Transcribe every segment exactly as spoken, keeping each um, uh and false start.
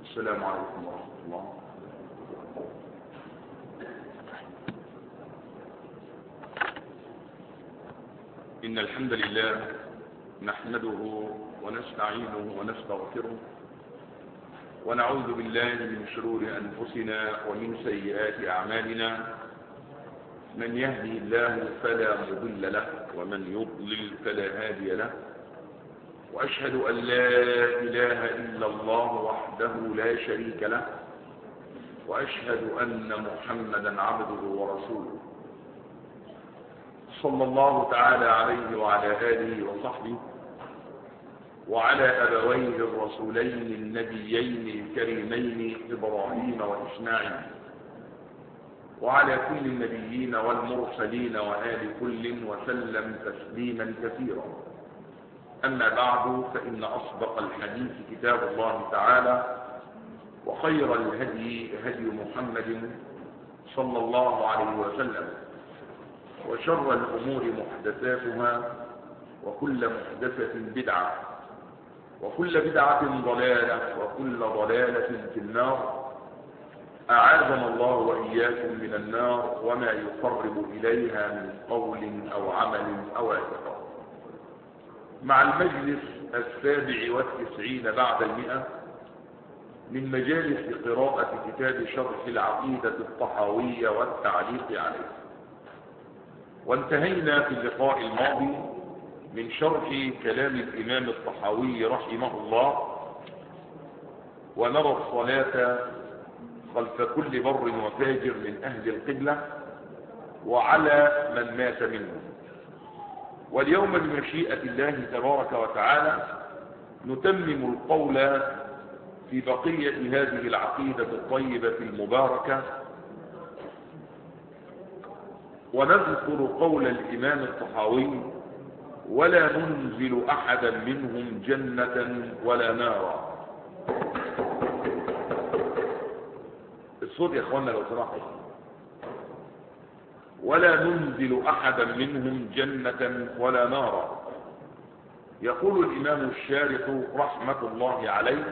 السلام عليكم ورحمة الله. إن الحمد لله نحمده ونستعينه ونستغفره ونعوذ بالله من شرور أنفسنا ومن سيئات أعمالنا. من يهدي الله فلا مضل له ومن يضلل فلا هادي له، وأشهد أن لا إله إلا الله وحده لا شريك له، وأشهد أن محمدا عبده ورسوله صلى الله تعالى عليه وعلى آله وصحبه وعلى أبويه الرسولين النبيين الكريمين إبراهيم وإسماعيل، وعلى كل النبيين والمرسلين وآل كل وسلم تسليما كثيرا. أما بعد، فإن أصدق الحديث كتاب الله تعالى، وخير الهدي هدي محمد صلى الله عليه وسلم، وشر الأمور محدثاتها، وكل محدثة بدعة، وكل بدعة ضلالة، وكل ضلالة في النار. أعاذنا الله وإياكم من النار وما يقرب إليها من قول أو عمل أو اعتقاد. مع المجلس السابع والتسعين بعد المئة من مجالس قراءة كتاب شرح العقيدة الطحاوية والتعليق عليه، وانتهينا في اللقاء الماضي من شرح كلام الإمام الطحاوي رحمه الله: ونرى الصلاة خلف كل بر وفاجر من أهل القبلة وعلى من مات منهم. واليوم بمشيئة الله تبارك وتعالى نتمم القول في بقية هذه العقيدة الطيبة المباركة، ونذكر قول الإمام الطحاوي: ولا ننزل أحدا منهم جنة ولا نارا. الصوت يا اخوانا لو سمحتوا. ولا ننزل أحدا منهم جنة ولا نارا. يقول الإمام الشارح رحمة الله عليه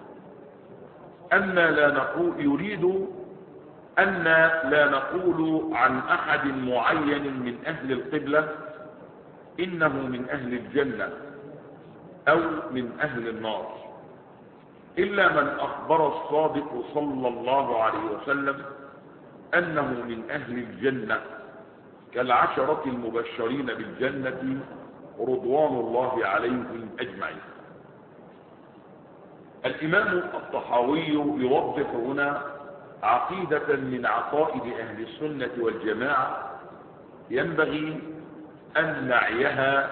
أن لا نقول يريد أن لا نقول عن أحد معين من أهل القبلة إنه من أهل الجنة أو من أهل النار، إلا من أخبر الصادق صلى الله عليه وسلم أنه من أهل الجنة، كالعشرة المبشرين بالجنة رضوان الله عليهم أجمعين. الإمام الطحاوي يوضح هنا عقيدة من عقائد أهل السنة والجماعة ينبغي أن نعيها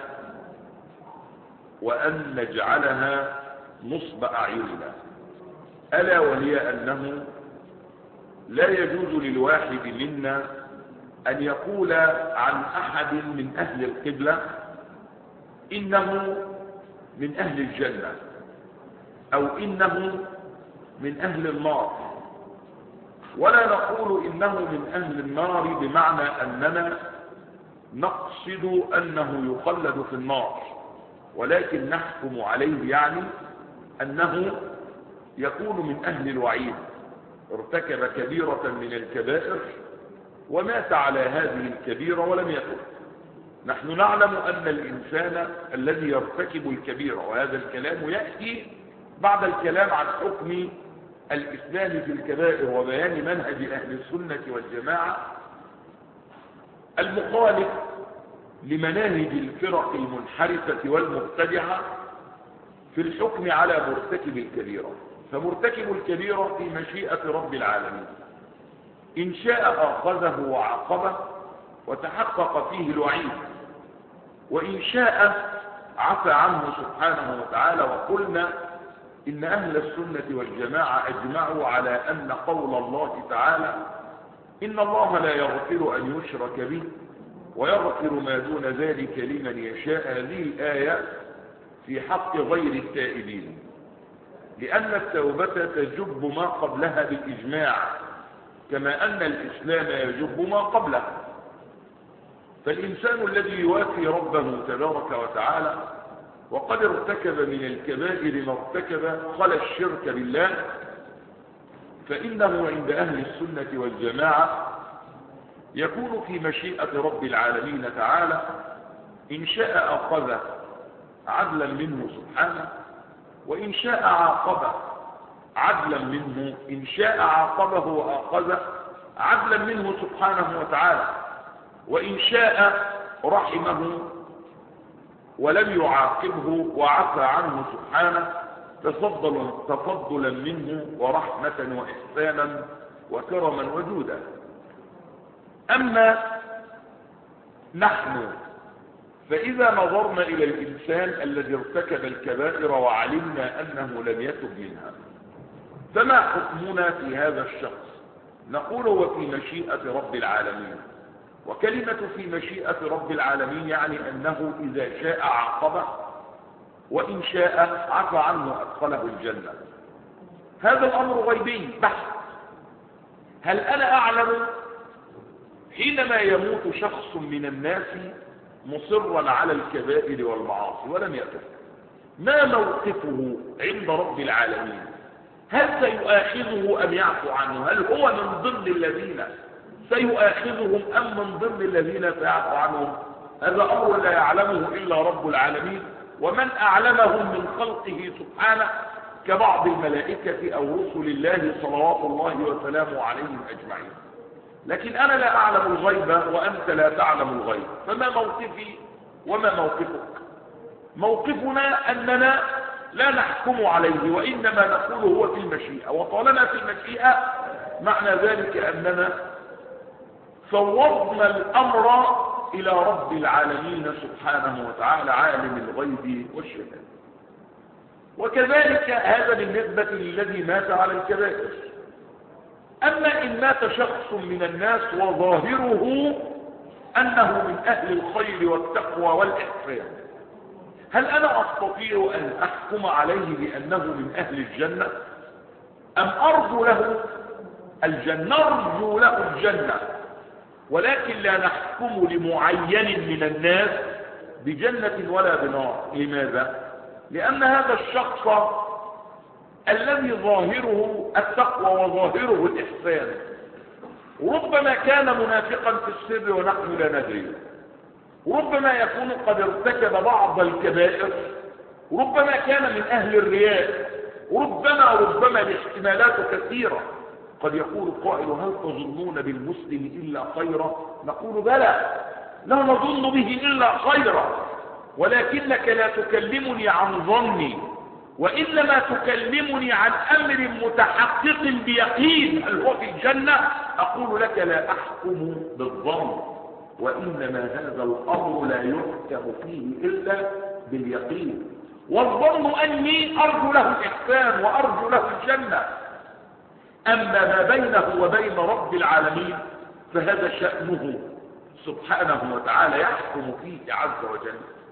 وأن نجعلها نصب أعيننا، ألا وهي أنه لا يجوز للواحد منا أن يقول عن أحد من أهل القبلة إنه من أهل الجنة أو إنه من أهل النار، ولا نقول إنه من أهل النار بمعنى أننا نقصد أنه يخلد في النار، ولكن نحكم عليه يعني أنه يكون من أهل الوعيد، ارتكب كبيرة من الكبائر ومات على هذه الكبيرة ولم يتب. نحن نعلم أن الإنسان الذي يرتكب الكبيرة، وهذا الكلام يأتي بعد الكلام عن حكم الإسلام في الكبائر وبيان منهج أهل السنة والجماعة المخالف لمناهج الفرق المنحرفة والمبتدعة في الحكم على مرتكب الكبيرة. فمرتكب الكبيرة في مشيئة رب العالمين، إن شاء أخذه وعاقبه وتحقق فيه الوعيد، وإن شاء عفى عنه سبحانه وتعالى. وقلنا إن أهل السنة والجماعة أجمعوا على أن قول الله تعالى: إن الله لا يغفر أن يشرك به ويغفر ما دون ذلك لمن يشاء، هذه الآية في حق غير التائبين، لأن التوبة تجب ما قبلها بالإجماع، كما أن الإسلام يجب ما قبله. فالإنسان الذي يوافي ربه تبارك وتعالى وقد ارتكب من الكبائر ما ارتكب، خلا الشرك بالله، فإنه عند أهل السنة والجماعة يكون في مشيئة رب العالمين تعالى، إن شاء أخذ عدلا منه سبحانه، وإن شاء عاقبه عدلا منه، إن شاء عاقبه وأخذه عدلا منه سبحانه وتعالى، وإن شاء رحمه ولم يعاقبه وعفى عنه سبحانه تفضلا, تفضلا منه ورحمة وإحسانا وكرما وجودا. أما نحن فإذا نظرنا إلى الإنسان الذي ارتكب الكبائر وعلمنا أنه لم يتب منها، فما حكمنا في هذا الشخص؟ نقول هو في مشيئة رب العالمين، وكلمة في مشيئة رب العالمين يعني أنه إذا شاء عاقبه وإن شاء عفى عنه وأدخله الجنة. هذا الأمر غيبي بحت. هل أنا أعلم حينما يموت شخص من الناس مصرا على الكبائر والمعاصي ولم يتب، ما موقفه عند رب العالمين؟ هل سيؤاخذه أم يعفو عنه؟ هل هو من ضمن الذين سيؤاخذهم أم من ضمن الذين سيعفو عنهم؟ هذا أمر لا يعلمه إلا رب العالمين، ومن أعلمهم من خلقه سبحانه كبعض الملائكة أو رسل الله صلوات الله وسلامه عليهم أجمعين. لكن أنا لا أعلم الغيب وأنت لا تعلم الغيب، فما موقفي وما موقفك؟ موقفنا أننا لا نحكم عليه، وإنما نقول هو في المشيئة، وطالما في المشيئة معنى ذلك أننا فوضنا الأمر إلى رب العالمين سبحانه وتعالى عالم الغيب والشهادة. وكذلك هذا بالنسبة للذي مات على الكبائر. أما إن مات شخص من الناس وظاهره أنه من أهل الخير والتقوى والإحسان، هل أنا أستطيع أن أحكم عليه بأنه من أهل الجنة أم أرجو له الجنة؟ نرجو له الجنة، ولكن لا نحكم لمعين من الناس بجنة ولا بنار. لماذا؟ لأن هذا الشخص الذي ظاهره التقوى وظاهره الإحسان ربما كان منافقا في السر ونحن لا ندري، ربما يكون قد ارتكب بعض الكبائر، ربما كان من أهل الرياء، ربما ربما الاحتمالات كثيرة. قد يقول قائل هل تظنون بالمسلم إلا خيرا؟ نقول بلى، لا نظن به إلا خيرا، ولكنك لا تكلمني عن ظني، وإنما تكلمني عن أمر متحقق بيقين هل هو في الجنة. أقول لك لا أحكم بالظن، وإنما هذا الأمر لا يحكم فيه إلا باليقين، والظن أني أرجو له الإحسان وأرجو له الجنة. أما ما بينه وبين رب العالمين فهذا شأنه سبحانه وتعالى يحكم فيه عز وجل.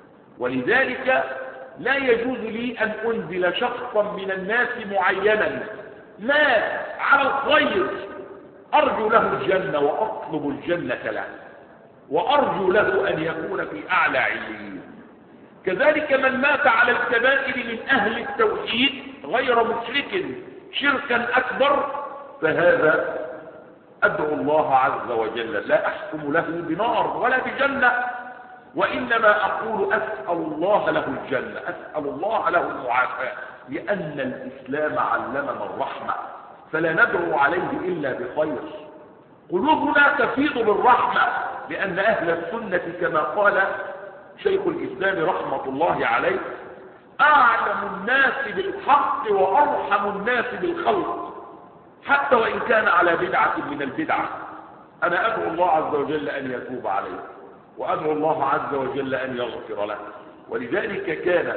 ولذلك لا يجوز لي أن أنزل شخصا من الناس معينا مات على الخير أرجو له الجنة وأطلب الجنة له، وأرجو له أن يكون في أعلى عليين. كذلك من مات على الكبائر من أهل التوحيد غير مشرك شركا أكبر، فهذا أدعو الله عز وجل لا أحكم له بنار ولا بجنة، وإنما أقول أسأل الله له الجنة، أسأل الله له المعافاة، لأن الإسلام علمنا الرحمة، فلا ندعو عليه إلا بخير. قلوبنا تفيض بالرحمة، لأن أهل السنة كما قال شيخ الإسلام رحمة الله عليه أعلم الناس بالحق وأرحم الناس بالخلق، حتى وإن كان على بدعة من البدعة. أنا أدعو الله عز وجل أن يتوب عليه، وأدعو الله عز وجل أن يغفر له. ولذلك كان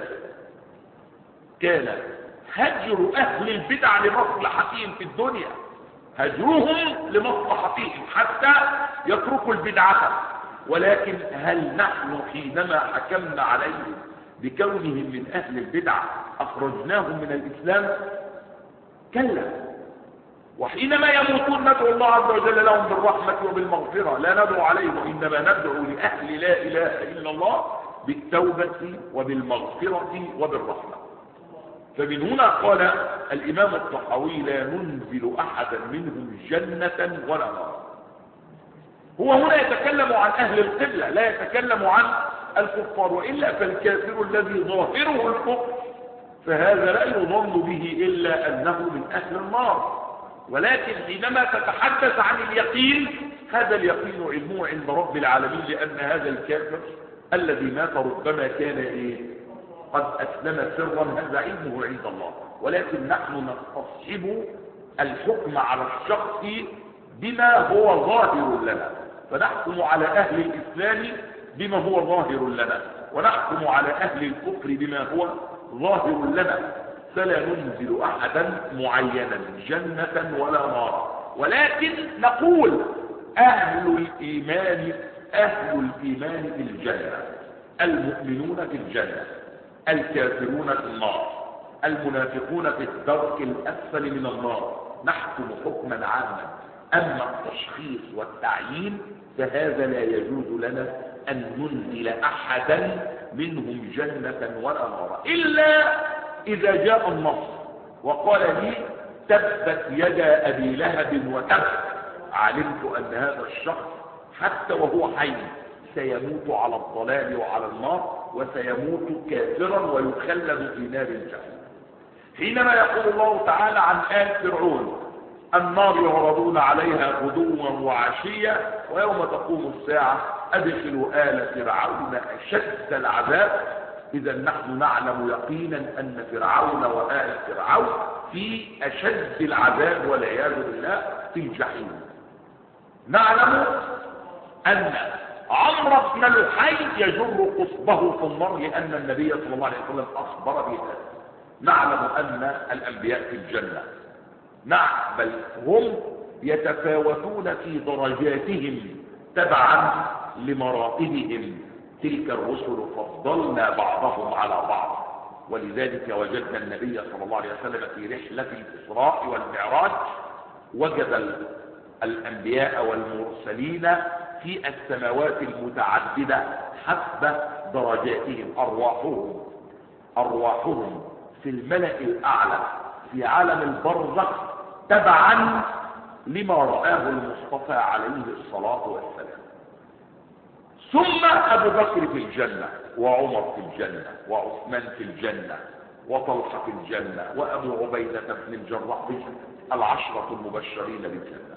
كان هجر أهل البدع لمصلحتهم في الدنيا، هجرهم لمصلحتهم حتى يتركوا البدعة. ولكن هل نحن حينما حكمنا عليهم بكونهم من أهل البدع أخرجناهم من الإسلام؟ كلا. وحينما يموتون ندعو الله عز وجل لهم بالرحمة وبالمغفرة، لا ندعو عليهم، إنما ندعو لأهل لا إله إلا الله بالتوبة وبالمغفرة وبالرحمة. فمن هنا قال الإمام الطحاوي لا ننزل أحدا منهم جنة ولا نار. هو هنا يتكلم عن أهل القبلة لا يتكلم عن الكفار، وإلا فالكافر الذي ظاهره الكفر فهذا لا يظن به إلا أنه من أهل النار. ولكن حينما تتحدث عن اليقين هذا اليقين علمه عند رب العالمين، لأن هذا الكافر الذي مات ربما كان إيه؟ قد أسلم سرا، هذا علمه عند الله، ولكن نحن نستصحب الحكم على الشخص بما هو ظاهر لنا، فنحكم على أهل الإسلام بما هو ظاهر لنا، ونحكم على أهل الكفر بما هو ظاهر لنا، فلا ننزل أحدا معينا جنة ولا نارا. ولكن نقول أهل الإيمان أهل الإيمان في الجنة، المؤمنون في الجنة، الكافرون في النار، المنافقون في الدرك الأسفل من النار، نحكم حكما عاما. أما التشخيص والتعيين فهذا لا يجوز لنا أن ننزل أحدا منهم جنة ولا نارا، إلا إذا جاء النص وقال لي تبت يدا أبي لهب وتب، علمت أن هذا الشخص حتى وهو حي سيموت على الضلال وعلى النار، وسيموت كافرا ويخلد في نار الجحيم. حينما يقول الله تعالى عن آل فرعون النار يعرضون عليها غدوا وعشيا ويوم تقوم الساعة أدخلوا آل فرعون أشد العذاب، إذا نحن نعلم يقينا أن فرعون وآل فرعون في أشد العذاب والعياذ بالله في الجحيم. نعلم أن عمرو بن لحي يجر قصبه في النار لأن النبي صلى الله عليه وسلم أخبر بهذا. نعلم أن الأنبياء في الجنة، نعم، بل هم يتفاوتون في درجاتهم تبعا لمراتبهم، تلك الرسل فضلنا بعضهم على بعض. ولذلك وجدنا النبي صلى الله عليه وسلم في رحلة الإسراء والمعراج وجد الأنبياء والمرسلين في السماوات المتعددة حسب درجاتهم، أرواحهم أرواحهم في الملأ الأعلى في عالم البرزخ تبعا لما رآه المصطفى عليه الصلاة والسلام. ثم أبو بكر في الجنة، وعمر في الجنة، وعثمان في الجنة، وطلحة في الجنة، وأبو عبيدة بن الجراح في الجنة، العشرة المبشرين بالجنة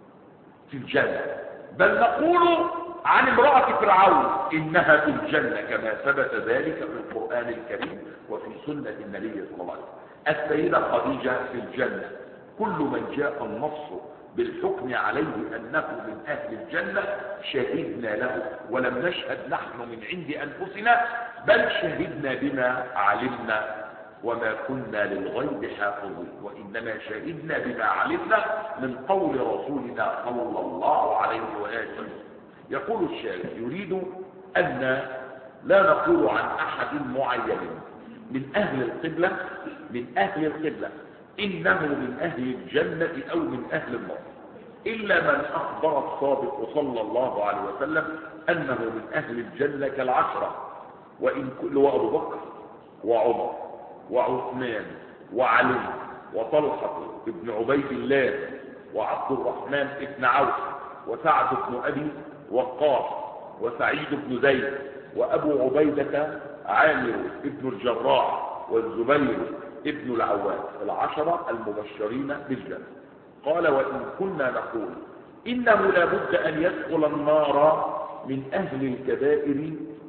في الجنة. بل نقول عن امرأة فرعون إنها في الجنة كما ثبت ذلك في القرآن الكريم وفي سنة النبي صلى الله عليه وسلم. السيدة خديجة في الجنة. كل من جاء النص بالحكم عليه أنه من أهل الجنة شهدنا له، ولم نشهد نحن من عند أنفسنا، بل شهدنا بما علمنا، وما كنا للغيب حافظين، وإنما شهدنا بما علمنا من قول رسولنا صلى الله عليه وآله وسلم. يقول الشارع يريد أن لا نقول عن أحد معين من أهل القبلة من أهل القبلة إنه من أهل الجنة أو من أهل النار، إلا من أخبر الصادق صلى الله عليه وسلم أنه من أهل الجنة كالعشرة، وإن كل وأبو بكر وعمر وعثمان وعلي وطلحة ابن عبيد الله وعبد الرحمن ابن عوف وسعد بن أبي وقاص وسعيد بن زيد وأبو عبيدة عامر ابن الجراح والزبير ابن العوام، العشرة المبشرين بالجنة. قال وإن كنا نقول إنه لا بد أن يدخل النار من أهل الكبائر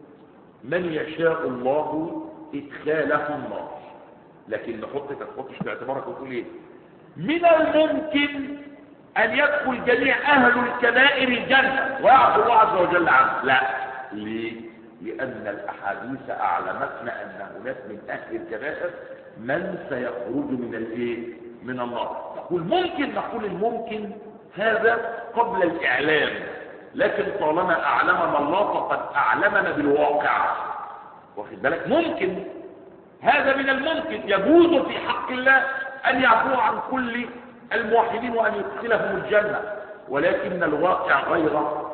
من يشاء الله إدخاله النار، لكن نحطك تحطش في اعتبارك وتقول إيه من الممكن أن يدخل جميع أهل الكبائر الجنة ويعفو الله عز وجل عنه؟ لا. ليه؟ لأن الأحاديث أعلمتنا أن هناك من أهل الكبائر من سيخرج من الإيه؟ من النار. نقول ممكن، نقول الممكن هذا قبل الإعلام، لكن طالما أعلمنا الله فقد أعلمنا بالواقع، واخد بالك؟ ممكن هذا من الممكن، يجوز في حق الله أن يعفو عن كل الموحدين وأن يدخلهم الجنة، ولكن الواقع غير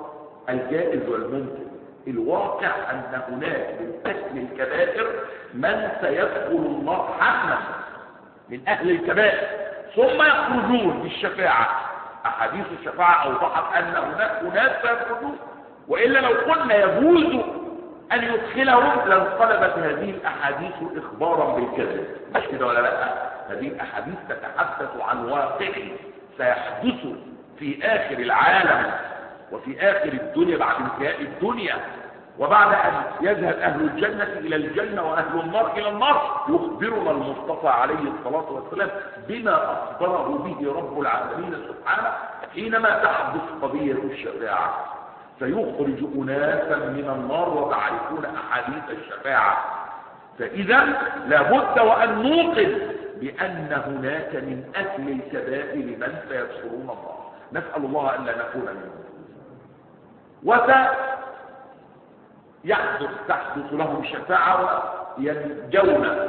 الجائز والممكن. الواقع أن هناك من أهل الكبائر من سيدخل النار حتما، من أهل الكبائر ثم يخرجون بالشفاعة. أحاديث الشفاعة أوضحت أن هناك أناس سيخرجون، وإلا لو قلنا يجوز أن يدخلهم لانقلبت هذه الأحاديث إخبارا بالكذب. مش كده ولا لا؟ هذه الأحاديث تتحدث عن واقع سيحدث في آخر العالم وفي آخر الدنيا بعد انتهاء الدنيا، وبعد أن يذهب أهل الجنة إلى الجنة وأهل النار إلى النار. يخبرنا المصطفى عليه الصلاة والسلام بما أخبره به رب العالمين سبحانه حينما تحدث قضية الشفاعة. سيخرج أناسا من النار وتعرفون أحاديث الشفاعة. فإذا لابد وأن نوقن بأن هناك من أهل الكبائر من سيدخلون النار. نسأل الله أن لا نكون منهم. وسيحدث تحدث لهم شفاعة وينجون،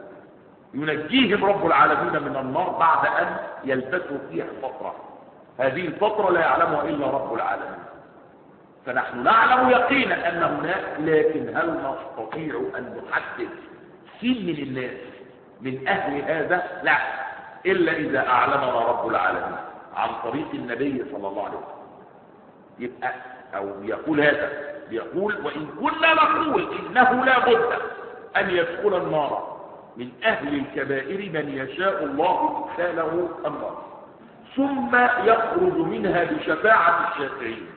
ينجيهم رب العالمين من النار بعد أن يلبثوا فيها فترة. هذه الفترة لا يعلمها إلا رب العالمين. فنحن نعلم يقينا أن هناك، لكن هل نستطيع أن نحدد سن من الناس من أهل هذا؟ لا، إلا إذا أعلمنا رب العالمين عن طريق النبي صلى الله عليه وسلم. يبقى أو يقول هذا، يقول وإن كنا نقول إنه لا بد أن يدخل النار من أهل الكبائر من يشاء الله إدخاله النار ثم يخرج منها بشفاعة الشافعين،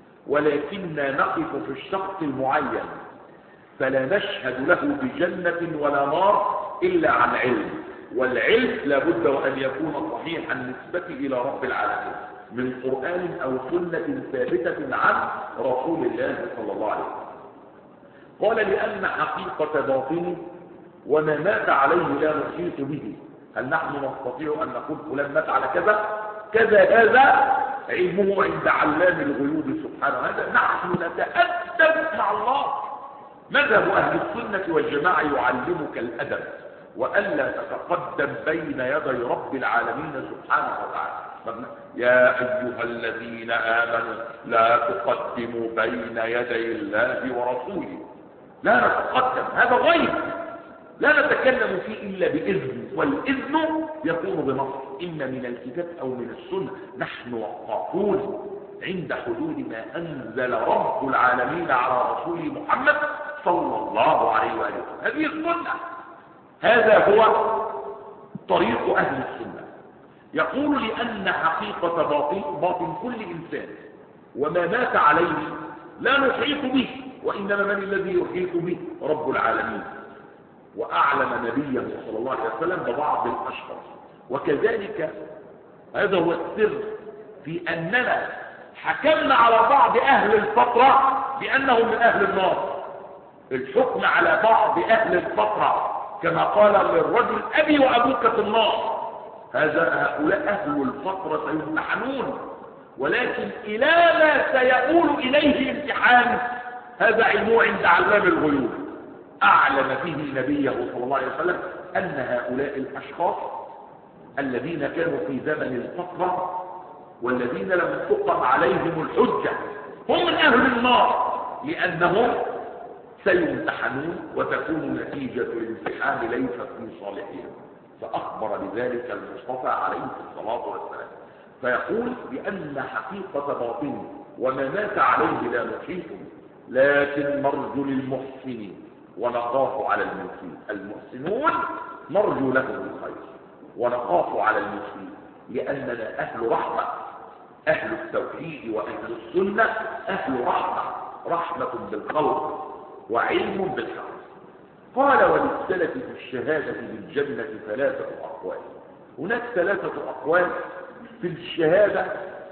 ولكننا نقف في الشخص المعين فلا نشهد له بجنة ولا نار إلا عن علم، والعلم لابد وأن يكون صحيح النسبة إلى رب العالمين من قرآن أو سنة ثابتة عن رسول الله صلى الله عليه وسلم. قال لأن حقيقة باطنه وما مات عليه لا نحيط به. هل نحن نستطيع أن نقول فلان مات على كذا كذا؟ هذا علمه عند علام الغيوب سبحانه. هذا نحن نتأدب مع الله. مذهب أهل السنة والجماعة يعلمك الأدب وألا تتقدم بين يدي رب العالمين سبحانه وتعالى. يا أيها الذين آمنوا لا تقدموا بين يدي الله ورسوله. لا نتقدم، هذا غيب لا نتكلم فيه إلا بإذن، والإذن يكون بنص إما من الكتاب أو من السنة. نحن وقافون عند حدود ما أنزل رب العالمين على رسوله محمد صلى الله عليه وآله. هذه السنة، هذا هو طريق أهل السنة. يقول لأن حقيقة باطن, باطن كل إنسان وما مات عليه لا نحيط به، وإنما من الذي يحيط به؟ رب العالمين. وأعلم نبيه صلى الله عليه وسلم ببعض الأشخاص. وكذلك هذا هو السر في أننا حكمنا على بعض أهل الفترة بأنهم من أهل النار. الحكم على بعض أهل الفترة كما قال للرجل أبي وأبوك في النار، هذا هؤلاء أهل الفترة سيمتحنون، ولكن إلى ما سيقول إليه الامتحان هذا علمه عند علام الغيوب. أعلم به نبيه صلى الله عليه وسلم أن هؤلاء الأشخاص الذين كانوا في زمن الفترة والذين لم تقم عليهم الحجة هم من أهل النار، لأنهم سيمتحنون وتكون نتيجة الامتحان ليست في صالحهم. فأخبر بذلك المصطفى عليه الصلاة والسلام. فيقول بأن حقيقة باطنه وما مات عليه لا نحيط، لكن نرجو للمحسنين ونخاف على المسيء. المحسنون نرجو لهم الخير ونخاف على المسيء، لأننا أهل رحمة. أهل التوحيد وأهل السنة أهل رحمة، رحمة بالخلق وعلم بالحق. قال وللسلف في الشهادة بالجنة ثلاثة أقوال. هناك ثلاثة أقوال في الشهادة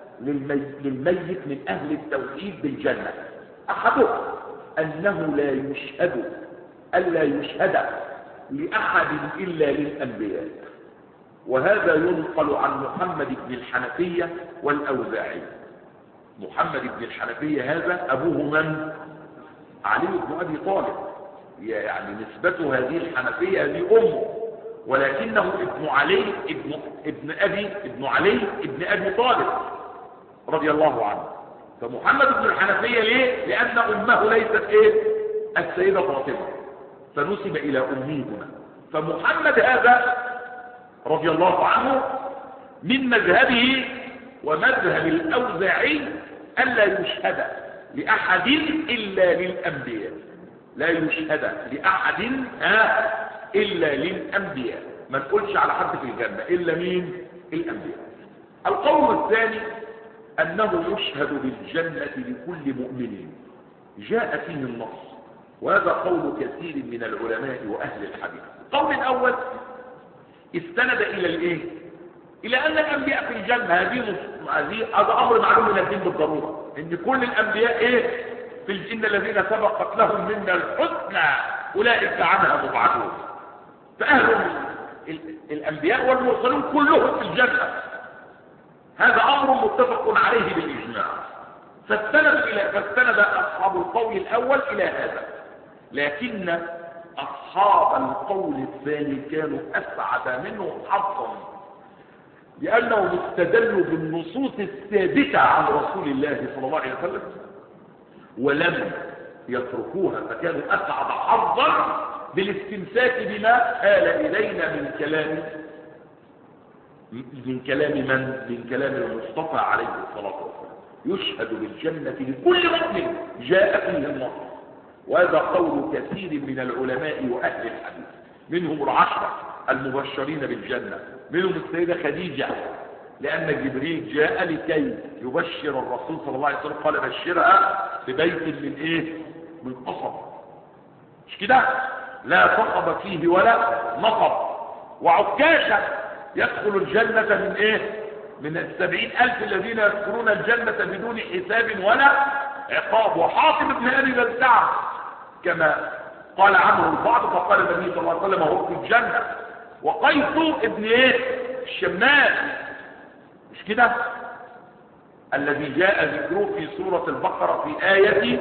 للميت من أهل التوحيد بالجنة. أحدها أنه لا يشهد ألا يشهد لأحد إلا للأنبياء، وهذا ينقل عن محمد بن الحنفية والأوزاعي. محمد بن الحنفية هذا أبوه من؟ علي بن أبي طالب، يعني نسبته هذه الحنفية هذه أمه، ولكنه ابن علي ابن, ابن أبي ابن علي ابن أبي طالب رضي الله عنه. فمحمد بن الحنفية ليه؟ لأن أمه ليست إيه؟ السيدة فاطمة، فنسب إلى أمه هنا. فمحمد هذا رضي الله عنه من مذهبه ومذهب الأوزاعي ألا يشهد لأحد إلا للأنبياء، لا يشهد لأحد إلا للأنبياء، ما نقولش على حد في الجنة إلا مين؟ الأنبياء. القول الثاني أنه يشهد بالجنة لكل مؤمن جاء فيه النص، وهذا قول كثير من العلماء وأهل الحديث. القول الأول استند إلى الإيه؟ إلى أن الأنبياء في الجنة، هذه هذا أمر معلوم من الدين بالضرورة، إن كل الأنبياء إيه؟ في الجنة الذين سبقت لهم منا الحسنى أولئك عنها مبعدون. فأهل الأنبياء والمرسلون كلهم في الجنة، هذا أمر متفق عليه بالإجماع. فاستند إلى فاستند أصحاب القول الأول إلى هذا، لكن أصحاب القول الثاني كانوا أسعد منهم حظا، لأنهم استدلوا بالنصوص الثابتة عن رسول الله صلى الله عليه وسلم ولم يتركوها، فكانوا أسعد حظا بالاستمساك بما آل إلينا من كلام من كلام من؟ من كلام المصطفى عليه الصلاة والسلام. يشهد بالجنة لكل مؤمن جاء فيه النص، وهذا قول كثير من العلماء وأهل الحديث، منهم العشرة المبشرين بالجنة، منهم السيدة خديجة، لأن جبريل جاء لكي يبشر الرسول صلى الله عليه وسلم، قال بشرها ببيت من إيه؟ من قصب، مش كده؟ لا صخب فيه ولا نصب. وعكاشة يدخل الجنة من إيه؟ من السبعين ألف الذين يدخلون الجنة بدون حساب ولا عقاب. وحاطب بن أبي بلتعة كما قال عنه البعض، فقال النبي صلى الله عليه وسلم هو في الجنة. وقيس ابن ايه؟ الشماس، مش كده؟ الذي جاء ذكره في سورة البقرة في آية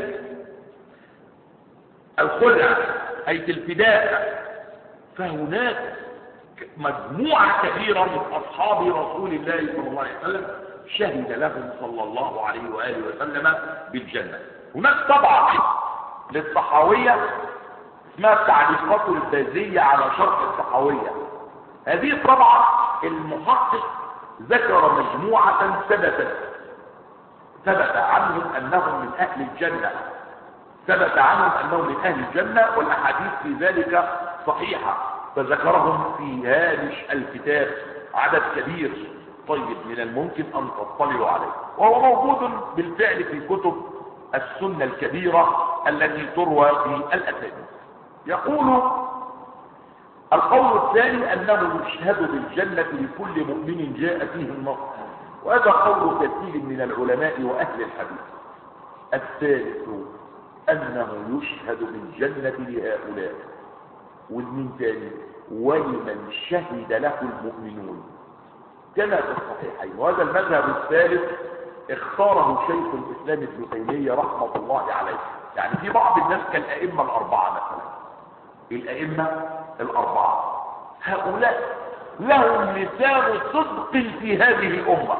الخلع، آية الفداء. فهناك مجموعة كبيرة من أصحاب رسول الله صلى الله عليه وسلم شهد لهم صلى الله عليه وآله وسلم بالجنة. هناك طبعة للصحاوية اسمها التعليقات البازية على شرح الصحاوية. هذه الطبعة المحقق ذكر مجموعة ثبتت ثبت عنهم أنهم من أهل الجنة، ثبت عنهم أنهم من أهل الجنة، والأحاديث في ذلك صحيحة، فذكرهم في هامش الكتاب عدد كبير طيب من الممكن أن تطلعوا عليه، وهو موجود بالفعل في كتب السنة الكبيرة التي تروى في الأسانيد. يقول القول الثاني أنه يشهد بالجنة لكل مؤمن جاء فيه النص، وهذا قول كثير من العلماء وأهل الحديث. الثالث أنه يشهد بالجنة لهؤلاء، والمن تاني ولمن شهد له المؤمنون كما في الصحيحين. وهذا المذهب الثالث اختاره شيخ الإسلام ابن تيمية رحمة الله عليه. يعني في بعض الناس كالأئمة الأربعة مثلا، الأئمة الأربعة هؤلاء لهم لسان صدق في هذه الأمة،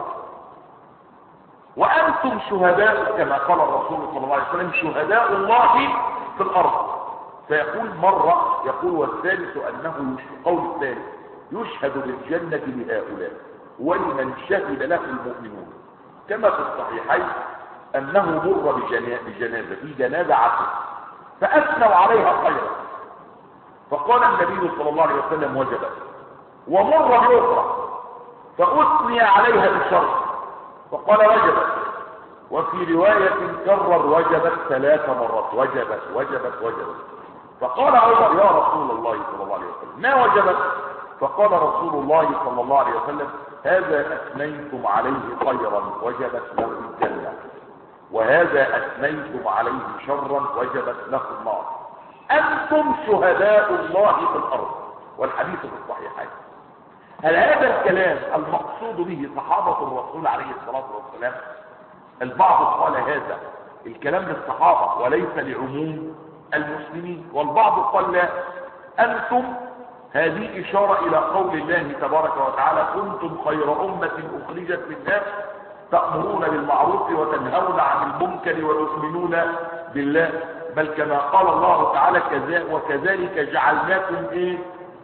وأنتم شهداء كما قال الرسول صلى الله عليه وسلم شهداء الله في الأرض. فيقول مرة يقول والثالث أنه قول الثالث يشهد بالجنة لهؤلاء ولمن شهد له المؤمنون كما في الصحيحين أنه مر بجنازة في جنازة عسل فأثنوا عليها خيرا، فقال النبي صلى الله عليه وسلم وجبت، ومر بأخرى فأثني عليها بشر فقال وجبت، وفي رواية كرر وجبت ثلاث مرات، وجبت وجبت وجبت. فقال عمر يا رسول الله صلى الله عليه وسلم ما وجبت؟ فقال رسول الله صلى الله عليه وسلم هذا أثنيتم عليه خيرا وجبت له الجنة، وهذا أثنيتم عليه شرا وجبت له النار، أنتم شهداء الله في الأرض. والحديث في الصحيحين. هل هذا الكلام المقصود به صحابة الرسول عليه الصلاة والسلام؟ البعض قال هذا الكلام للصحابة وليس لعموم المسلمين، والبعض قال لا، أنتم هذه إشارة إلى قول الله تبارك وتعالى كنتم خير أمة أخرجت للناس تأمرون بالمعروف وتنهون عن المنكر وتؤمنون بالله، بل كما قال الله تعالى كذا وكذلك جعلناكم إيه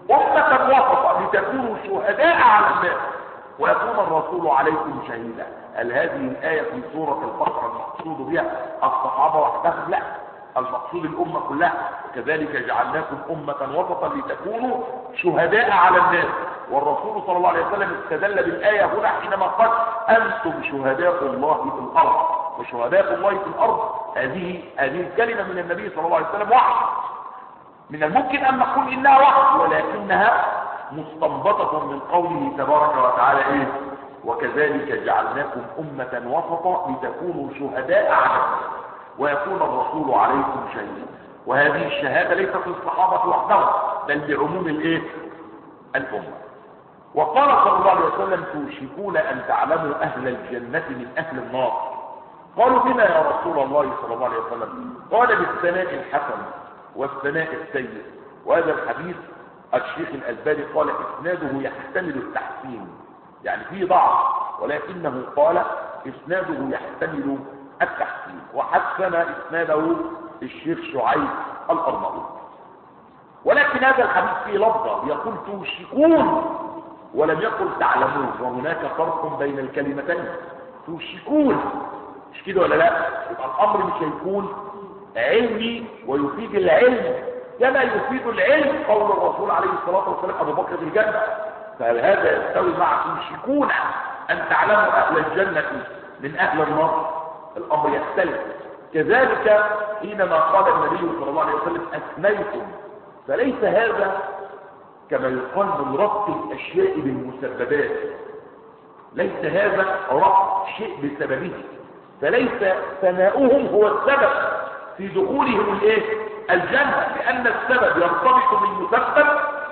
أمة وسطا لتكونوا شهداء على الناس ويكون الرسول عليكم شهيدا. هل هذه الآية في سورة البقرة المقصود بها الصحابة وحدهم؟ لا، المقصود الأمة كلها. وكذلك جعلناكم أمة وسطا لتكونوا شهداء على الناس. والرسول صلى الله عليه وسلم استدل بالآية هنا حينما قال أنتم شهداء الله في الأرض. وشهداء الله في الأرض هذه هذه الكلمة من النبي صلى الله عليه وسلم وحي. من الممكن أن نقول إنها وحي، ولكنها مستنبطة من قوله تبارك وتعالى إيه؟ وكذلك جعلناكم أمة وسطا لتكونوا شهداء على الناس ويكون الرسول عليكم شهيدا. وهذه الشهادة ليست للصحابة وحدهم بل لعموم الايه؟ الأمة. وقال صلى الله عليه وسلم توشكون أن تعلموا أهل الجنة من أهل النار. قالوا بما يا رسول الله صلى الله عليه وسلم؟ قال بالثناء الحسن والثناء السيء. وهذا الحديث الشيخ الألباني قال إسناده يحتمل التحسين، يعني فيه ضعف، ولكنه قال إسناده يحتمل التحسين، وحسن إسناده الشيخ شعيب الأرناؤوط. ولكن هذا الحديث فيه لفظة يقول توشكون ولم يقل تعلمون، وهناك فرق بين الكلمتين. توشكون مش كده ولا لا؟ يبقى الأمر مش هيكون علمي ويفيد العلم كما يفيد العلم قول الرسول عليه الصلاة والسلام أبو بكر في الجنة. فهذا يستوي مع توشكون أن تعلموا أهل الجنة من أهل النار، الأمر يختلف. كذلك حينما قال النبي صلى الله عليه وسلم أثنيتم، فليس هذا كما يقال من ربط الأشياء بالمسببات، ليس هذا ربط شيء بسببه، فليس ثناؤهم هو السبب في دخولهم الايه؟ الجنة، لأن السبب يرتبط بالمسبب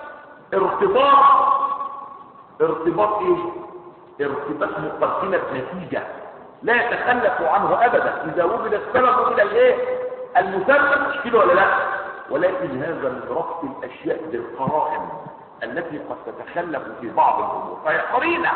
ارتباط ارتباط ايه؟ ارتباط مقدمة نتيجة لا يتخلف عنه ابدا. اذا وجد السبب وجد الايه؟ المسبب، مش كده ولا لا؟ ولكن هذا من ربط الاشياء بالقرائن التي قد تتخلف في بعض الامور، فهي قرينه.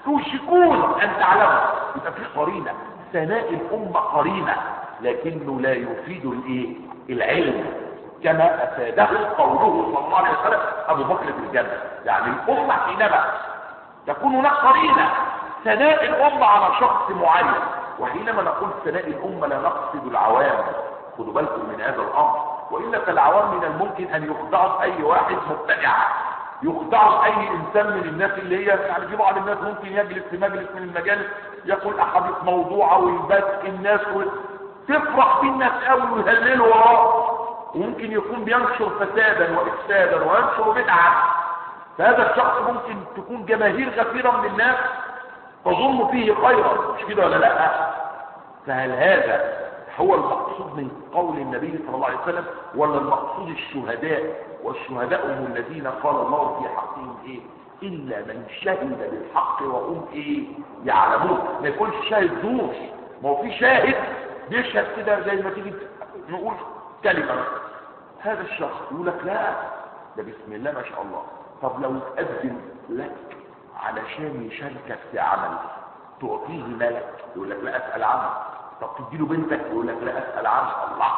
توشكون ان تعلموا، يبقى في قرينه. ثناء الامه قرينه لكنه لا يفيد الايه؟ العلم كما افاده قوله صلى الله عليه وسلم ابو بكر في الجنه. يعني الامه حينما تكون هناك قرينه ثناء الامه على شخص معين، وحينما نقول ثناء الامه لا نقصد العوام، خدوا بالكم من هذا الامر، والا فالعوام من الممكن ان يخدعوا اي واحد مبتدع، يخدعوا اي انسان من الناس اللي هي يعني في بعض الناس ممكن يجلس في مجلس من المجالس يقول احاديث موضوعه ويبث الناس وتفرح بالناس قوي ويهللوا وراه، وممكن يكون بينشر فسادا وافسادا وينشر بدعه. فهذا الشخص ممكن تكون جماهير غفيره من الناس تظن فيه خيرا، مش كده ولا لا؟ فهل هذا هو المقصود من قول النبي صلى الله عليه وسلم، ولا المقصود الشهداء؟ والشهداء هم الذين قال الله في حقهم ايه؟ الا من شهد بالحق وهم ايه؟ يعلمون. ما يكونش شاهد زور، ما هو في شاهد بيشهد كده زي ما تيجي نقول كلمه، هذا الشخص يقول لك لا ده بسم الله ما شاء الله. طب لو تقدم لك علشان يشاركك في عمل تعطيه مالك، يقول لك لا اسال عنه. طب تديله بنتك، يقول لك لا اسال عنه. الله،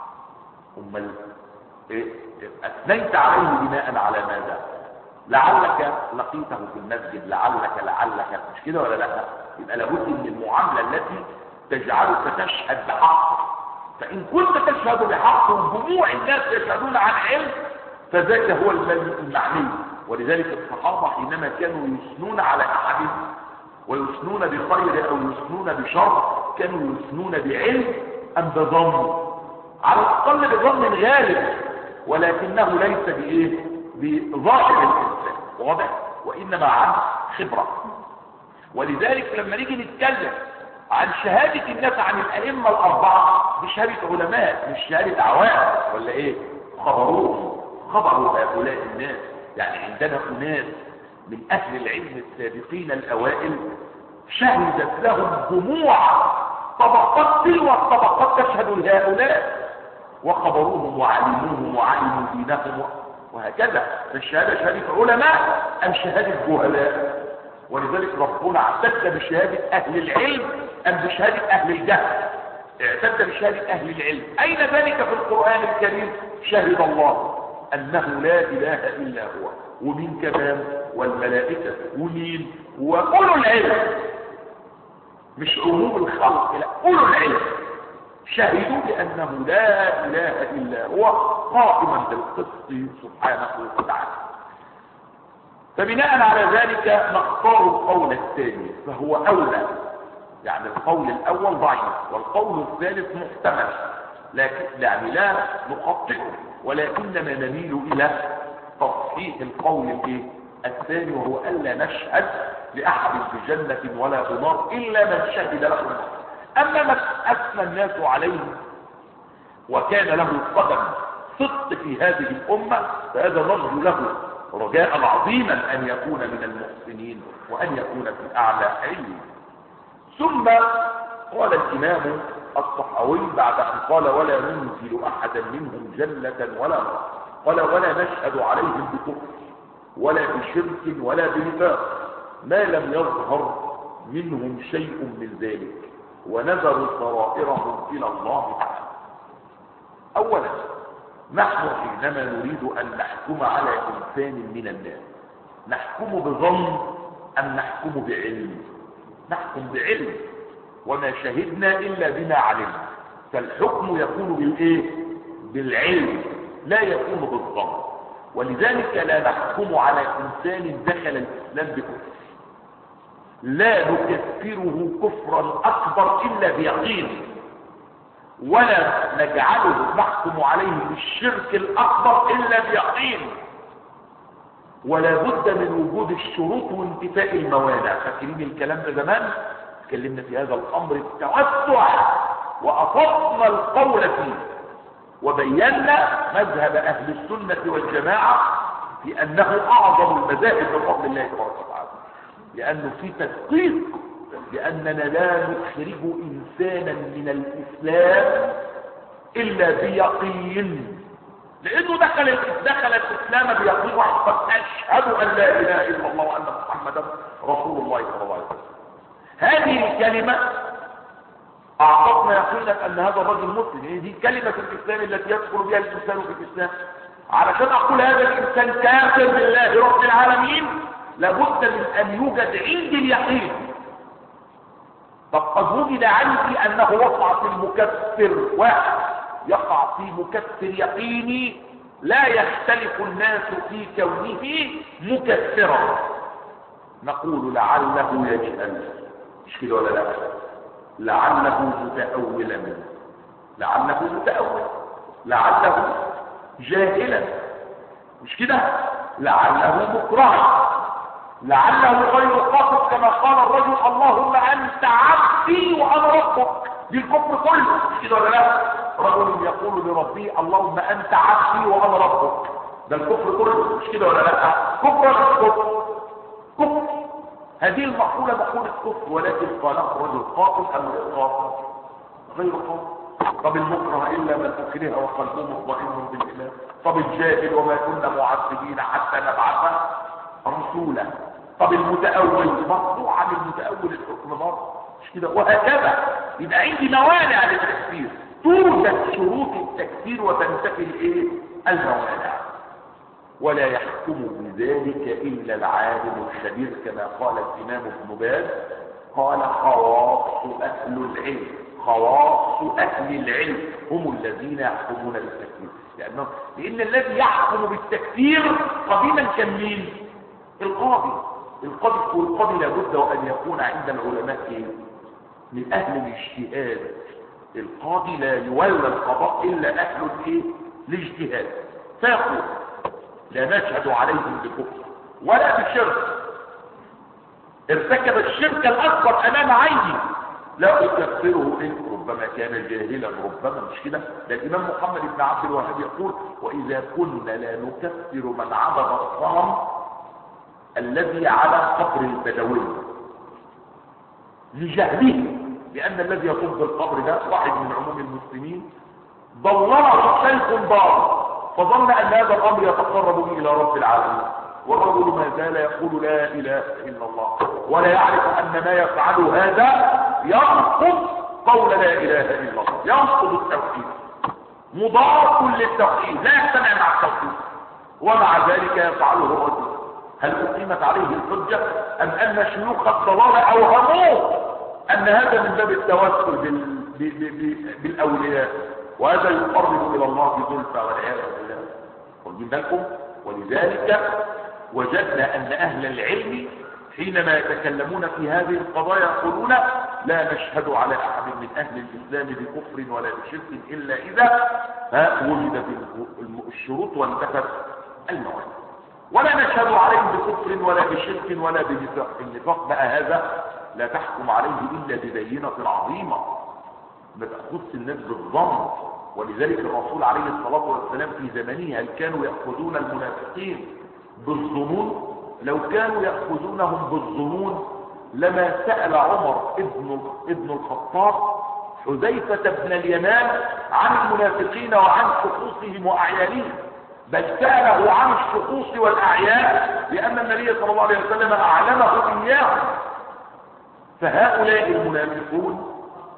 امال ايه؟ اثنيت عليه بناء على ماذا؟ لعلك لقيته في المسجد، لعلك لعلك مش كده ولا لا؟ يبقى لابد من المعامله التي تجعلك تشهد بحق. فان كنت تشهد بحق وجموع الناس يشهدون عن علم فذاك هو المعني. ولذلك الصحابه حينما كانوا يثنون على احد ويثنون بخير او يثنون بشر كانوا يثنون بعلم ام بظن، على الاقل بظن غالب، ولكنه ليس بايه؟ بظاهر الانسان، واضح؟ وانما عن خبره. ولذلك لما نيجي نتكلم عن شهاده الناس عن الائمه الاربعه دي شهاده علماء مش شهاده عوام، ولا ايه؟ خبروهم خبروا هؤلاء الناس. يعني عندنا اناس من اهل العلم السابقين الاوائل شهدت لهم جموع طبقات تلو الطبقات تشهد لهؤلاء، وخبروهم وعلموهم وعلموا دينهم وهكذا. فالشهاده شهاده علماء ام شهاده جهلاء؟ ولذلك ربنا اعتد بشهاده اهل العلم ام بشهاده اهل الجهل؟ اعتد بشهاده اهل العلم. اين ذلك في القران الكريم؟ شهد الله أنه لا إله إلا هو، ومين كمان؟ والملائكة، ومين؟ وأولو العلم، مش عموم الخلق، لا أولو العلم شهدوا بأنه لا إله إلا هو قائما بالقسط سبحانه وتعالى. فبناء على ذلك نختار القول الثاني فهو أولى، يعني القول الأول ضعيف والقول الثالث محتمل، لكن يعني لا نخطئه، ولكننا نميل إلى تصحيح القول الثاني، وهو ألا نشهد لأحد بجنة ولا بنار إلا من شهد له النار. أما من أثنى الناس عليه وكان له قدم صدق في هذه الأمة فهذا نرجو له رجاء عظيما أن يكون من المحسنين وأن يكون في أعلى علم. ثم قال الإمام الطحاوي بعد أن قال ولا ننزل أحدا منهم جنة ولا نار، قال ولا نشهد عليهم بكفر ولا بشرك ولا بنفاق ما لم يظهر منهم شيء من ذلك ونذروا سرائرهم إلى الله تعالى. أولا نحن حينما نريد أن نحكم على إنسان من الناس نحكم بظن أم نحكم بعلم؟ نحكم بعلم، وما شهدنا إلا بما علمنا، فالحكم يكون بالإيه؟ بالعلم لا يكون بالظن. ولذلك لا نحكم على إنسان دخل الإسلام بكفر، لا نكفره كفرا أكبر إلا بيقين، ولا نجعله نحكم عليه بالشرك الأكبر إلا بيقين، ولا بد من وجود الشروط وانتفاء الموانع. فاكرين الكلام ده زمان اتكلمنا في هذا الأمر التوسع وأفضنا القول فيه، وبينا مذهب أهل السنة والجماعة في أنه أعظم المذاهب بفضل الله تبارك وتعالى، لأنه في تدقيق بأننا لا نخرج إنسانا من الإسلام إلا بيقين، لأنه دخل دخل الإسلام بيقين واحد، أشهد أن لا إله إلا الله وأن محمدا رسول الله صلى الله عليه وسلم. هذه الكلمة أعطتنا يقينا أن هذا الرجل مسلم، يعني دي كلمة الإسلام التي يدخل بها الإنسان في الإسلام. علشان أقول هذا الإنسان كافر بالله رب العالمين لابد من أن يوجد عندي اليقين. طب قد وجد عندي أنه وقع في المكفر، واحد يقع في مكفر يقيني لا يختلف الناس في كونه مكفرا، نقول لعله يجهل، مش كده ولا لا؟ لعله متأولا منه، لعله متأول، لعله جاهلا، مش كده؟ لعله مكرها، لعله غير قاصد، كما قال الرجل اللهم انت عبدي وانا ربك، دي الكفر كله، مش كده ولا لا؟ رجل يقول لربي اللهم انت عبدي وانا ربك، ده الكفر كله، مش كده ولا لا؟ كفر ولا كفر؟ كفر. هذه المقولة مقولة كفر، ولكن قالها الرجل قاصد ام غير قاصد؟ غير قاصد. طب المكره الا من اكره وقلبه مطمئن بالايمان. طب الجاهل وما كنا معذبين حتى نبعث رسولا. طب المتأول مطلوع عن المتأول الحكم نار، مش كده؟ وهكذا. يبقى عندي موانع للتكفير، توجد شروط التكفير وتنتفي الايه؟ الموانع. ولا يحكم بذلك الا العالم الخبير، كما قال الامام ابن باز قال خواص اهل العلم، خواص اهل العلم هم الذين يحكمون بالتكفير، لانه لان الذي يحكم بالتكفير قديما كان مين؟ القاضي. القاضي والقاضي لابد وان يكون عند العلماء ايه؟ من اهل الاجتهاد. القاضي لا يولى القضاء الا اهل الايه؟ الاجتهاد. فيقول لا نشهد عليهم بكفر ولا بشرك، ارتكب الشرك الاكبر امام عيني لا اكفره ان ربما كان جاهلا، ربما، مش كده؟ ده الامام محمد بن عبد الوهاب يقول واذا كنا لا نكفر من عبد الصنم الذي على قبر البدوي لجهله، لان الذي يطب بالقبر ده واحد من عموم المسلمين ضلله شيخ ضال، فظن ان هذا الامر يتقرب به الى رب العالمين، والرجل ما زال يقول لا اله الا الله ولا يعرف ان ما يفعل هذا ينقض قول لا اله الا الله، ينقض التوحيد، مضاد للتوحيد، لا يجتمع مع التوحيد. ومع ذلك يفعله الرجل. هل أقيمت عليه الحجة أم أن شيوخ الضلال أوهموه أن هذا من باب التوسل بال... ب... ب... ب... بالأولياء، وهذا يقرب إلى الله زلفى والعياذ بالله؟ واخدين بالكم؟ ولذلك وجدنا أن أهل العلم حينما يتكلمون في هذه القضايا يقولون لا نشهد على أحد من أهل الإسلام بكفر ولا بشرك إلا إذا وجد الشروط وانتفت الموانع، ولا نشهد عليهم بكفر ولا بشرك ولا بنفاق. النفاق بقى هذا لا تحكم عليه إلا ببينة عظيمة، ما تأخذش الناس بالظن. ولذلك الرسول عليه الصلاة والسلام في زمنه هل كانوا يأخذون المنافقين بالظنون؟ لو كانوا يأخذونهم بالظنون لما سأل عمر ابن ابن الخطاب حذيفة بن اليمان عن المنافقين وعن شخوصهم وأعيانهم، بل سأله عن الشخوص والأعيان لأن النبي صلى الله عليه وسلم أعلمه إياه. فهؤلاء المنافقون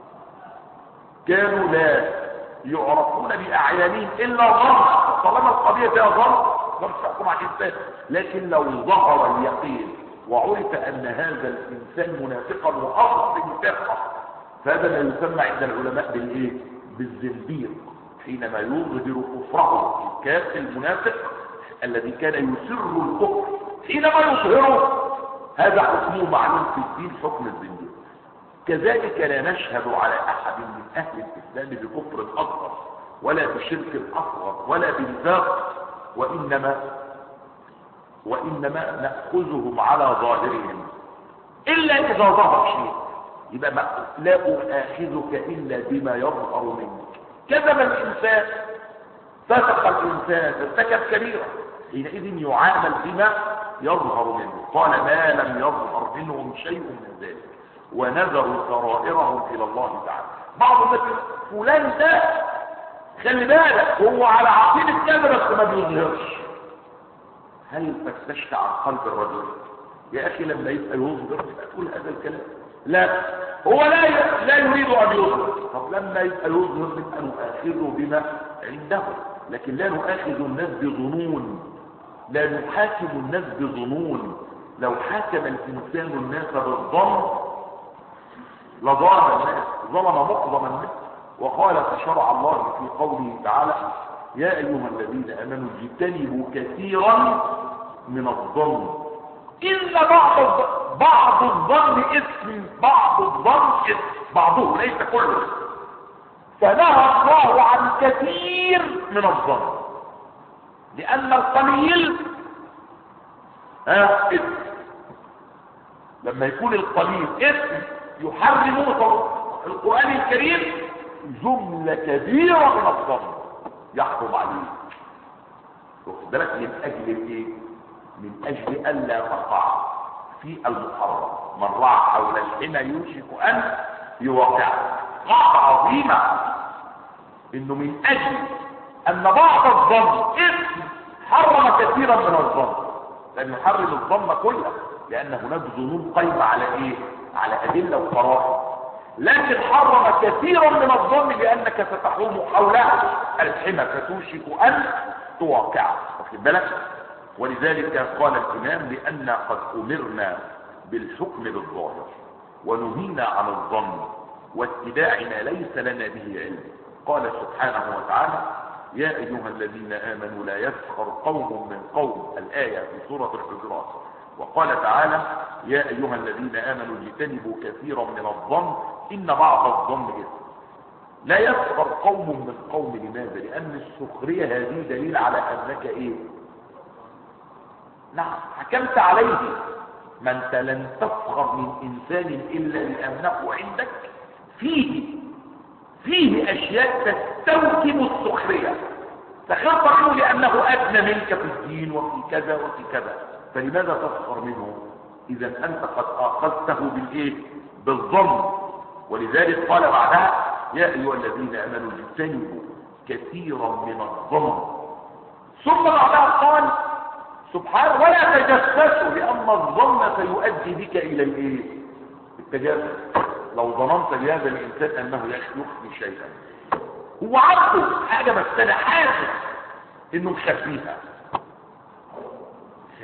كانوا لا يعرفون بأعيانهم إلا ظن، طالما القضية فيها ظن لم تحكم على الإنسان. لكن لو ظهر اليقين وعرف أن هذا الإنسان منافقا وأصل نفاقه، فهذا ما يسمى عند العلماء بالإيه؟ بالزنديق، حينما يظهر كفره. الكافر المنافق الذي كان يسر الكفر حينما يظهره هذا حكمه معلوم في الدين حكم الزنديق. كذلك لا نشهد على أحد من أهل الإسلام بكفر أصغر ولا بشرك أصغر ولا بنفاق، وإنما وإنما نأخذهم على ظاهرهم إلا إذا ظهر شيء، يبقى لا أؤاخذك إلا بما يظهر منك. كذب الإنسان، فسق الإنسان، ارتكب كبيرة، حينئذ يعامل بما يظهر منه. قال ما لم يظهر منهم شيء من ذلك ونذروا سرائرهم إلى الله تعالى. بعض الناس فلان ده خلي بالك هو على عقيدة كذا بس ما بيظهرش. هل فتشت عن قلب الرجل؟ يا أخي لما يبقى يظهر تقول هذا الكلام؟ لا، هو لا لا يريد أن يظهر. طب لما يبقى يظهر نبقى نؤاخذه بما عنده، لكن لا نؤاخذ الناس بظنون، لا نحاكم الناس بظنون. لو حاكم الإنسان الناس بالظن لظلم الناس، ظلم معظم الناس. وقال فشرع الله في قوله تعالى يا أيها الذين آمنوا اجتنبوا كثيرا من الظن إن بعض بعض الظن إثم، بعض الظن إثم، بعضه ليس كله. فنهى الله عن كثير من الظن لأن القليل ها إثم. لما يكون القليل إثم يحرمه القرآن الكريم جملة كبيرة من الظن يحكم عليه. واخد بالك من أجل إيه؟ من أجل ألا تقع في المحرم. من رعى حول الحمى يوشك أن يوقع. قاعدة عظيمة إنه من أجل أن بعض الظن إثم حرم كثيرا من الظن، لأنه يحرم الظن كله، لأن هناك ظنون قايمة على إيه؟ على أدلة وقرائن. لكن حرم كثيرا من الظن لأنك ستحوم حولها الحمى فتوشك أن توقع. واخد بالك؟ ولذلك قال الإمام لأن قد أمرنا بالحكم بالظاهر ونهينا عن الظن واتباع ما ليس لنا به علم. قال سبحانه وتعالى يا أيها الذين آمنوا لا يسخر قوم من قوم، الآية في سورة الحجرات. وقال تعالى يا أيها الذين آمنوا اجتنبوا كثيرا من الظن إن بعض الظن إثم. لا يسخر قوم من قوم. لماذا؟ لأن السخرية هذه دليل على أنك إيه؟ نعم حكمت عليه. ما أنت لن تسخر من إنسان إلا لأنه عندك فيه فيه أشياء تستوجب السخرية. سخرت منه لأنه أدنى منك في الدين وفي كذا وفي كذا، فلماذا تسخر منه؟ إذا أنت قد آخذته بالإيه؟ بالظن. ولذلك قال بعدها يا أيها الذين آمنوا اجتنبوا كثيرا من الظن. ثم بعدها قال سبحانه ولا تجسسوا لأن الظن سيؤدي بك إلى الإيه؟ التجسس. لو ظننت لهذا الإنسان أنه يخفي شيئا، هو عبده حاجة بس أنا حاسس إنه مخفيها،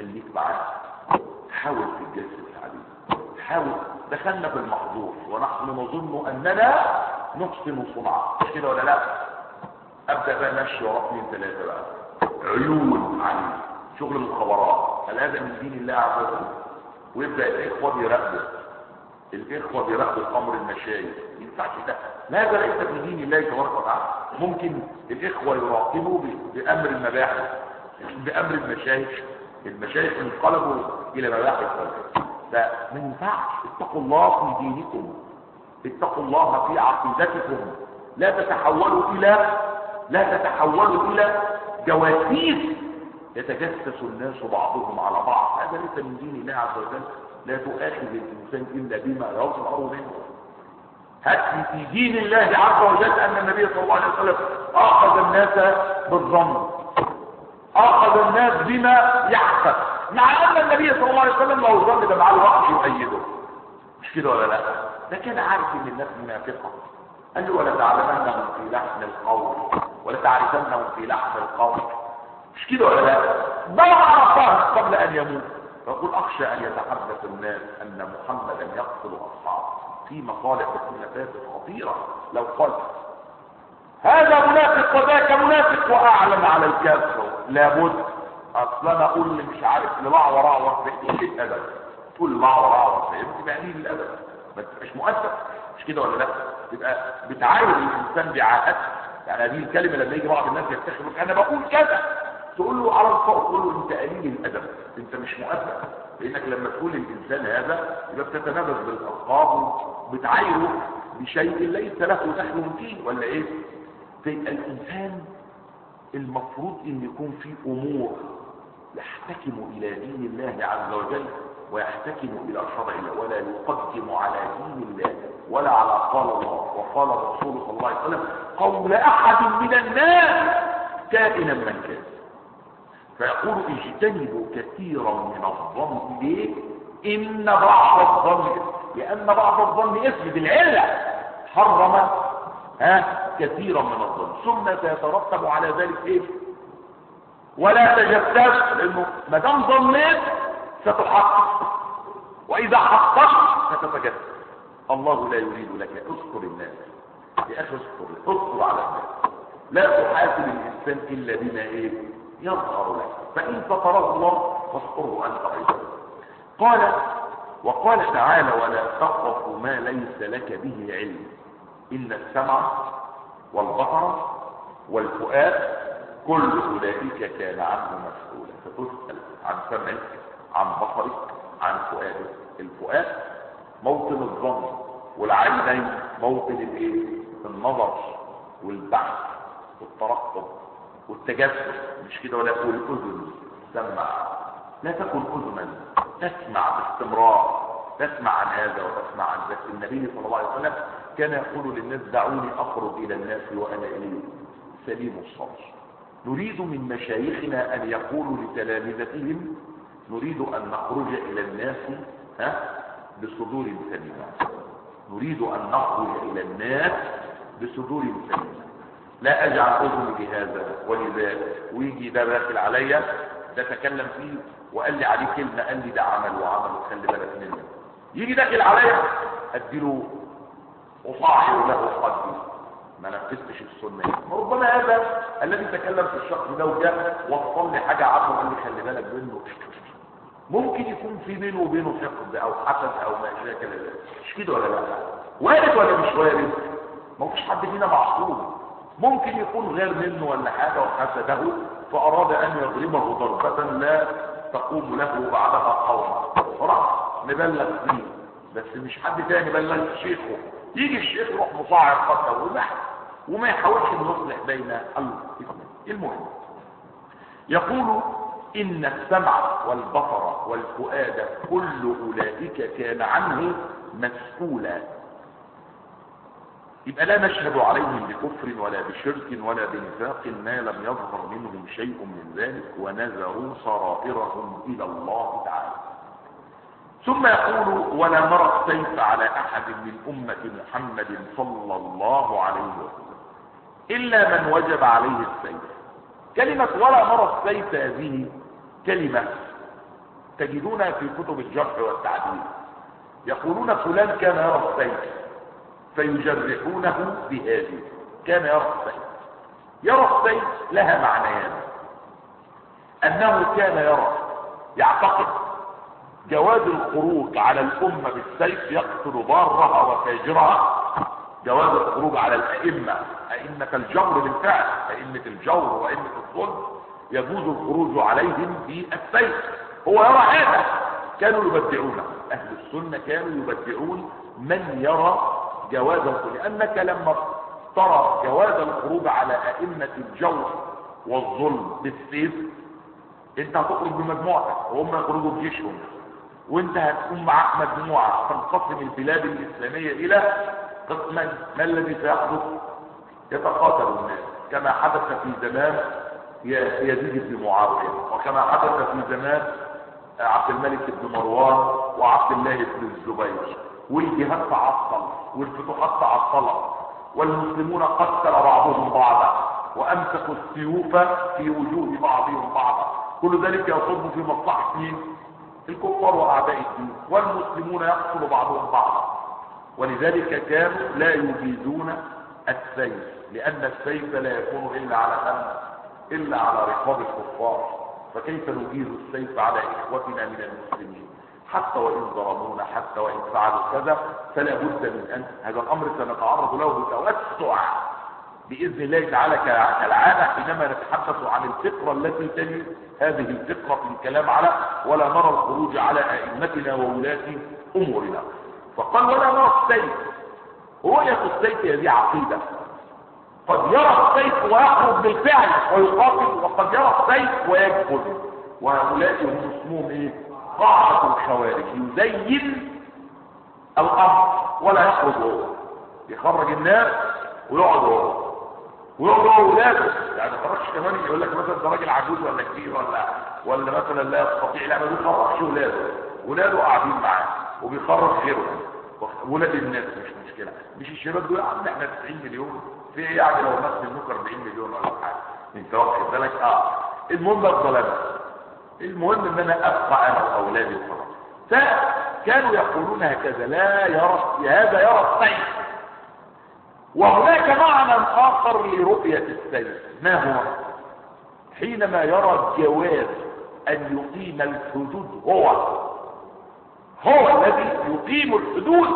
خليك معاه، حاول تتجسس عليه، حاول. دخلنا في المحظور ونحن نظن اننا نحسن صنعا، مش كده ولا لا؟ ابدا بقى ماشي ورا اثنين ثلاثه بقى عيون عليه، شغل المخابرات، هل هذا من دين الله عز وجل؟ ويبدا الاخوه بيراقبوا، الاخوه بيراقبوا امر المشايخ، ما ينفعش ده، هذا ليس في دين الله تبارك وتعالى. ممكن الاخوه يراقبوا بامر المباحث، بامر المشايخ، المشايخ انقلبوا الى مباحث، فما ينفعش. اتقوا الله في دينكم، اتقوا الله في عقيدتكم، لا تتحولوا الى لا تتحولوا الى جواسيس يتجسس الناس بعضهم على بعض، هذا ليس من دين الله عز وجل. لا تؤاخذ الانسان الا بما يظهر منه. هات في دين الله عز وجل ان النبي صلى الله عليه وسلم اخذ الناس بالظن، اخذ الناس بما يحسب، مع ان النبي صلى الله عليه وسلم لو ظن ده معاه الوحي يؤيده، مش كده ولا لا؟ ده كان عارف ان الناس منافقه، قال له ولا تعلمنهم في لحن القول ولا تعرفنهم في لحن القول، مش كده ولا لا؟ ما عرفها قبل ان يموت. فقل اخشى ان يتحدث الناس ان محمدا يقتل اصحابه في مصالح ومفاسد خطيره. لو قال هذا منافق وذاك منافق واعلن على الكافر، لابد اصلا انا اقول اللي مش عارف لبعض وراء في الادب، تقول لبعض وراء في تبقى قليل الادب، ما تبقاش مؤدب، مش كده ولا لا؟ تبقى بتعاير الانسان بعاهته. يعني هذه الكلمه لما يجي بعض الناس يفتخروا انا بقول كذا، تقول له على الفور، تقول له انت قليل الادب، انت مش مؤدب، لانك لما تقول للانسان هذا يبقى بتتنافس بالالقاب وبتعايره بشيء ليس له دخل فيه، ولا ايه؟ فيبقى الانسان المفروض ان يكون في امور يحتكم الى دين الله عز وجل ويحتكم الى شرع الله، ولا يقدم على دين الله ولا على قال الله وقال الرسول صلى الله عليه وسلم قول احد من الناس كائنا من كان. فيقول اجتنبوا كثيرا من الظن، ليه؟ ان بعض الظن، لان بعض الظن اسم بالعله حرم ها كثيرا من الظن، ثم سيترتب على ذلك ايه؟ ولا تجسس، لانه ما دام ظنيت ستحقق، واذا حققت ستتجسس. الله لا يريد لك اذكر الناس يا اخي، اذكر اذكر على الناس، لا تحاسب الانسان الا بما ايه؟ يظهر لك، فان ستره الله فاذكره انت ايضا. قال وقال تعالى ولا تقف ما ليس لك به علم ان السمع والبصر والفؤاد كل اولئك كان عنه مسؤولا. فتسال عن سمعك، عن بصرك، عن فؤادك. الفؤاد موطن الظن، والعينين موطن الايه؟ النظر والبحث والترقب والتجسس، مش كده ولا؟ والاذن سمع، لا تكن اذنا تسمع باستمرار، تسمع عن هذا وتسمع عن ذاك. النبي صلى الله عليه وسلم كان يقول للناس دعوني اخرج الى الناس وانا اليه سليم الصدر. نريد من مشايخنا ان يقولوا لتلامذتهم نريد ان نخرج الى الناس ها بصدور سليمه، نريد ان نخرج الى الناس بصدور سليمه، لا اجعل اذني بهذا ولذاك، ويجي ده داخل عليا ده تكلم فيه وقال لي عليه كلمه، قال لي ده عمل وعمل وخلي بالك منه، يجي داخل عليا اديله اصاحب له قدي، ما نفذتش السنه. ربما هذا الذي تكلم في الشخص ده وجاء وصل لي حاجه عنه قال لي خلي بالك منه، ممكن يكون في بينه وبينه حقد او حسد او ما شاكل، مش كده ولا لا؟ وارد ولا مش وارد؟ ما فيش حد فينا معصوم، ممكن يكون غير منه ولا حاجه وحسده فاراد ان يضربه ضربه لا تقوم له بعدها قوما، خلاص نبلغ فيه، بس مش حد تاني بلغ شيخه، يجي الشيخ يروح مصاعد خطه ومحن وما يحاولش ان يصلح بين الاثنين. المهم يقول ان السمع والبصر والفؤاد كل اولئك كان عنه مسؤولا. يبقى لا نشهد عليهم بكفر ولا بشرك ولا بنفاق ما لم يظهر منهم شيء من ذلك، ونذروا سرائرهم الى الله تعالى. ثم يقول ولا نرى السيف على احد من امة محمد صلى الله عليه وسلم الا من وجب عليه السيف. كلمة ولا نرى السيف هذه كلمة تجدونها في كتب الجرح والتعديل، يقولون فلان كان يرى السيف فيجرحونه بهذه، كان يرى السيف. يرى السيف لها معنيان، انه كان يرى يعتقد جواز الخروج على الامه بالسيف يقتل بارها وفاجرها، جواز الخروج على الائمه، ائمه الجور بالفعل، ائمه الجور وائمه الظلم يجوز الخروج عليهم بالسيف. هو يرى هذا، كانوا يبدعونه، اهل السنه كانوا يبدعون من يرى جوازه، لانك لما ترى جواز الخروج على ائمه الجور والظلم بالسيف انت هتخرج بمجموعتك وهم يخرجوا بجيشهم، وانت هتكون معك مجموعه تنقسم البلاد الاسلاميه الى قسمين. ما الذي سيحدث؟ يتقاتل الناس كما حدث في زمان يزيد بن معاويه، وكما حدث في زمان عبد الملك بن مروان وعبد الله بن الزبير، والجهاد تعطل والفتوحات تعطلت والمسلمون قتل بعضهم بعضا وامسكوا السيوف في وجوه بعضهم بعضا، كل ذلك يصب في مصلحه مين؟ الكفار واعداء الدين، والمسلمون يقتل بعضهم بعضا. ولذلك كانوا لا يجيزون السيف، لان السيف لا يكون الا على من؟ الا على رقاب الكفار، فكيف نجيز السيف على اخوتنا من المسلمين حتى وان ظلمونا، حتى وان فعلوا كذا؟ فلا بد من ان هذا الامر سنتعرض له بتوسع باذن الله تعالى كالعاده حينما نتحدث عن الفقره التي تلي هذه الفقره في الكلام على ولا نرى الخروج على ائمتنا وولاة امورنا. فقال ولا نرى السيف. هو يا السيف هذه عقيده، قد يرى السيف ويخرج بالفعل ويقاتل، وقد يرى السيف ويكفر، وهؤلاء هم اسمهم ايه؟ قاعده الخوارج، يزين الامر ولا يخرج هو، يخرج الناس ويقعد هو ويقعد هو ولاده، يعني ما يخرجش كمان يقول لك مثلا ده راجل عجوز ولا كبير ولا ولا مثلا لا يستطيع، لا ما بيخرجش ولاده، ولاده قاعدين معاه وبيخرج غيرهم ولاد الناس، مش مشكله. مش الشباب دول يا عم احنا تسعين مليون في ايه يعني لو الناس منكم أربعين مليون ولا حاجه، انت واخد بالك؟ اه المهم ده الظلام، المهم ان انا ابقى انا واولادي وخلاص. فكانوا يقولون هكذا، لا يرى هذا يرى السيف. وهناك معنى اخر لرؤيه السيف، ما هو؟ حينما يرى الجواز ان يقيم الحدود، هو هو الذي يقيم الحدود،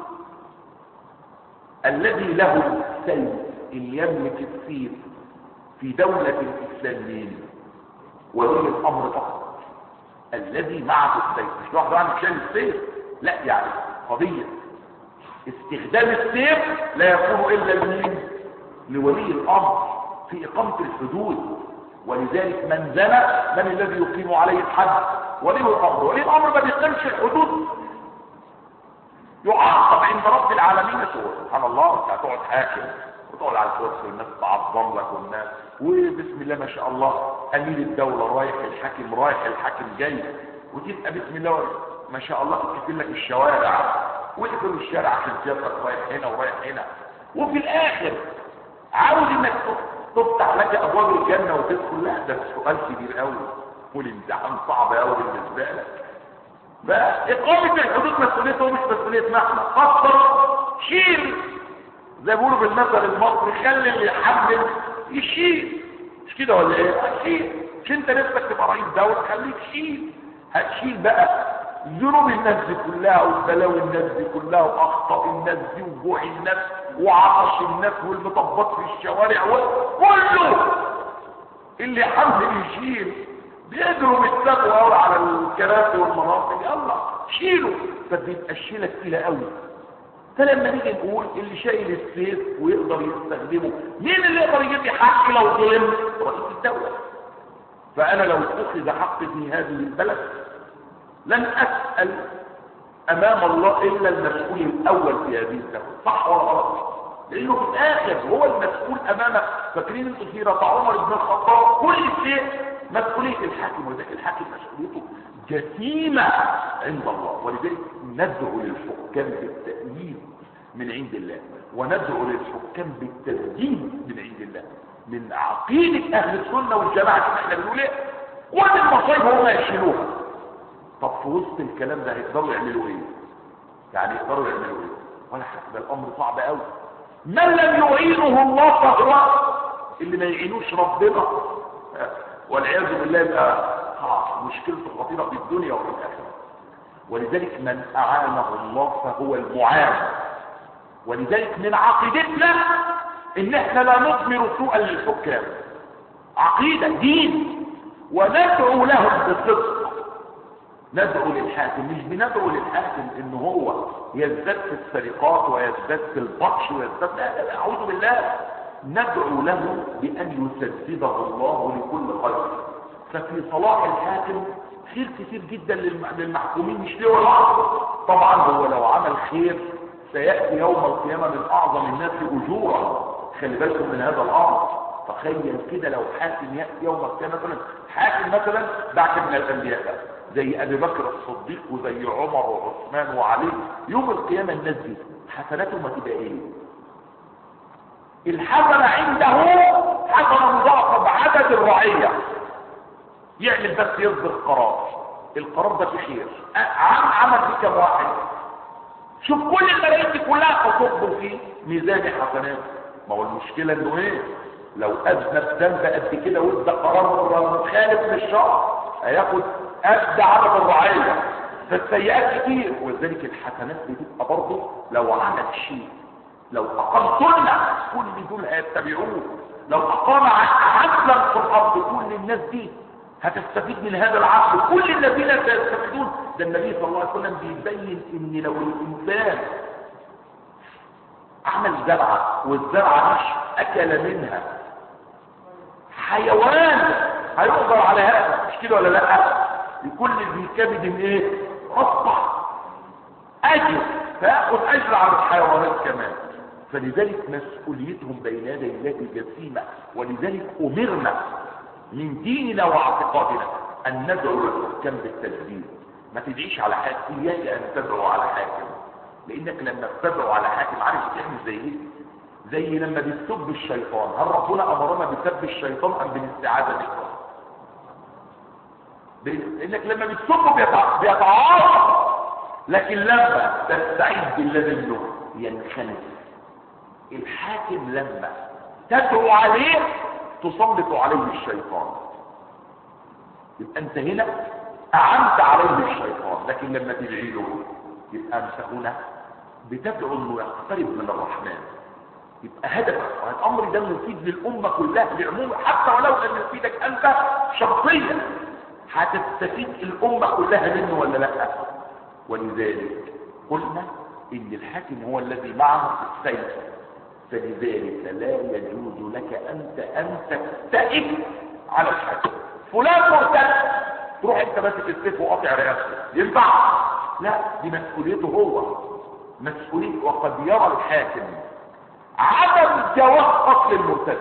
الذي له السيف اللي يملك السيف في دولة الإسلاميين ولي الأمر فقط، الذي معه السيف، مش واحد عنده شان السيف، لا، يعني قضية استخدام السيف لا يكون إلا لمين؟ لولي الأمر في إقامة الحدود. ولذلك من زنى من الذي يقيم عليه الحد؟ ولي الأمر. ولي الأمر ما بيقيمش الحدود يعاقب عند رب العالمين. سبحان الله، انت هتقعد حاكم وتقعد على الكرسي والناس تعظم لك والناس وبسم الله ما شاء الله امير الدوله رايح، الحاكم رايح، الحاكم جاي، وتبقى بسم الله ما شاء الله تكتب لك الشوارع ويقفلوا الشارع عشان سيادتك رايح هنا ورايح هنا، وفي الاخر عاوز انك تفتح لك ابواب الجنه وتدخل. لا، ده سؤال كبير قوي والامتحان صعب قوي بالنسبه لك. فإقامة الحدود مسؤوليته مش مسؤوليتنا احنا، خاصة شيل زي ما بيقولوا بالمثل المصري، خلي اللي يحمل يشيل، مش كده ولا ايه؟ هتشيل، مش انت نفسك تبقى رئيس دولة، خليك شيل. هتشيل بقى ذنوب الناس دي كلها وبلاوي الناس دي كلها واخطاء الناس دي وجوع الناس وعطش الناس والمطبات في الشوارع وكله اللي يحمل يشيل. بيقدروا بالتقوى قوي على الكراسي والمناصب، يلا شيلوا، فبيبقى الشيله تقيله قوي. فلما نيجي نقول اللي شايل السيف ويقدر يستخدمه، مين اللي يقدر يجيب لي حقي لو ظلم؟ رئيس الدوله. فانا لو اخذ حقي في هذه البلد لن اسال امام الله الا المسؤول الاول في هذه الدوله، صح ولا غلط؟ لانه في الاخر هو المسؤول امامك. فاكرين انتوا سيره عمر بن الخطاب؟ كل شيء مسؤولية الحاكم، ولذلك الحاكم مسؤوليته جسيمة عند الله. ولذلك ندعو للحكام بالتأييد من عند الله، وندعو للحكام بالتسديد من عند الله. من عقيدة أهل السنة والجماعة احنا بنقول ايه؟ كل المصايب هم يشيلوها، في وسط الكلام ده هيقدروا يعملوا ايه؟ يعني يقدروا يعملوا ايه؟ ولا حاجه، ده الامر صعب قوي. من لم يعينه الله فهو اللي ما يعينوش ربنا والعياذ بالله يبقى مشكلته خطيره في الدنيا وفي الاخره. ولذلك من اعانه الله فهو المعان. ولذلك من عقيدتنا ان احنا لا نضمر سوءا للحكام، عقيده دين، وندعو لهم بالصدق. ندعو للحاكم، مش بندعو للحاكم ان هو يزداد في السرقات ويزداد في البطش ويزداد، لا لا اعوذ بالله. ندعو له بان يسدده الله لكل خير. ففي صلاح الحاكم خير كتير جدا للمحكومين، مش ليه ولا طبعا. هو لو عمل خير سياتي يوم القيامه من اعظم الناس اجورا. خلي بالكم من هذا الامر. تخيل كده لو حاكم ياتي يوم القيامه مثلا، حاكم مثلا بعد من الانبياء زي ابي بكر الصديق وزي عمر وعثمان وعلي، يوم القيامه الناس دي حسناتهم هتبقى ايه؟ الحسنه عنده حسنه مضاعفه بعدد الرعيه. يعمل بس يصدر قرار، القرار ده في خير، عم عمل فيه كم واحد؟ شوف كل الملايين دي كلها تصب في ميزان حسنات. ما هو المشكله انه ايه؟ لو اذنب ذنب قد كده وادى قرار مخالف للشرع هياخد قد عدد الرعيه. فالسيئات كتير. ولذلك الحسنات بتبقى برضه لو عمل شيء، لو اقام سنه كل دول هيتبعوه، لو اقام عدلا في الارض كل الناس دي هتستفيد من هذا العقل، كل الذين سيستفيدون. ده النبي صلى الله عليه وسلم بيبين ان لو الانسان عمل زرعه والزرعه مش اكل منها حيوان هيقدر على هذا، مش كده ولا لا؟ لكل ذي كبد ايه؟ اصبح اجر، فياخذ اجر على الحيوانات كمان. فلذلك مسؤوليتهم بين يدي الله جسيمه. ولذلك امرنا من ديننا واعتقادنا ان ندعو للحكام بالتدبير. ما تدعيش على حاكم، اياك ان تدعو على حاكم، لانك لما تدعو على حاكم عارف تعمل زي ايه؟ زي لما بتسب الشيطان. هل ربنا امرنا بسب الشيطان ام بالاستعاذه به؟ لانك لما بتسبه بيتعارض، لكن لما تستعيذ بالله منه ينخنق. الحاكم لما تدعو عليه تسلط عليه الشيطان، يبقى انت هنا اعنت عليه الشيطان. لكن لما تدعي له يبقى انت هنا بتدعو انه يقترب من الرحمن. يبقى هدفك الامر ده مفيد للامه كلها بعموم، حتى ولو ان يفيدك انت شخصيا هتستفيد الامه كلها منه ولا لا؟ ولذلك قلنا ان الحاكم هو الذي معه السيف. فلذلك لا يجوز لك انت ان تستئب على الحاكم. فلان مرتد تروح انت ماسك السيف وقاطع رئاسته، ينفع؟ لا، دي مسؤوليته هو، مسؤوليته. وقد يرى الحاكم عدم جواز قتل المرتد.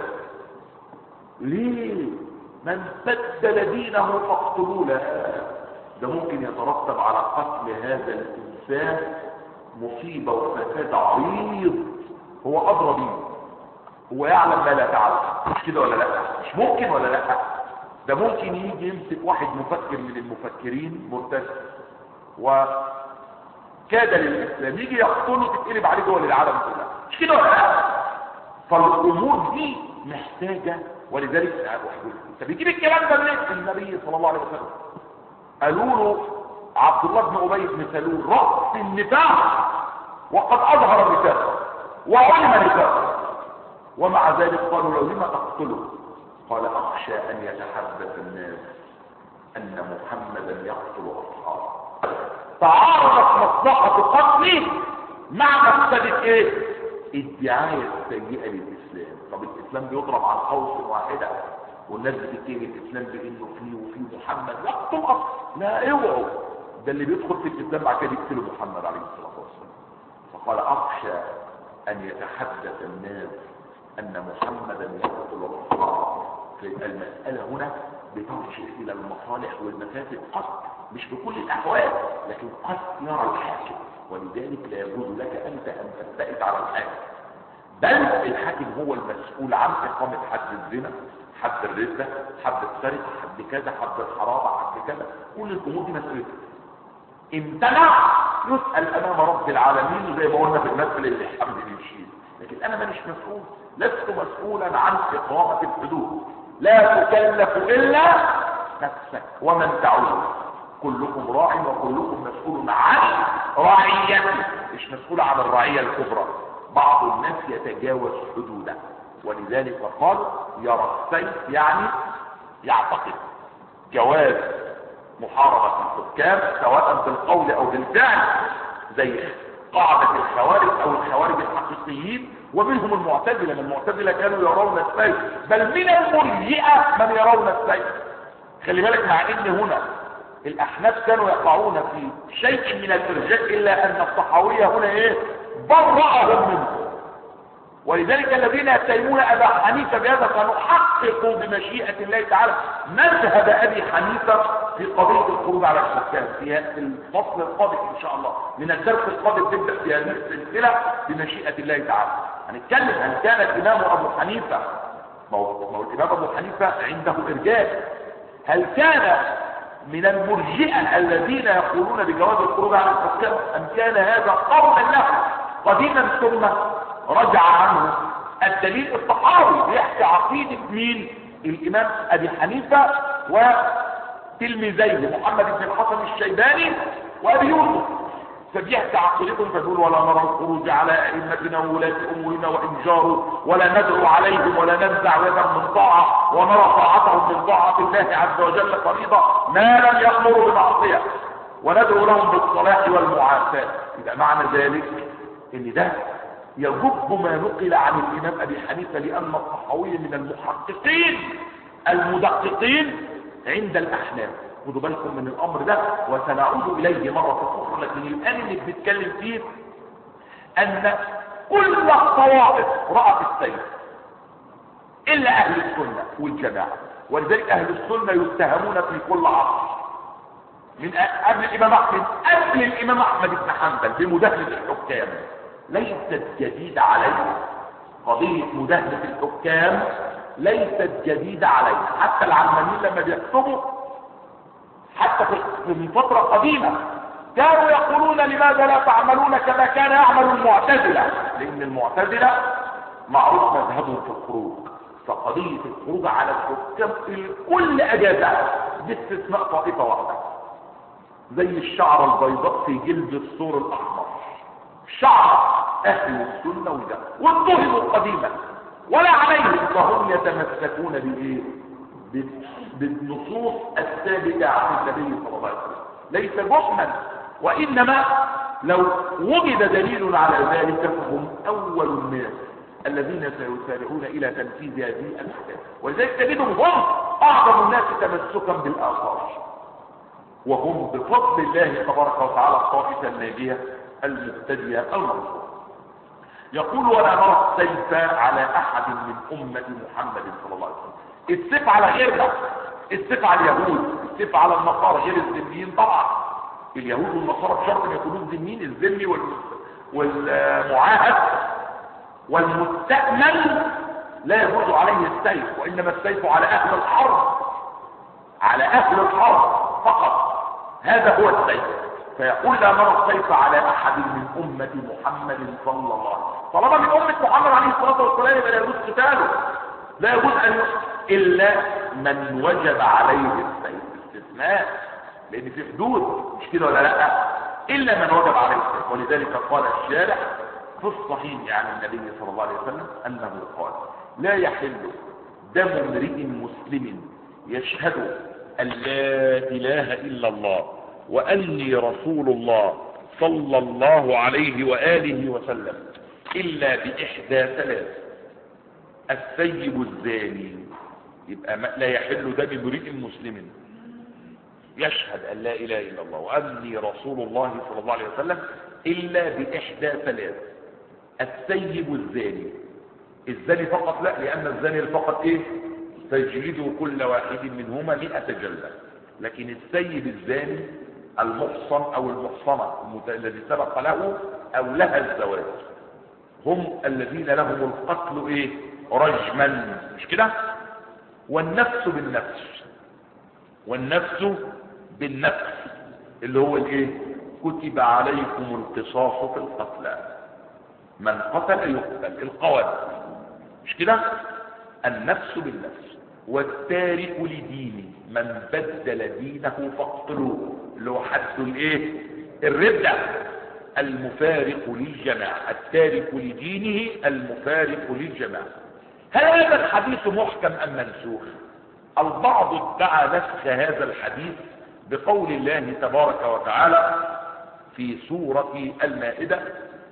ليه؟ من بدل دينه فاقتلوه. لا، ده ممكن يترتب على قتل هذا الانسان مصيبه وفساد عريض هو ادرى بيه، هو يعلم ما لا تعلم، مش كده ولا لا؟ مش ممكن ولا لا؟ ده ممكن يجي يمسك واحد مفكر من المفكرين مرتد وكاد للاسلام، يجي يقتله تتقلب عليه دول العالم كلها، مش كده ولا لا؟ فالامور دي محتاجه. ولذلك انت بيجيب الكلام ده منين؟ النبي صلى الله عليه وسلم قالوا له عبد الله بن ابي بن سلول راس النفاق وقد اظهر النفاق وعلم النفاق، ومع ذلك قالوا له لما تقتله؟ قال اخشى ان يتحدث الناس ان محمدا يقتل اصحابه. تعارضت مصلحه قتله مع مفسده ايه؟ الدعايه السيئه للاسلام. طب الاسلام بيضرب عن قوس واحده والناس بتتهم الاسلام بانه فيه وفيه محمد يقتل اصلا. لا، اوعوا، ده اللي بيدخل في الاسلام بعد كده يقتل محمد عليه الصلاه والسلام. فقال اخشى ان يتحدث الناس ان محمدا يقتل اصحابه. فيبقى المساله هنا بترجع الى المصالح والمفاسد قد، مش بكل الاحوال، لكن قد يرى الحاكم. ولذلك لا يجوز لك انت ان تستئد على الحاكم، بل الحاكم هو المسؤول عن اقامه حد الزنا، حد الردة، حد السرقه، حد كذا، حد الحرابه، حد كذا. كل الامور دي مسؤوليته. امتنع يسأل امام رب العالمين، زي ما قلنا في المثل اللي الحمد لله. لكن انا مانيش مسؤول، لست مسؤولا عن اقامة الحدود. لا تكلف الا نفسك ومن تعود، كلكم راع وكلكم مسؤول عن رعيته، مش مسؤول عن الرعية الكبرى. بعض الناس يتجاوز حدوده، ولذلك قال يرى السيف، يعني يعتقد جواز محاربة الحكام سواء بالقول او بالفعل، زي قاعدة الخوارج او الخوارج الحقيقيين، ومنهم المعتزلة. من المعتزلة كانوا يرون السيف، بل من المرجئة من يرون السيف. خلي بالك، مع ان هنا الاحناف كانوا يقعون في شيء من الارجاء، الا ان الطحاوية هنا ايه برأهم منه. ولذلك الذين يتهمون ابا حنيفه بهذا فنحقق بمشيئه الله تعالى مذهب ابي حنيفه في قضيه الخروج على الحكام في الفصل القادم ان شاء الله. من الدرس القادم تبدا في هذه السلسله بمشيئه الله تعالى. هنتكلم هل كان الامام ابو حنيفه، ما هو الامام ابو حنيفه عنده ارجاء، هل كان من المرجئه الذين يقولون بجواز الخروج على الحكام، ام كان هذا قولا له قديما ثم رجع عنه؟ الدليل الطحاوي بيحكي عقيدة مين؟ الامام ابي حنيفة وتلميذيه محمد بن الحسن الشيباني وابي يوسف، فبيحكي عقيدتهم، فبيقول ولا نرى الخروج على ائمتنا وولاة امورنا وان جاروا، ولا ندعو عليهم ولا ننزع يدا من طاعة، ونرى طاعتهم من طاعة الله عز وجل فريضة ما لم يأمروا بمعصية، وندعو لهم بالصلاح والمعافاة. إذا معنى ذلك ان ده يجب ما نقل عن الامام ابي حنيفه، لان الطحاوي من المحققين المدققين عند الاحناف. خدوا بالكم من الامر ده وسنعود اليه مره اخرى، لكن الان اللي بنتكلم فيه ان كل الطوائف رأت السيف الا اهل السنه والجماعه. ولذلك اهل السنه يتهمون في كل عصر، من قبل الامام احمد قبل الامام احمد بن حنبل بمداهنه الحكام. ليست جديدة عليه قضية مداهنة الحكام، ليست جديدة عليه. حتى العلمانيين لما بيكتبوا حتى في فترة قديمة كانوا يقولون لماذا لا تعملون كما كان يعمل المعتزلة، لأن المعتزلة معروف مذهبهم في الخروج، فقضية الخروج على الحكام الكل أجازها باستثناء طائفة واحدة، زي الشعر البيضاء في جلد الثور الأحمر، شعر اهل السنة والجماعة، واتهموا قديما ولا عليهم، فهم يتمسكون بايه؟ بالنصوص الثابتة عن النبي صلى الله عليه وسلم، ليس جحما، وانما لو وجد دليل على ذلك فهم اول الناس الذين سيسارعون الى تنفيذ هذه الاحكام. ولذلك تجدهم هم اعظم الناس تمسكا بالاثار، وهم بفضل الله تبارك وتعالى الطائفة الناجية المبتدئة المنصورة. يقول ولا نرى السيف على احد من امة محمد صلى الله عليه وسلم. السيف على غيرنا، السيف على اليهود، السيف على النصارى غير الذميين طبعا. اليهود والنصارى بشرط ان يكونوا الذميين، الذمي والمعاهد والمستأمن لا يجوز عليه السيف، وانما السيف على اهل الحرب، على اهل الحرب فقط، هذا هو السيف. فيقول لا نرى السيف على احد من امة محمد صلى الله عليه وسلم. طالما من امة محمد عليه الصلاة والسلام يبقى لا يجوز قتاله، لا يجوز ان الا من وجب عليه السيف، استثناء، لان في حدود، مش كده ولا لا؟ الا من وجب عليه السيف. ولذلك قال الشارع في الصحيح عن النبي صلى الله عليه وسلم انه قال لا يحل دم امرئ مسلم يشهد ان لا اله الا الله واني رسول الله صلى الله عليه واله وسلم الا باحدى ثلاث: السيب الزاني، يبقى لا يحل دم امرئ مسلم يشهد ان لا اله الا الله واني رسول الله صلى الله عليه وسلم الا باحدى ثلاث: السيب الزاني، الزاني فقط لا، لان الزاني فقط ايه؟ تجلد كل واحد منهما مئة جلدة. لكن السيب الزاني المحصن او المحصنة الذي سبق له او لها الزواج، هم الذين لهم القتل ايه؟ رجما، مش كده؟ والنفس بالنفس، والنفس بالنفس اللي هو الايه؟ كتب عليكم القصاص في القتلى، من قتل يقتل، القواد مش كده؟ النفس بالنفس، والتارك لدينه من بدل دينه فاقتلوه، اللي هو حد الايه؟ الردة، المفارق للجماعة، التارك لدينه المفارق للجماعة. هل هذا الحديث محكم ام منسوخ؟ البعض ادعى نسخ هذا الحديث بقول الله تبارك وتعالى في سورة المائدة: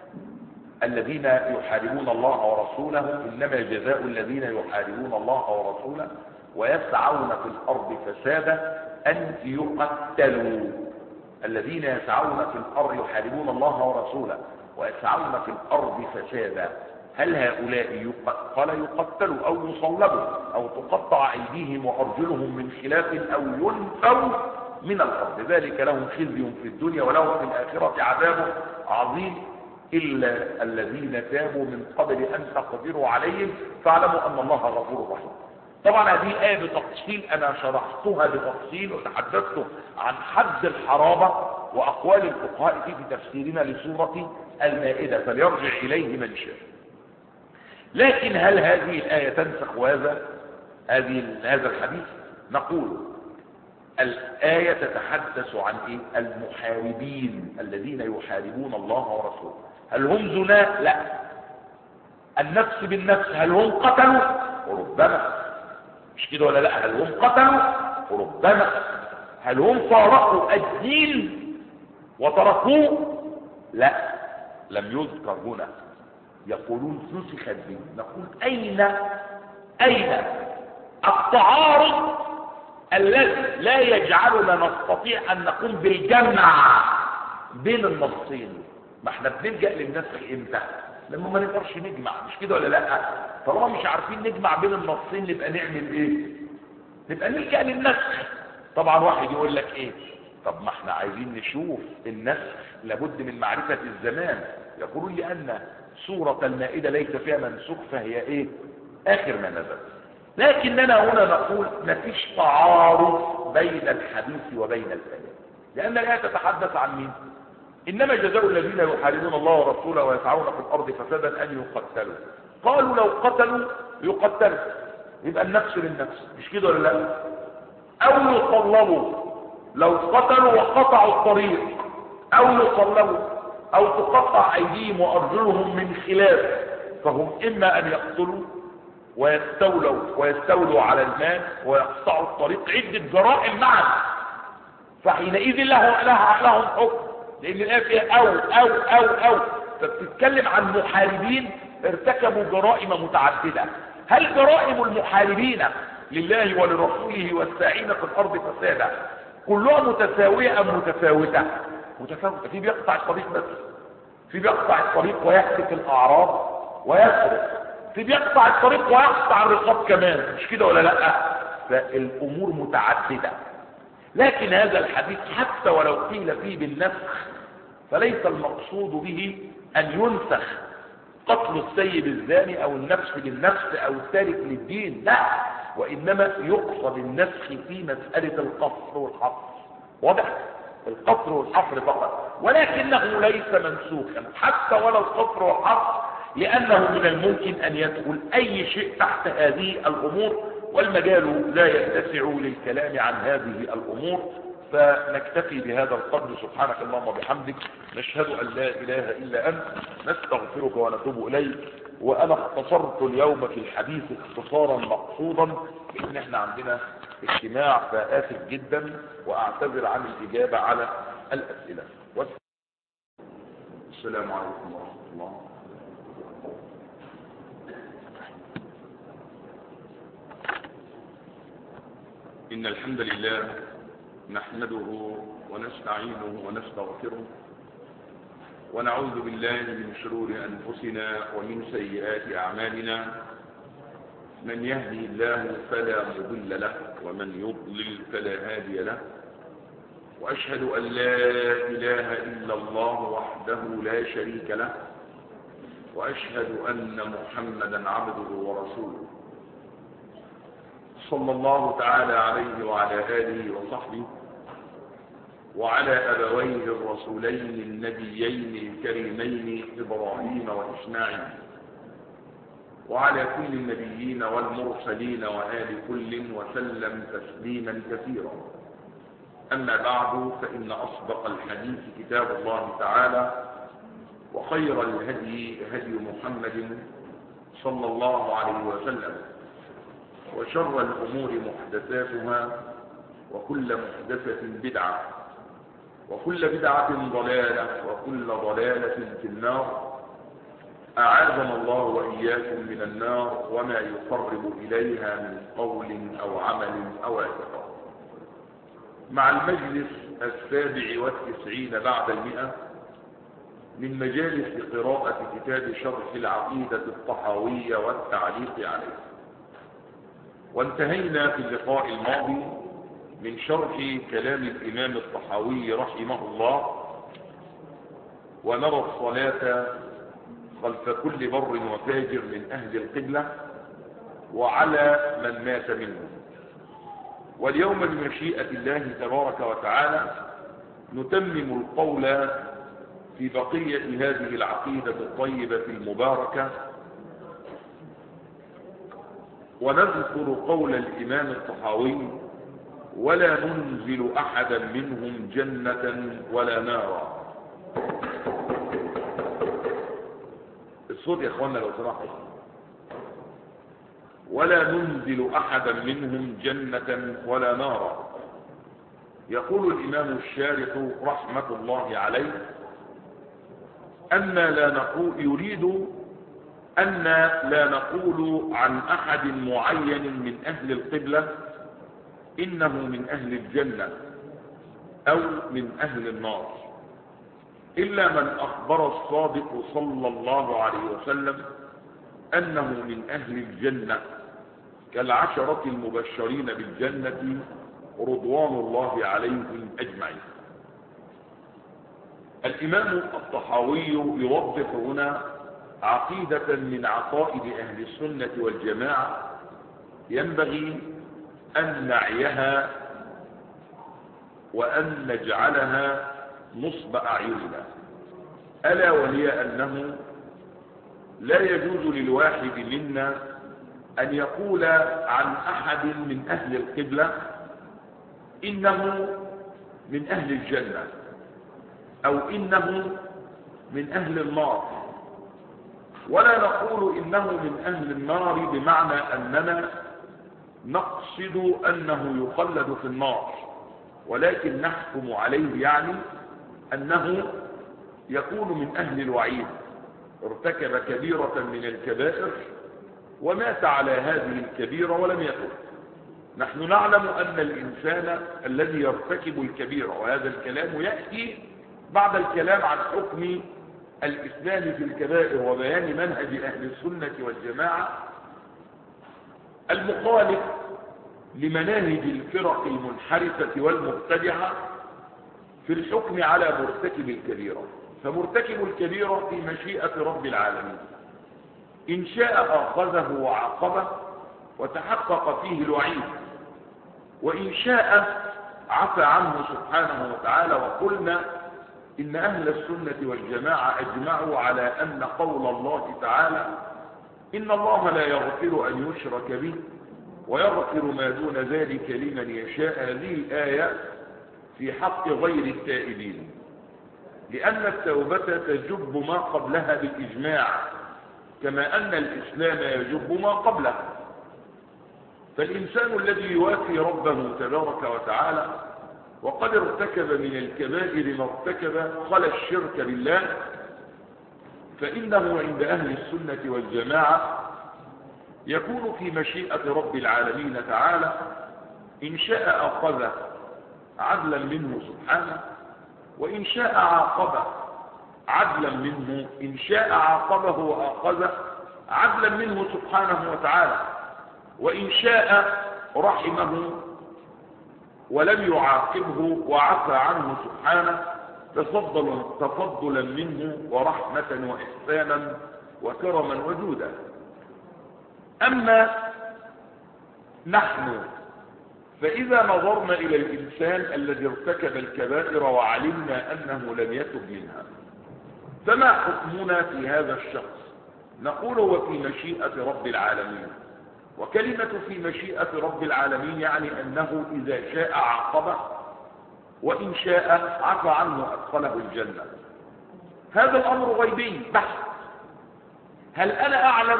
الذين يحاربون الله ورسوله إنما جزاء الذين يحاربون الله ورسوله ويسعون في الأرض فسادا أن يقتلوا. الذين يسعون في الأرض يحاربون الله ورسوله ويسعون في الأرض فسادا، هل هؤلاء قال يقتلوا أو يصلبوا أو تقطع أيديهم وأرجلهم من خلاف أو ينفوا من الأرض، ذلك لهم خزي في الدنيا ولهم في الآخرة عذاب عظيم إلا الذين تابوا من قبل أن تقدروا عليهم فاعلموا أن الله غفور رحيم. طبعا هذه الآية بتفصيل أنا شرحتها بتفصيل وتحدثت عن حد الحرابة وأقوال الفقهاء في تفسيرنا لسورة المائدة، فليرجع إليه من شاء. لكن هل هذه الآية تنسخ هذا هذه هذا الحديث؟ نقول الآية تتحدث عن إيه؟ المحاربين الذين يحاربون الله ورسوله. هل هم زنا؟ لا. النفس بالنفس، هل هم قتلوا؟ وربما. مش كده ولا لا؟ هل هم قتلوا؟ وربما. هل هم فارقوا الدين وتركوه؟ لا، لم يذكر هنا. يقولون نسخ الدين. نقول أين أين التعارض الذي لا يجعلنا نستطيع أن نقوم بالجمع بين النصين؟ ما احنا بنلجأ للنسخ امتى؟ لما ما نقدرش نجمع، مش كده ولا لا؟ طالما مش عارفين نجمع بين النصين نبقى نعمل ايه؟ نبقى نلجأ للنسخ. طبعا واحد يقول لك ايه؟ طب ما احنا عايزين نشوف النسخ لابد من معرفة الزمان. يقولون لأن سورة المائدة ليس فيها منسوخ فهي ايه؟ آخر ما نزل. لكننا هنا نقول مفيش تعارض بين الحديث وبين الآية، لأن الآية تتحدث عن مين؟ إنما جزاء الذين يحاربون الله ورسوله ويسعون في الأرض فسادا أن يقتلوا. قالوا لو قتلوا يقتلوا، يبقى النفس بالنفس، مش كده ولا لا؟ أو يصلبوا، لو قتلوا وقطعوا الطريق، أو يصلبوا أو تقطع أيديهم وأرجلهم من خلاف، فهم إما أن يقتلوا ويستولوا ويستولوا على المال ويقطعوا الطريق، عدة جرائم معا، فحينئذ له لها لهم حكم، لأن الآية فيها أو أو أو أو فبتتكلم عن محاربين ارتكبوا جرائم متعددة. هل جرائم المحاربين لله ولرسوله والساعين في الأرض فسادا كلها متساوية أم متفاوتة؟ متفاوتة. في بيقطع الطريق بس، في بيقطع الطريق ويحتك الأعراض ويسرق، في بيقطع الطريق ويقطع الرقاب كمان، مش كده ولا لا؟ فالأمور متعددة. لكن هذا الحديث حتى ولو قيل فيه بالنسخ فليس المقصود به أن ينسخ قتل السيب الزاني أو النفس بالنفس أو التارك للدين، لا، وإنما يقصد النسخ في مسألة القصر والحصر. واضح؟ القصر والحصر فقط، ولكنه ليس منسوخا حتى ولو القصر والحصر، لأنه من الممكن أن يدخل أي شيء تحت هذه الأمور، والمجال لا يتسع للكلام عن هذه الأمور. فنكتفي بهذا القدر. سبحانك اللهم وبحمدك، نشهد أن لا إله إلا أنت، نستغفرك ونتوب إليك. وأنا اختصرت اليوم في الحديث اختصارا مقصودا، لأن احنا عندنا اجتماع، فآسف جدا وأعتذر عن الإجابة على الأسئلة. والسلام عليكم ورحمة الله. إن الحمد لله نحمده ونستعينه ونستغفره ونعوذ بالله من شرور أنفسنا ومن سيئات أعمالنا. من يهدي الله فلا مضل له ومن يضلل فلا هادي له، وأشهد أن لا إله إلا الله وحده لا شريك له، وأشهد أن محمدا عبده ورسوله صلى الله تعالى عليه وعلى آله وصحبه وعلى أبويه الرسولين النبيين الكريمين إبراهيم وإسماعيل وعلى كل النبيين والمرسلين وآل كل وسلم تسليما كثيرا. أما بعد، فإن أصدق الحديث كتاب الله تعالى، وخير الهدي هدي محمد صلى الله عليه وسلم، وشر الأمور محدثاتها، وكل محدثة بدعة، وكل بدعة ضلالة، وكل ضلالة في النار. أعاذنا الله وإياكم من النار وما يقرب إليها من قول أو عمل أو اعتقاد. مع المجلس السابع والتسعين بعد المئة من مجالس قراءة كتاب شرح العقيدة الطحاوية والتعليق عليه، وانتهينا في اللقاء الماضي من شرح كلام الإمام الطحاوي رحمه الله: ونرى الصلاة خلف كل بر وفاجر من أهل القبلة وعلى من مات منهم. واليوم بمشيئة الله تبارك وتعالى نتمم القول في بقية هذه العقيدة الطيبة المباركة، ونذكر قول الإمام الطحاوي: ولا ننزل أحدا منهم جنة ولا نارا. الصوت يا اخوانا لو سمحتوا. ولا ننزل أحدا منهم جنة ولا نارا. يقول الإمام الشارح رحمة الله عليه أن لا نقول يريد أن لا نقول عن أحد معين من أهل القبلة إنه من أهل الجنة أو من أهل النار، إلا من أخبر الصادق صلى الله عليه وسلم أنه من أهل الجنة، كالعشرة المبشرين بالجنة رضوان الله عليهم أجمعين. الإمام الطحاوي يوضح هنا عقيدة من عقائد أهل السنة والجماعة ينبغي أن نعيها وأن نجعلها نصب أعيننا، ألا وهي أنه لا يجوز للواحد منا أن يقول عن أحد من أهل القبلة إنه من أهل الجنة أو إنه من أهل النار، ولا نقول إنه من أهل النار بمعنى أننا نقصد أنه يخلد في النار، ولكن نحكم عليه يعني أنه يكون من أهل الوعيد، ارتكب كبيرة من الكبائر ومات على هذه الكبيرة ولم يتب. نحن نعلم أن الإنسان الذي يرتكب الكبيرة، وهذا الكلام يأتي بعد الكلام عن حكم الإسلام في الكبائر وبيان منهج أهل السنة والجماعة المخالف لمناهج الفرق المنحرفة والمبتدعة في الحكم على مرتكب الكبيرة. فمرتكب الكبيرة في مشيئة رب العالمين، إن شاء أخذه وعاقبه وتحقق فيه الوعيد، وإن شاء عفى عنه سبحانه وتعالى. وقلنا إن أهل السنة والجماعة أجمعوا على أن قول الله تعالى: إن الله لا يغفر أن يشرك به ويغفر ما دون ذلك لمن يشاء، هذه الآية في حق غير التائبين، لأن التوبة تجب ما قبلها بالإجماع، كما أن الإسلام يجب ما قبله. فالإنسان الذي يوافي ربه تبارك وتعالى وقد ارتكب من الكبائر ما ارتكب خلا الشرك بالله، فإنه عند أهل السنة والجماعة يكون في مشيئة رب العالمين تعالى، إن شاء أخذه عدلا منه سبحانه، وإن شاء عاقبه عدلا منه، إن شاء عاقبه وأخذه عدلا منه سبحانه وتعالى، وإن شاء رحمه ولم يعاقبه وعفى عنه سبحانه تفضلا, تفضلا منه ورحمة وإحسانا وكرما وجودا. أما نحن فإذا نظرنا إلى الإنسان الذي ارتكب الكبائر وعلمنا أنه لم يتب منها، فما حكمنا في هذا الشخص؟ نقول هو في مشيئة رب العالمين، وكلمة في مشيئة رب العالمين يعني أنه إذا شاء عاقبه وإن شاء عفى عنه أدخله الجنة. هذا الأمر غيبي بحت. هل أنا أعلم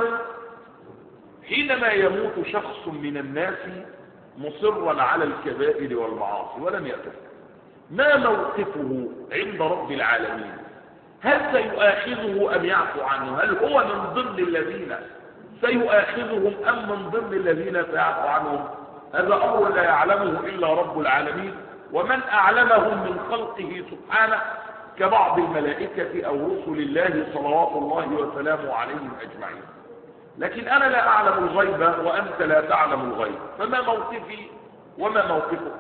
حينما يموت شخص من الناس مصرا على الكبائر والمعاصي ولم يتب، ما موقفه عند رب العالمين؟ هل سيؤاخذه أم يعفو عنه؟ هل هو من ضمن الذين سيؤاخذهم أم من ضمن الذين سيعفو عنهم؟ هذا أمر لا يعلمه إلا رب العالمين، ومن أعلمهم من خلقه سبحانه كبعض الملائكة أو رسل الله صلوات الله وسلامه عليهم أجمعين. لكن أنا لا أعلم الغيب وأنت لا تعلم الغيب، فما موقفي وما موقفك؟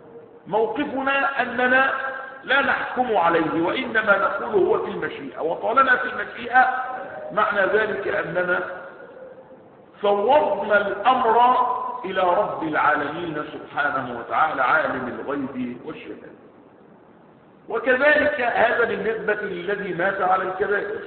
موقفنا أننا لا نحكم عليه، وإنما نقول هو في المشيئة، وطالما في المشيئة معنى ذلك أننا فوضنا الأمر إلى رب العالمين سبحانه وتعالى عالم الغيب والشهادة. وكذلك هذا بالنسبة للذي مات على الكبائر.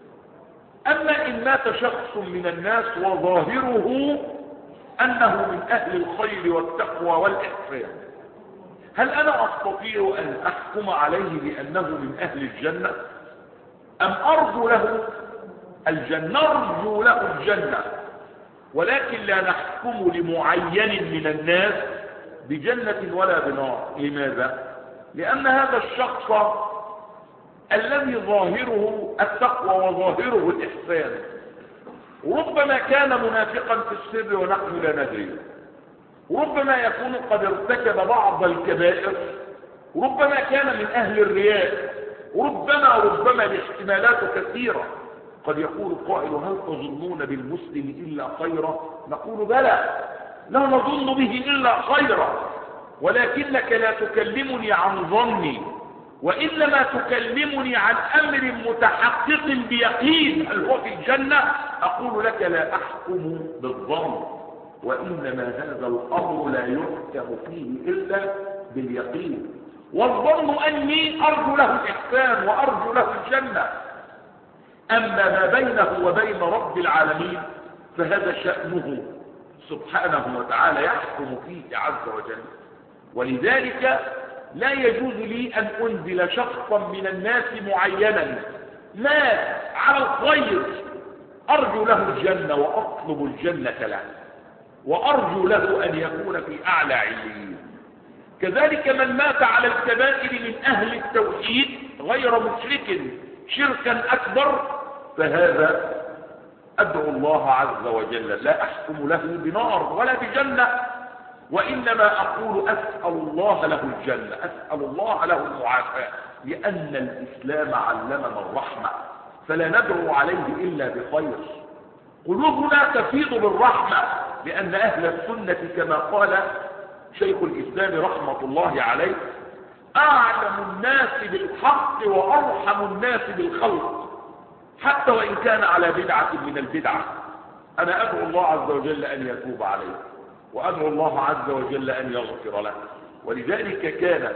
أما إن مات شخص من الناس وظاهره أنه من أهل الخير والتقوى والإحسان، هل أنا أستطيع أن أحكم عليه بأنه من أهل الجنة أم أرجو له الجنة؟ نرجو له الجنة، ولكن لا نحكم لمعين من الناس بجنة ولا بنار. لماذا؟ لأن هذا الشخص الذي ظاهره التقوى وظاهره الإحسان ربما كان منافقا في السر ونحن لا ندري، ربما يكون قد ارتكب بعض الكبائر، ربما كان من أهل الرياء، ربما ربما الاحتمالات كثيرة. قد يقول قائل هل تظنون بالمسلم إلا خيرا؟ نقول بلى، لا نظن به إلا خيرا، ولكنك لا تكلمني عن ظني، وإنما تكلمني عن أمر متحقق بيقين هل هو في الجنة. أقول لك لا أحكم بالظن، وإنما هذا الأمر لا يحكم فيه إلا باليقين، والظن أني أرجو له الإحسان وأرجو له الجنة. أما ما بينه وبين رب العالمين فهذا شأنه سبحانه وتعالى يحكم فيه عز وجل. ولذلك لا يجوز لي أن أنزل شخصا من الناس معينا مات على الخير أرجو له الجنة وأطلب الجنة له، وأرجو له أن يكون في أعلى عليين. كذلك من مات على الكبائر من أهل التوحيد غير مشرك شركا أكبر، فهذا أدعو الله عز وجل لا أحكم له بنار ولا بجنة، وإنما أقول أسأل الله له الجنة، أسأل الله له المعافاة، لأن الإسلام علمنا الرحمة، فلا ندعو عليه إلا بخير. قلوبنا تفيض بالرحمة، لأن أهل السنة كما قال شيخ الإسلام رحمة الله عليه أعلم الناس بالحق وأرحم الناس بالخلق، حتى وإن كان على بدعة من البدعة. أنا أدعو الله عز وجل أن يتوب عليه، وأدعو الله عز وجل أن يغفر له. ولذلك كان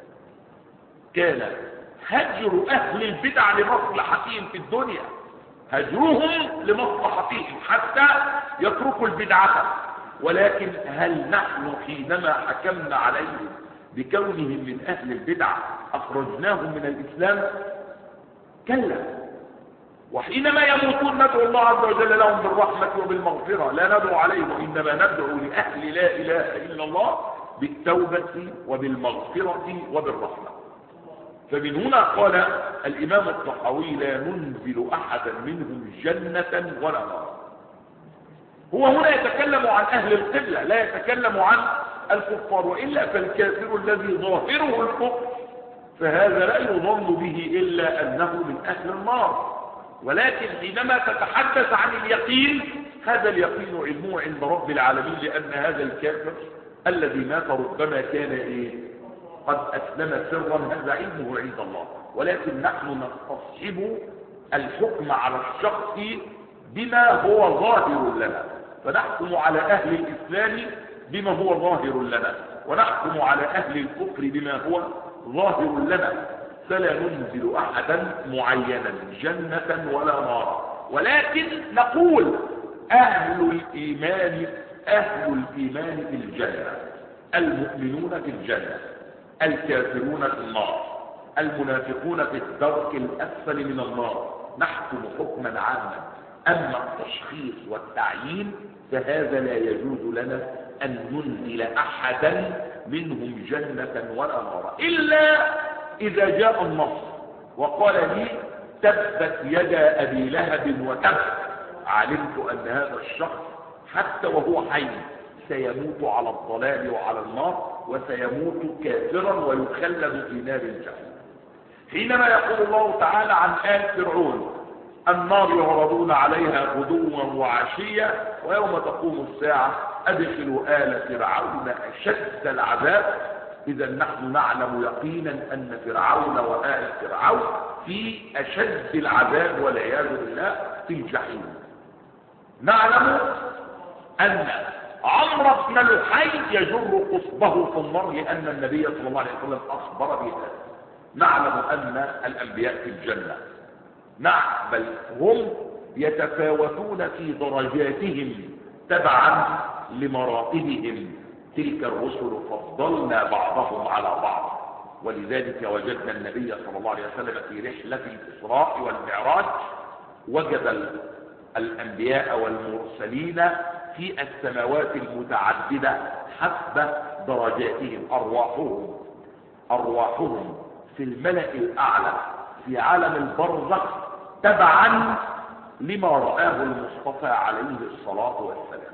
كان هجر أهل البدع لمصلحتهم في الدنيا، هجرهم لمصلحتهم حتى يتركوا البدعة. ولكن هل نحن حينما حكمنا عليهم بكونهم من أهل البدع أخرجناهم من الإسلام؟ كلا. وحينما يموتون ندعو الله عز وجل لهم بالرحمة وبالمغفرة، لا ندعو عليهم، إنما ندعو لأهل لا إله إلا الله بالتوبة وبالمغفرة وبالرحمة. فمن هنا قال الإمام الطحاوي لا ننزل أحدا منهم جنة ولا نار. هو هنا يتكلم عن أهل القبلة، لا يتكلم عن الكفار، وإلا فالكافر الذي ظاهره الكفر فهذا لا يظن به إلا أنه من أهل النار. ولكن حينما تتحدث عن اليقين هذا اليقين علمه عند رب العالمين، لأن هذا الكافر الذي مات ربما كان إيه؟ قد أسلم سرا، هذا علمه عند الله. ولكن نحن نستصحب الحكم على الشخص بما هو ظاهر لنا، فنحكم على أهل الإسلام بما هو ظاهر لنا، ونحكم على أهل الكفر بما هو ظاهر لنا، فلا ننزل أحدا معينا جنة ولا نارا، ولكن نقول أهل الإيمان أهل الإيمان في الجنة، المؤمنون في الجنة، الكافرون في النار، المنافقون في الدرك الأسفل من النار، نحكم حكما عاما. أما التشخيص والتعيين فهذا لا يجوز لنا أن ننزل أحدا منهم جنة ولا نارا، إلا إذا جاء النص وقال لي تبت يدا أبي لهب وتب، علمت أن هذا الشخص حتى وهو حي سيموت على الضلال وعلى النار، وسيموت كافرا ويخلد في نار الجحيم. حينما يقول الله تعالى عن آل فرعون النار يعرضون عليها غدوا وعشيا ويوم تقوم الساعة أدخلوا آل فرعون أشد العذاب، إذا نحن نعلم يقينا أن فرعون وآل فرعون في أشد العذاب والعياذ بالله في الجحيم. نعلم أن عمرو بن لحي يجر قصبه في النار لأن النبي صلى الله عليه وسلم أخبر بهذا. نعلم أن الأنبياء في الجنة، نعم، بل هم يتفاوتون في درجاتهم تبعا لمراتبهم، تلك الرسل فضلنا بعضهم على بعض. ولذلك وجدنا النبي صلى الله عليه وسلم في رحلة الإسراء والمعراج وجد الأنبياء والمرسلين في السماوات المتعددة حسب درجاتهم، أرواحهم أرواحهم في الملأ الأعلى في عالم البرزخ تبعا لما رآه المصطفى عليه الصلاة والسلام.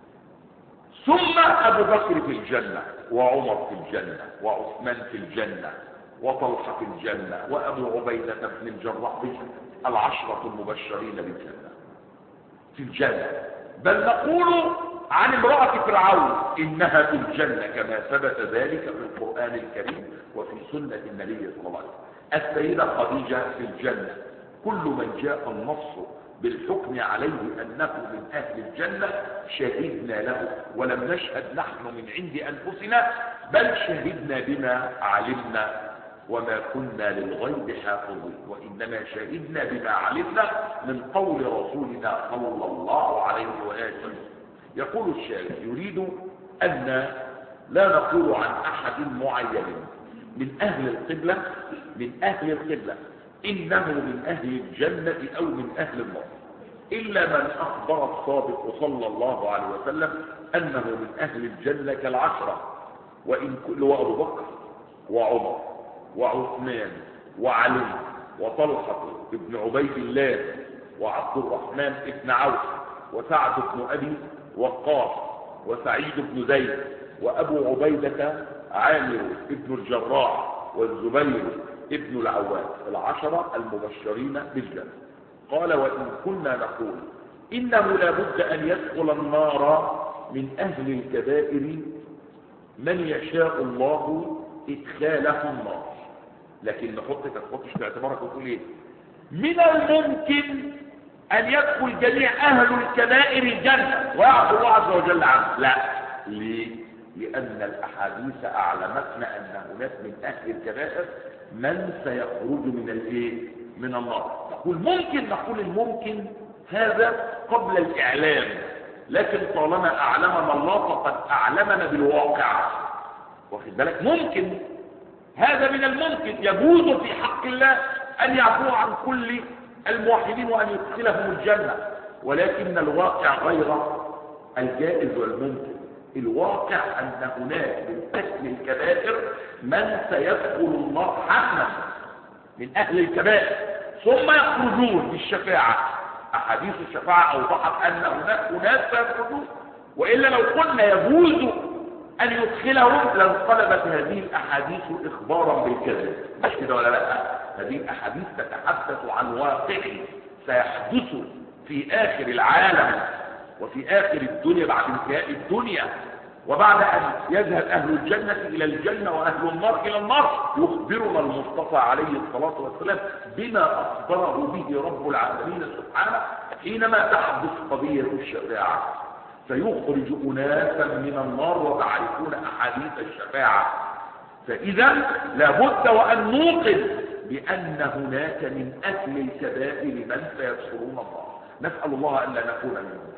ثم أبو بكر في الجنة، وعمر في الجنة، وعثمان في الجنة، وطلحة في الجنة، وأبو عبيدة بن الجراح في الجنة، العشرة المبشرين بالجنة في الجنة. بل نقول عن امرأة فرعون إنها في الجنة كما ثبت ذلك في القرآن الكريم وفي سنة النبي صلى الله عليه وسلم. السيدة خديجة في الجنة. كل من جاء النص بالحكم عليه أنه من أهل الجنة شهدنا له، ولم نشهد نحن من عند أنفسنا، بل شهدنا بما علمنا، وما كنا للغيب حافظين، وإنما شهدنا بما علمنا من قول رسولنا صلى الله عليه وآله. يقول الشارع يريد أن لا نقول عن أحد معين من أهل القبلة من أهل القبلة إنه من أهل الجنة أو من أهل النار، إلا من أخبر الصادق صلى الله عليه وسلم أنه من أهل الجنة كالعشرة، وإن كل وأبو بكر وعمر وعثمان وعلي وطلحة ابن عبيد الله وعبد الرحمن ابن عوف وسعد بن أبي وقاص وسعيد بن زيد وأبو عبيدة عامر ابن الجراح والزبير ابن العوام، العشرة المبشرين بالجنة. قال وإن كنا نقول إنه لا بد أن يدخل النار من أهل الكبائر من يشاء الله إدخاله النار، لكن نحطك تحطش في اعتبارك وتقول إيه من الممكن أن يدخل جميع أهل الكبائر الجنة ويعفو الله عز وجل عنه. لا، ليه؟ لأن الأحاديث أعلمتنا أن هناك من أهل الكبائر من سيخرج من الإيه؟ من النار. نقول ممكن، نقول الممكن هذا قبل الإعلام، لكن طالما أعلمنا الله فقد أعلمنا بالواقع، واخد بالك؟ ممكن هذا من الممكن، يجوز في حق الله أن يعفو عن كل الموحدين وأن يدخلهم الجنة، ولكن الواقع غير الجائز والممكن. الواقع أن هناك من أهل الكبائر من سيدخل النار حتما من أهل الكبائر ثم يخرجون بالشفاعة. أحاديث الشفاعة أوضحت أن هناك ناس سيخرجون، وإلا لو قلنا يجوز أن يدخلهم لانقلبت هذه الأحاديث إخبارا بالكذب. مش كده ولا لا؟ هذه الأحاديث تتحدث عن واقع سيحدث في آخر العالم وفي آخر الدنيا بعد انتهاء الدنيا، وبعد أن يذهب أهل الجنة إلى الجنة وأهل النار إلى النار. يخبرنا المصطفى عليه الصلاة والسلام بما أخبره به رب العالمين سبحانه حينما تحدث قضية الشفاعة. سيخرج أناسا من النار وتعرفون أحاديث الشفاعة. فإذا لابد وأن نوقن بأن هناك من أهل الكبائر من سيدخلون النار، نسأل الله أن لا نكون منهم.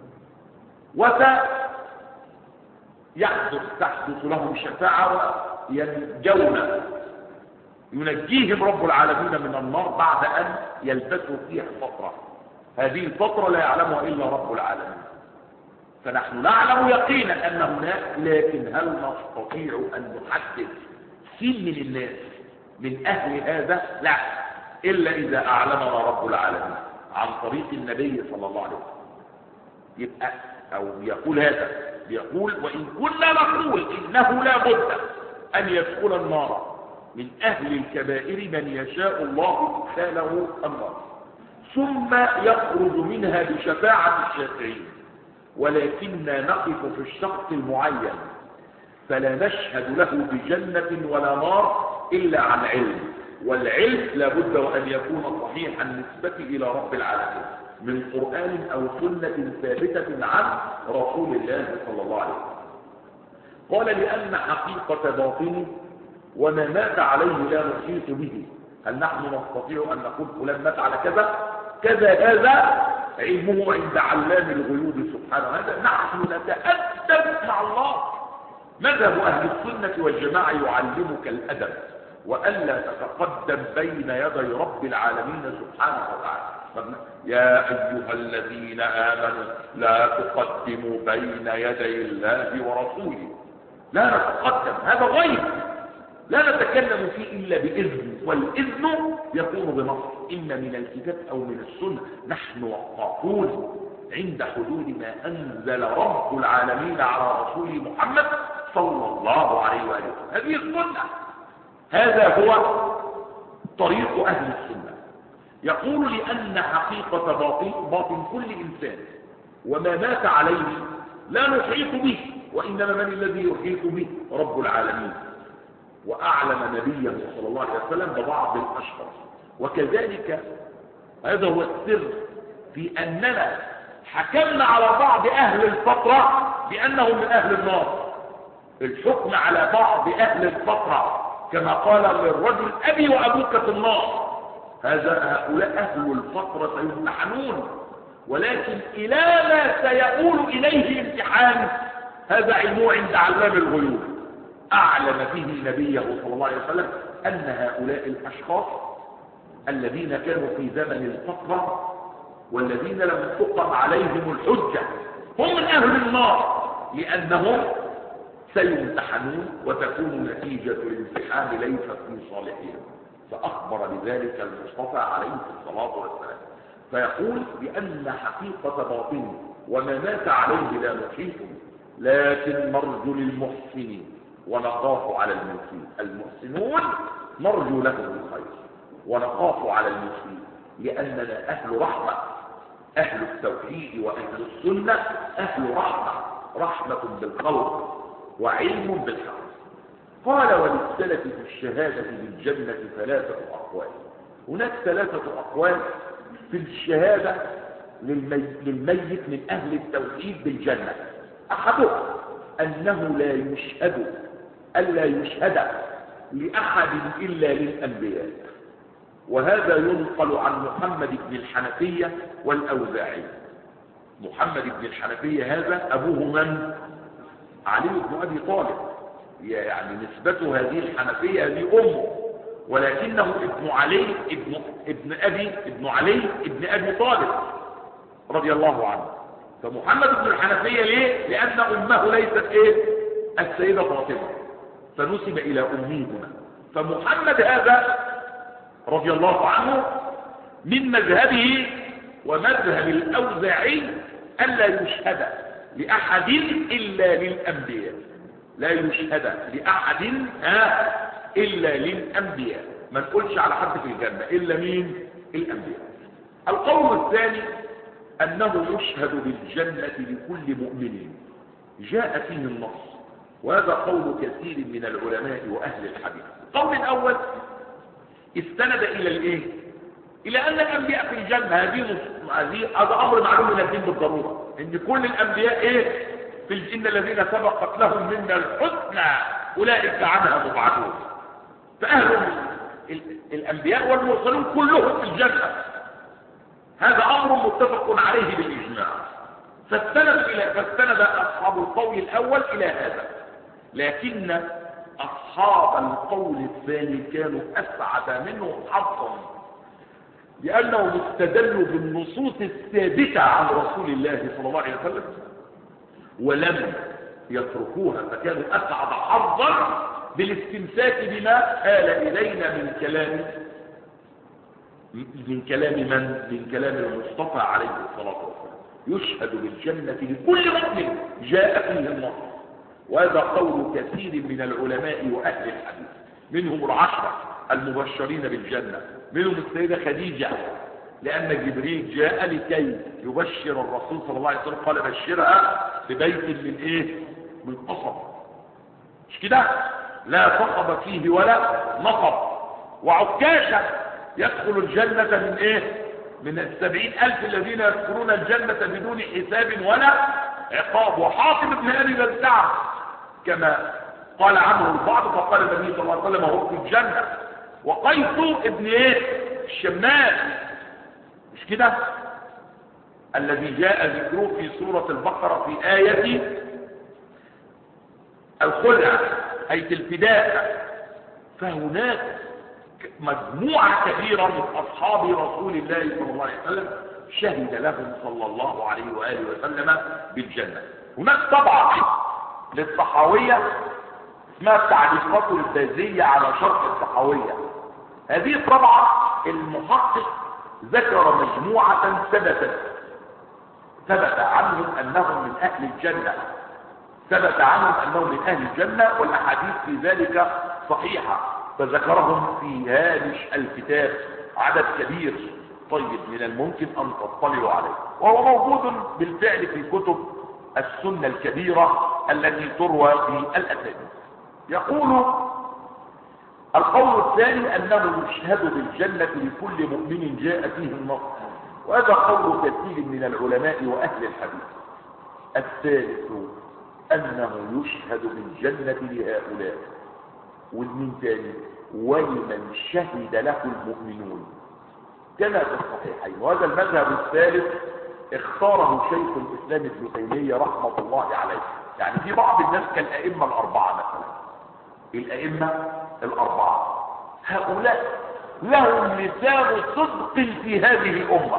وسيحدث تحدث لهم الشفاعة وينجون، ينجيهم رب العالمين من النار بعد أن يلبثوا فيها فترة. هذه الفترة لا يعلمها إلا رب العالمين. فنحن نعلم يقينا أن هناك، لكن هل نستطيع أن نحدد سن من الناس من أهل هذا؟ لا، إلا إذا أعلمنا رب العالمين عن طريق النبي صلى الله عليه وسلم. يبقى أو يقول هذا، يقول وإن كنا نقول إنه لا بد أن يدخل النار من أهل الكبائر من يشاء الله إدخاله النار، ثم يخرج منها بشفاعة الشافعين، ولكننا نقف في الشخص المعين فلا نشهد له بجنة ولا نار إلا عن علم، والعلم لابد وأن يكون صحيح النسبة إلى رب العالمين من قرآن أو سنة ثابتة عن رسول الله صلى الله عليه وسلم. قال لأن حقيقة باطنه وما مات عليه لا نحيط به. هل نحن نستطيع أن نقول فلان مات على كذا كذا؟ هذا علمه عند علام الغيوب سبحانه. هذا نحن نتأدب مع الله. مذهب أهل السنة والجماعة يعلمك الأدب، وألا تتقدم بين يدي رب العالمين سبحانه وتعالى. يا أيها الذين آمنوا لا تقدموا بين يدي الله ورسوله. لا نتقدم، هذا غيب لا نتكلم فيه إلا بإذن، والإذن يكون بنص إما من الكتاب أو من السنة. نحن وقافون عند حدود ما أنزل رب العالمين على رسوله محمد صلى الله عليه وآله وسلم. هذه السنة، هذا هو طريق أهل السنة. يقول لأن حقيقة باطن, باطن كل إنسان وما مات عليه لا نحيط به، وإنما من الذي يحيط به؟ رب العالمين. وأعلم نبيه صلى الله عليه وسلم ببعض الأشخاص. وكذلك هذا هو السر في أننا حكمنا على بعض أهل الفترة بأنهم من أهل النار. الحكم على بعض أهل الفترة كما قال للرجل أبي وأبوك في النار، هذا هؤلاء أهل الفترة سيمتحنون، ولكن إلى ما سيقول إليه الامتحان هذا علمه عند علام الغيوب. أعلم به نبيه صلى الله عليه وسلم أن هؤلاء الأشخاص الذين كانوا في زمن الفترة والذين لم تقم عليهم الحجة هم من أهل النار، لأنهم سيمتحنون وتكون نتيجة الامتحان ليست في صالحهم. فأخبر بذلك المصطفى عليه الصلاة والسلام، فيقول بأن حقيقة باطنه وما مات عليه لا نحيط به، لكن نرجو للمحسنين ونخاف على المسيء. المحسنون نرجو لهم الخير ونخاف على المسيء، لأننا أهل رحمة. أهل التوحيد وأهل السنة أهل رحمة، رحمة بالخلق وعلم بالحق. قال وللسلف في الشهادة بالجنة ثلاثة أقوال. هناك ثلاثة أقوال في الشهادة للميت من أهل التوحيد بالجنة. أحدهم أنه لا يشهد ألا يشهد لأحد إلا للأنبياء، وهذا ينقل عن محمد بن الحنفية والأوزاعي. محمد بن الحنفية هذا أبوه من؟ علي بن أبي طالب، يعني نسبته هذه الحنفية هذه أمه، ولكنه ابن علي ابن, ابن أبي ابن علي ابن أبي طالب رضي الله عنه. فمحمد بن الحنفية ليه؟ لأن أمه ليست إيه؟ السيدة فاطمة، فنسب إلى أمه هنا. فمحمد هذا رضي الله عنه من مذهبه ومذهب الأوزاعي ألا يشهد لأحد إلا للأنبياء، لا يشهد لأحد إلا للأنبياء، ما نقولش على حد في الجنة إلا مين؟ الأنبياء. القول الثاني أنه يشهد بالجنة لكل مؤمن جاء فيه النص، وهذا قول كثير من العلماء وأهل الحديث. القول الأول استند إلى الإيه؟ إلى أن الأنبياء في الجنة. هذه هذا أمر معلوم من الدين بالضرورة، إن كل الأنبياء إيه في الجنة الذين سبقت لهم منا الحسنى أولئك عنها مبعدون. فأهل الأنبياء والمرسلون كلهم في الجنة، هذا أمر متفق عليه بالإجماع. فاستند إلى فاستند أصحاب القول الأول إلى هذا، لكن أصحاب القول الثاني كانوا أسعد منهم حظا، لأنهم استدلوا بالنصوص الثابتة عن رسول الله صلى الله عليه وسلم ولم يتركوها، فكانوا أسعد حظا بالاستمساك بما آل إلينا من كلام من كلام من من كلام المصطفى عليه الصلاة والسلام. يشهد بالجنة لكل مؤمن جاء فيه النص، وهذا قول كثير من العلماء وأهل الحديث، منهم العشرة المبشرين بالجنة، منهم السيدة خديجة، لأن جبريل جاء لكي يبشر الرسول صلى الله عليه وسلم، قال بشرها ببيت من إيه؟ من قصب، مش كده؟ لا صخب فيه ولا نصب. وعكاشة يدخل الجنة من إيه؟ من السبعين ألف الذين يدخلون الجنة بدون حساب ولا عقاب. وحاطب بن أبي بلتعة كما قال عنه البعض، فقال النبي صلى الله عليه وسلم هو في الجنة. وقيس ابن ايه الشماس، مش كده؟ الذي جاء ذكره في سورة البقرة في آية الخلع، آية الفداء. فهناك مجموعة كبيرة من أصحاب رسول الله صلى الله عليه وسلم شهد لهم صلى الله عليه وآله وسلم بالجنة. هناك طبعة للصحاوية اسمها التعليقات البازية على شرح الصحاوية. هذه الطبعة المحقق ذكر مجموعة ثبتت ثبت عنهم أنهم من أهل الجنة، ثبت عنهم أنهم من أهل الجنة، والأحاديث في ذلك صحيحة، فذكرهم في هامش الكتاب عدد كبير طيب من الممكن أن تطلعوا عليه، وهو موجود بالفعل في كتب السنة الكبيرة التي تروى في الأسانيد. يقول القول الثاني أنه يشهد بالجنة لكل مؤمن جاء فيه النص، وهذا قول كثير من العلماء وأهل الحديث. الثالث أنه يشهد بالجنة لهؤلاء، والمن ثاني ولمن شهد له المؤمنون كما في الصحيحين. وهذا المذهب الثالث اختاره شيخ الإسلام ابن تيمية رحمة الله عليه. يعني في بعض الناس كالأئمة الأربعة مثلا، الأئمة الأربعة هؤلاء لهم لسان صدق في هذه الأمة،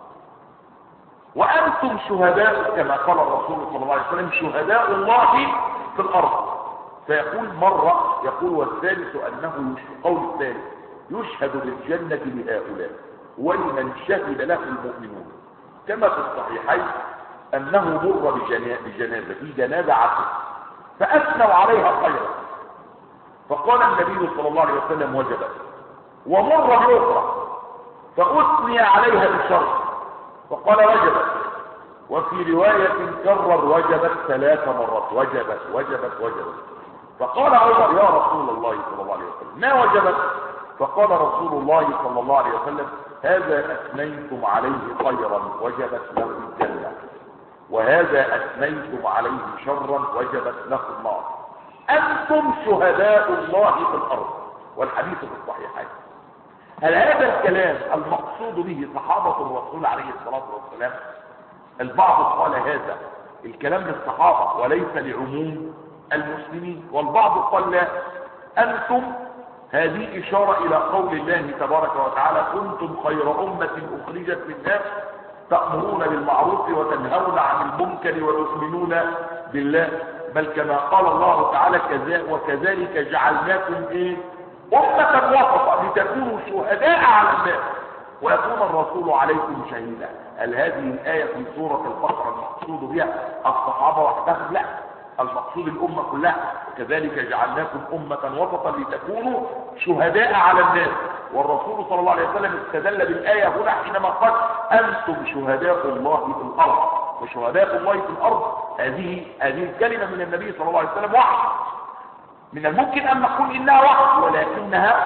وأنتم شهداء كما قال الرسول صلى الله عليه وسلم شهداء الله في الأرض. فيقول مرة يقول والثالث أنه قول الثالث يشهد بالجنة لهؤلاء ولمن شهد له المؤمنون كما في الصحيحين أنه مر بجنازة في جنازة عسل فأثنوا عليها خيرا، فقال النبي صلى الله عليه وسلم وجبت، ومر بأخرى فأثني عليها بشر فقال وجبت، وفي رواية كرر وجبت ثلاث مرات وجبت وجبت وجبت. فقال عمر يا رسول الله صلى الله عليه وسلم ما وجبت؟ فقال رسول الله صلى الله عليه وسلم هذا أثنيتم عليه خيرا وجبت له الجنة، وهذا أثنيتم عليه شرا وجبت له النار، أنتم شهداء الله في الأرض. والحديث في الصحيحين. هل هذا الكلام المقصود به صحابة الرسول عليه الصلاة والسلام؟ البعض قال هذا الكلام للصحابة وليس لعموم المسلمين، والبعض قال لا، أنتم هذه إشارة إلى قول الله تبارك وتعالى كنتم خير أمة أخرجت للناس تأمرون بالمعروف وتنهون عن المنكر وتؤمنون بالله، بل كما قال الله تعالى وكذلك جعلناكم إيه؟ أمة وسطا لتكونوا شهداء على الناس ويكون الرسول عليكم شهيدا. هل هذه الآية في سورة البقرة المقصود بها الصحابة وحدهم؟ لا، المقصود الأمة كلها. وكذلك جعلناكم أمة وسطا لتكونوا شهداء على الناس، والرسول صلى الله عليه وسلم استدل بالآية هنا حينما قال أنتم شهداء الله في الأرض. وشهداء الله في الأرض هذه هذه الكلمة من النبي صلى الله عليه وسلم وحي، من الممكن أن نقول إنها وحي ولكنها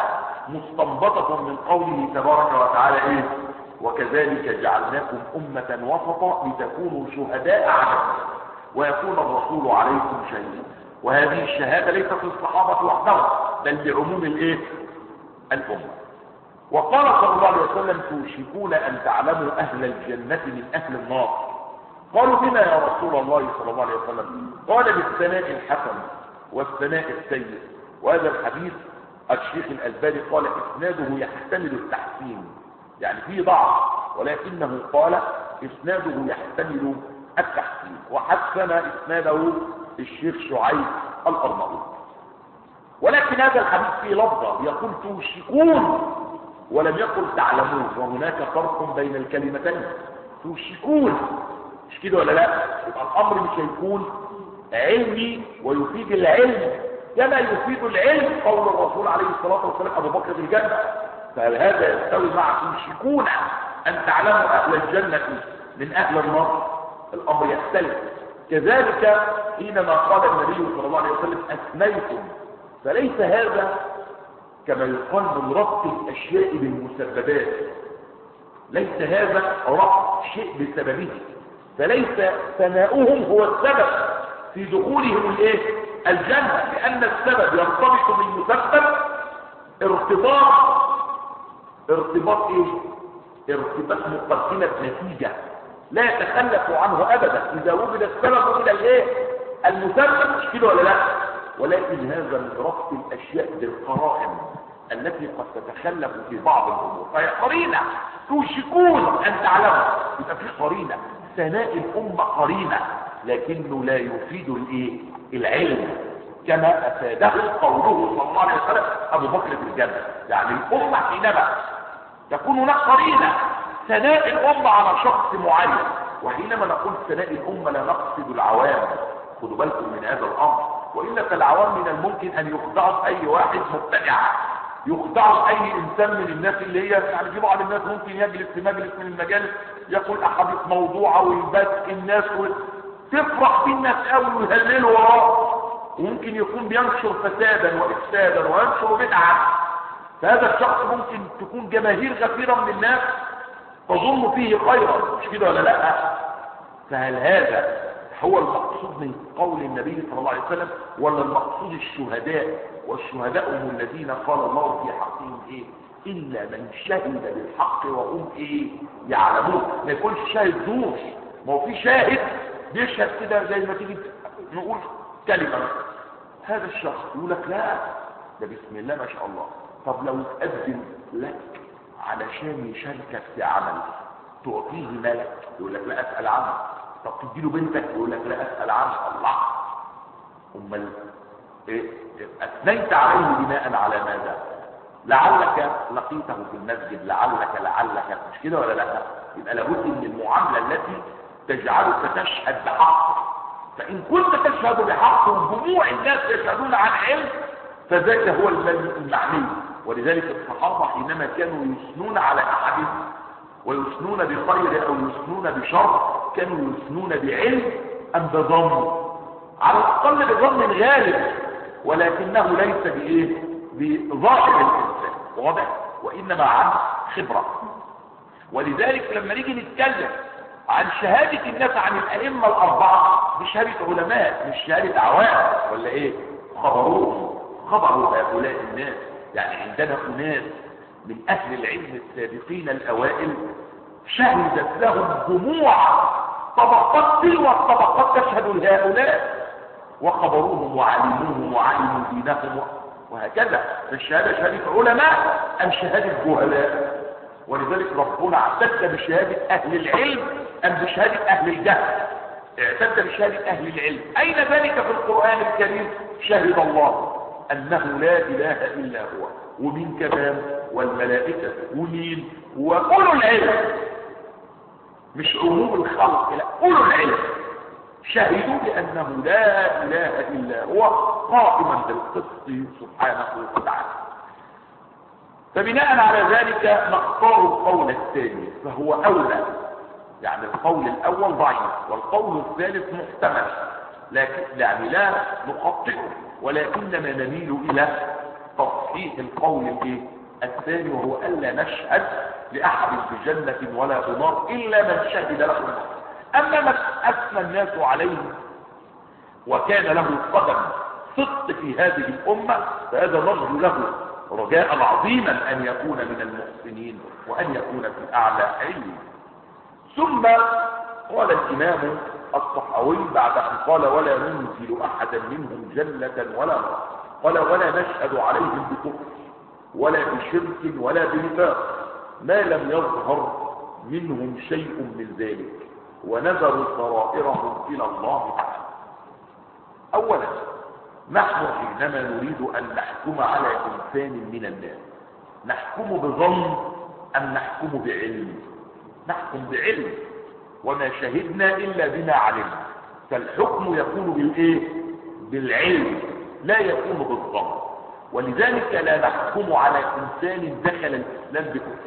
مستنبطة من قوله تبارك وتعالى ايه؟ وكذلك جعلناكم أمة وسطا لتكونوا شهداء على الناس ويكون الرسول عليكم شهيدا. وهذه الشهادة ليست للصحابة وحدهم بل لعموم الايه؟ الأمة. وقال صلى الله عليه وسلم توشكون أن تعلموا أهل الجنة من أهل النار. قالوا بما يا رسول الله صلى الله عليه وسلم؟ قال بالثناء الحسن والثناء السيء. وهذا الحديث الشيخ الألباني قال إسناده يحتمل التحسين، يعني فيه ضعف، ولكنه قال إسناده يحتمل التحسين، وحسن إسناده الشيخ شعيب الأرناؤوط. ولكن هذا الحديث فيه لفظة يقول توشكون ولم يقل تعلمون، وهناك فرق بين الكلمتين. توشكون مش كده ولا لا؟ يبقى الأمر مش هيكون علمي ويفيد العلم كما يفيد العلم قول الرسول عليه الصلاة والسلام أبو بكر في الجنة. فهل هذا يستوي مع توشكون أن تعلموا أهل الجنة من أهل النار؟ الأمر يختلف. كذلك حينما قال النبي صلى الله عليه وسلم أثنيتم، فليس هذا كما يقال من ربط الأشياء بالمسببات، ليس هذا ربط شيء بسببه، فليس ثناؤهم هو السبب في دخولهم الايه؟ الجنة، لأن السبب يرتبط بالمسبب ارتباط ارتباط ايه؟ ارتباط مقدمة نتيجة لا يتخلف عنه ابدا. اذا وجد السبب وجد الايه؟ المسبب، مش كده ولا لا؟ ولكن هذا من ربط الاشياء بالقرائن التي قد تتخلف في بعض الامور، فهي قرينه. توشكون ان تعلموا، يبقى في قرينه. ثناء الامه قرينه لكنه لا يفيد الايه؟ العلم كما افاده قوله صلى الله عليه وسلم ابو بكر في الجنه. يعني الامه حينما تكون هناك قرينه ثناء الامه على شخص معين، وحينما نقول ثناء الامه لا نقصد العوام، خدوا بالكم من هذا الامر، والا فالعوام من الممكن ان يخدعوا اي واحد مبتدع، يخدعوا اي انسان من الناس اللي هي يعني في بعض الناس ممكن يجلس في مجلس من المجالس يقول احاديث موضوعه ويبات الناس وتفرح بالناس قوي ويهللوا وراه، وممكن يكون بينشر فسادا وافسادا وينشر بدعه. فهذا الشخص ممكن تكون جماهير غفيره من الناس تظن فيه خيرا، مش كده ولا لا؟ فهل هذا هو المقصود من قول النبي صلى الله عليه وسلم، ولا المقصود الشهداء؟ والشهداء هم الذين قال الله في حقهم ايه؟ الا من شهد بالحق وهم ايه؟ يعلمون. ما يكونش شاهد زور، ما هو في شاهد بيشهد كده زي ما تيجي نقول كلمه، هذا الشخص يقول لك لا ده بسم الله ما شاء الله. طب لو تقدم لك علشان يشاركك في عمل تعطيه مالك، يقول لك لا اسال عنه. طب تديله بنتك، يقول لك لا اسال عنه. الله، امال إيه؟ اثنيت عليه بناء على ماذا؟ لعلك لقيته في المسجد، لعلك لعلك مش كده ولا لا؟ يبقى لابد من المعامله التي تجعلك تشهد بحق. فان كنت تشهد بحق وجموع الناس يشهدون عن علم فذاك هو المعني. ولذلك الصحابه حينما كانوا يثنون على احد ويثنون بخير او يثنون بشر كانوا يثنون بعلم ام بظن، على الاقل بظن غالب، ولكنه ليس بايه؟ بظاهر الانسان، واضح؟ وانما عن خبره. ولذلك لما نيجي نتكلم عن شهاده الناس عن الائمه الاربعه دي شهاده علماء مش شهاده عوام، ولا ايه؟ خبروهم خبروا هؤلاء الناس. يعني عندنا اناس من اهل العلم السابقين الاوائل شهدت لهم جموع طبقات تلو الطبقات تشهد لهؤلاء، وخبروهم وعلموهم وعلموا دينهم وهكذا. فالشهاده شهاده علماء ام شهاده جهلاء؟ ولذلك ربنا اعتد بشهاده اهل العلم ام بشهاده اهل الجهل؟ اعتد بشهاده اهل العلم. اين ذلك في القران الكريم؟ شهد الله انه لا اله الا هو، ومين كمان؟ والملائكه، ومين؟ واولو العلم، مش عموم الخلق، لا اولو العلم شهدوا بانه لا اله الا هو قائما بالقسط سبحانه وتعالى. فبناء على ذلك نختار القول الثاني فهو اولى. يعني القول الاول ضعيف والقول الثالث محتمل، لكن يعني لا نخطئه، ولكننا نميل الى تصحيح القول الايه؟ الثاني وهو ألا نشهد لأحد بجنة ولا بنار إلا من شهد له النار. أما من أثنى الناس عليه وكان له قدم صدق في هذه الأمة فهذا نرجو له رجاء عظيما أن يكون من المحسنين وأن يكون في أعلى علم. ثم قال الإمام الصحاوي بعد أن قال ولا ننزل أحدا منهم جنة ولا نار قال ولا نشهد عليهم بكفر ولا بشرك ولا بنفاق ما لم يظهر منهم شيء من ذلك ونذروا سرائرهم إلى الله تعالى. أولا نحن حينما نريد أن نحكم على إنسان من الناس نحكم بظن أم نحكم بعلم؟ نحكم بعلم، وما شهدنا إلا بما علمنا، فالحكم يكون بالإيه؟ بالعلم لا يكون بالظن. ولذلك لا نحكم على إنسان دخل الإسلام بكفر،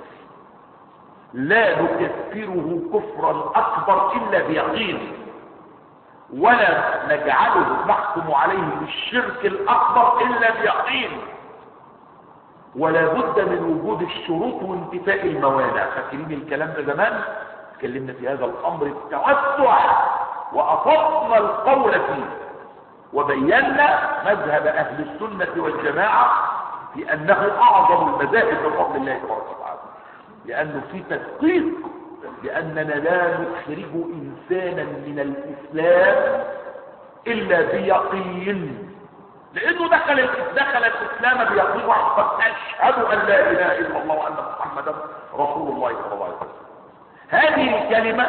لا نكفره كفرا أكبر إلا بيقين، ولا نجعله نحكم عليه بالشرك الأكبر إلا بيقين، ولا بد من وجود الشروط وانتفاء الموانع. فاكرين الكلام ده زمان اتكلمنا في هذا الأمر التوسع وأفضنا القول فيه وبينا مذهب أهل السنة والجماعة في أنه أعظم المذاهب بفضل الله تبارك وتعالى، لأنه في تدقيق بأننا لا نخرج إنسانا من الإسلام إلا بيقين، لأنه دخل دخل الإسلام بيقين وقد أشهد أن لا إله إلا الله وأن محمدا رسول الله صلى الله عليه وسلم. هذه الكلمة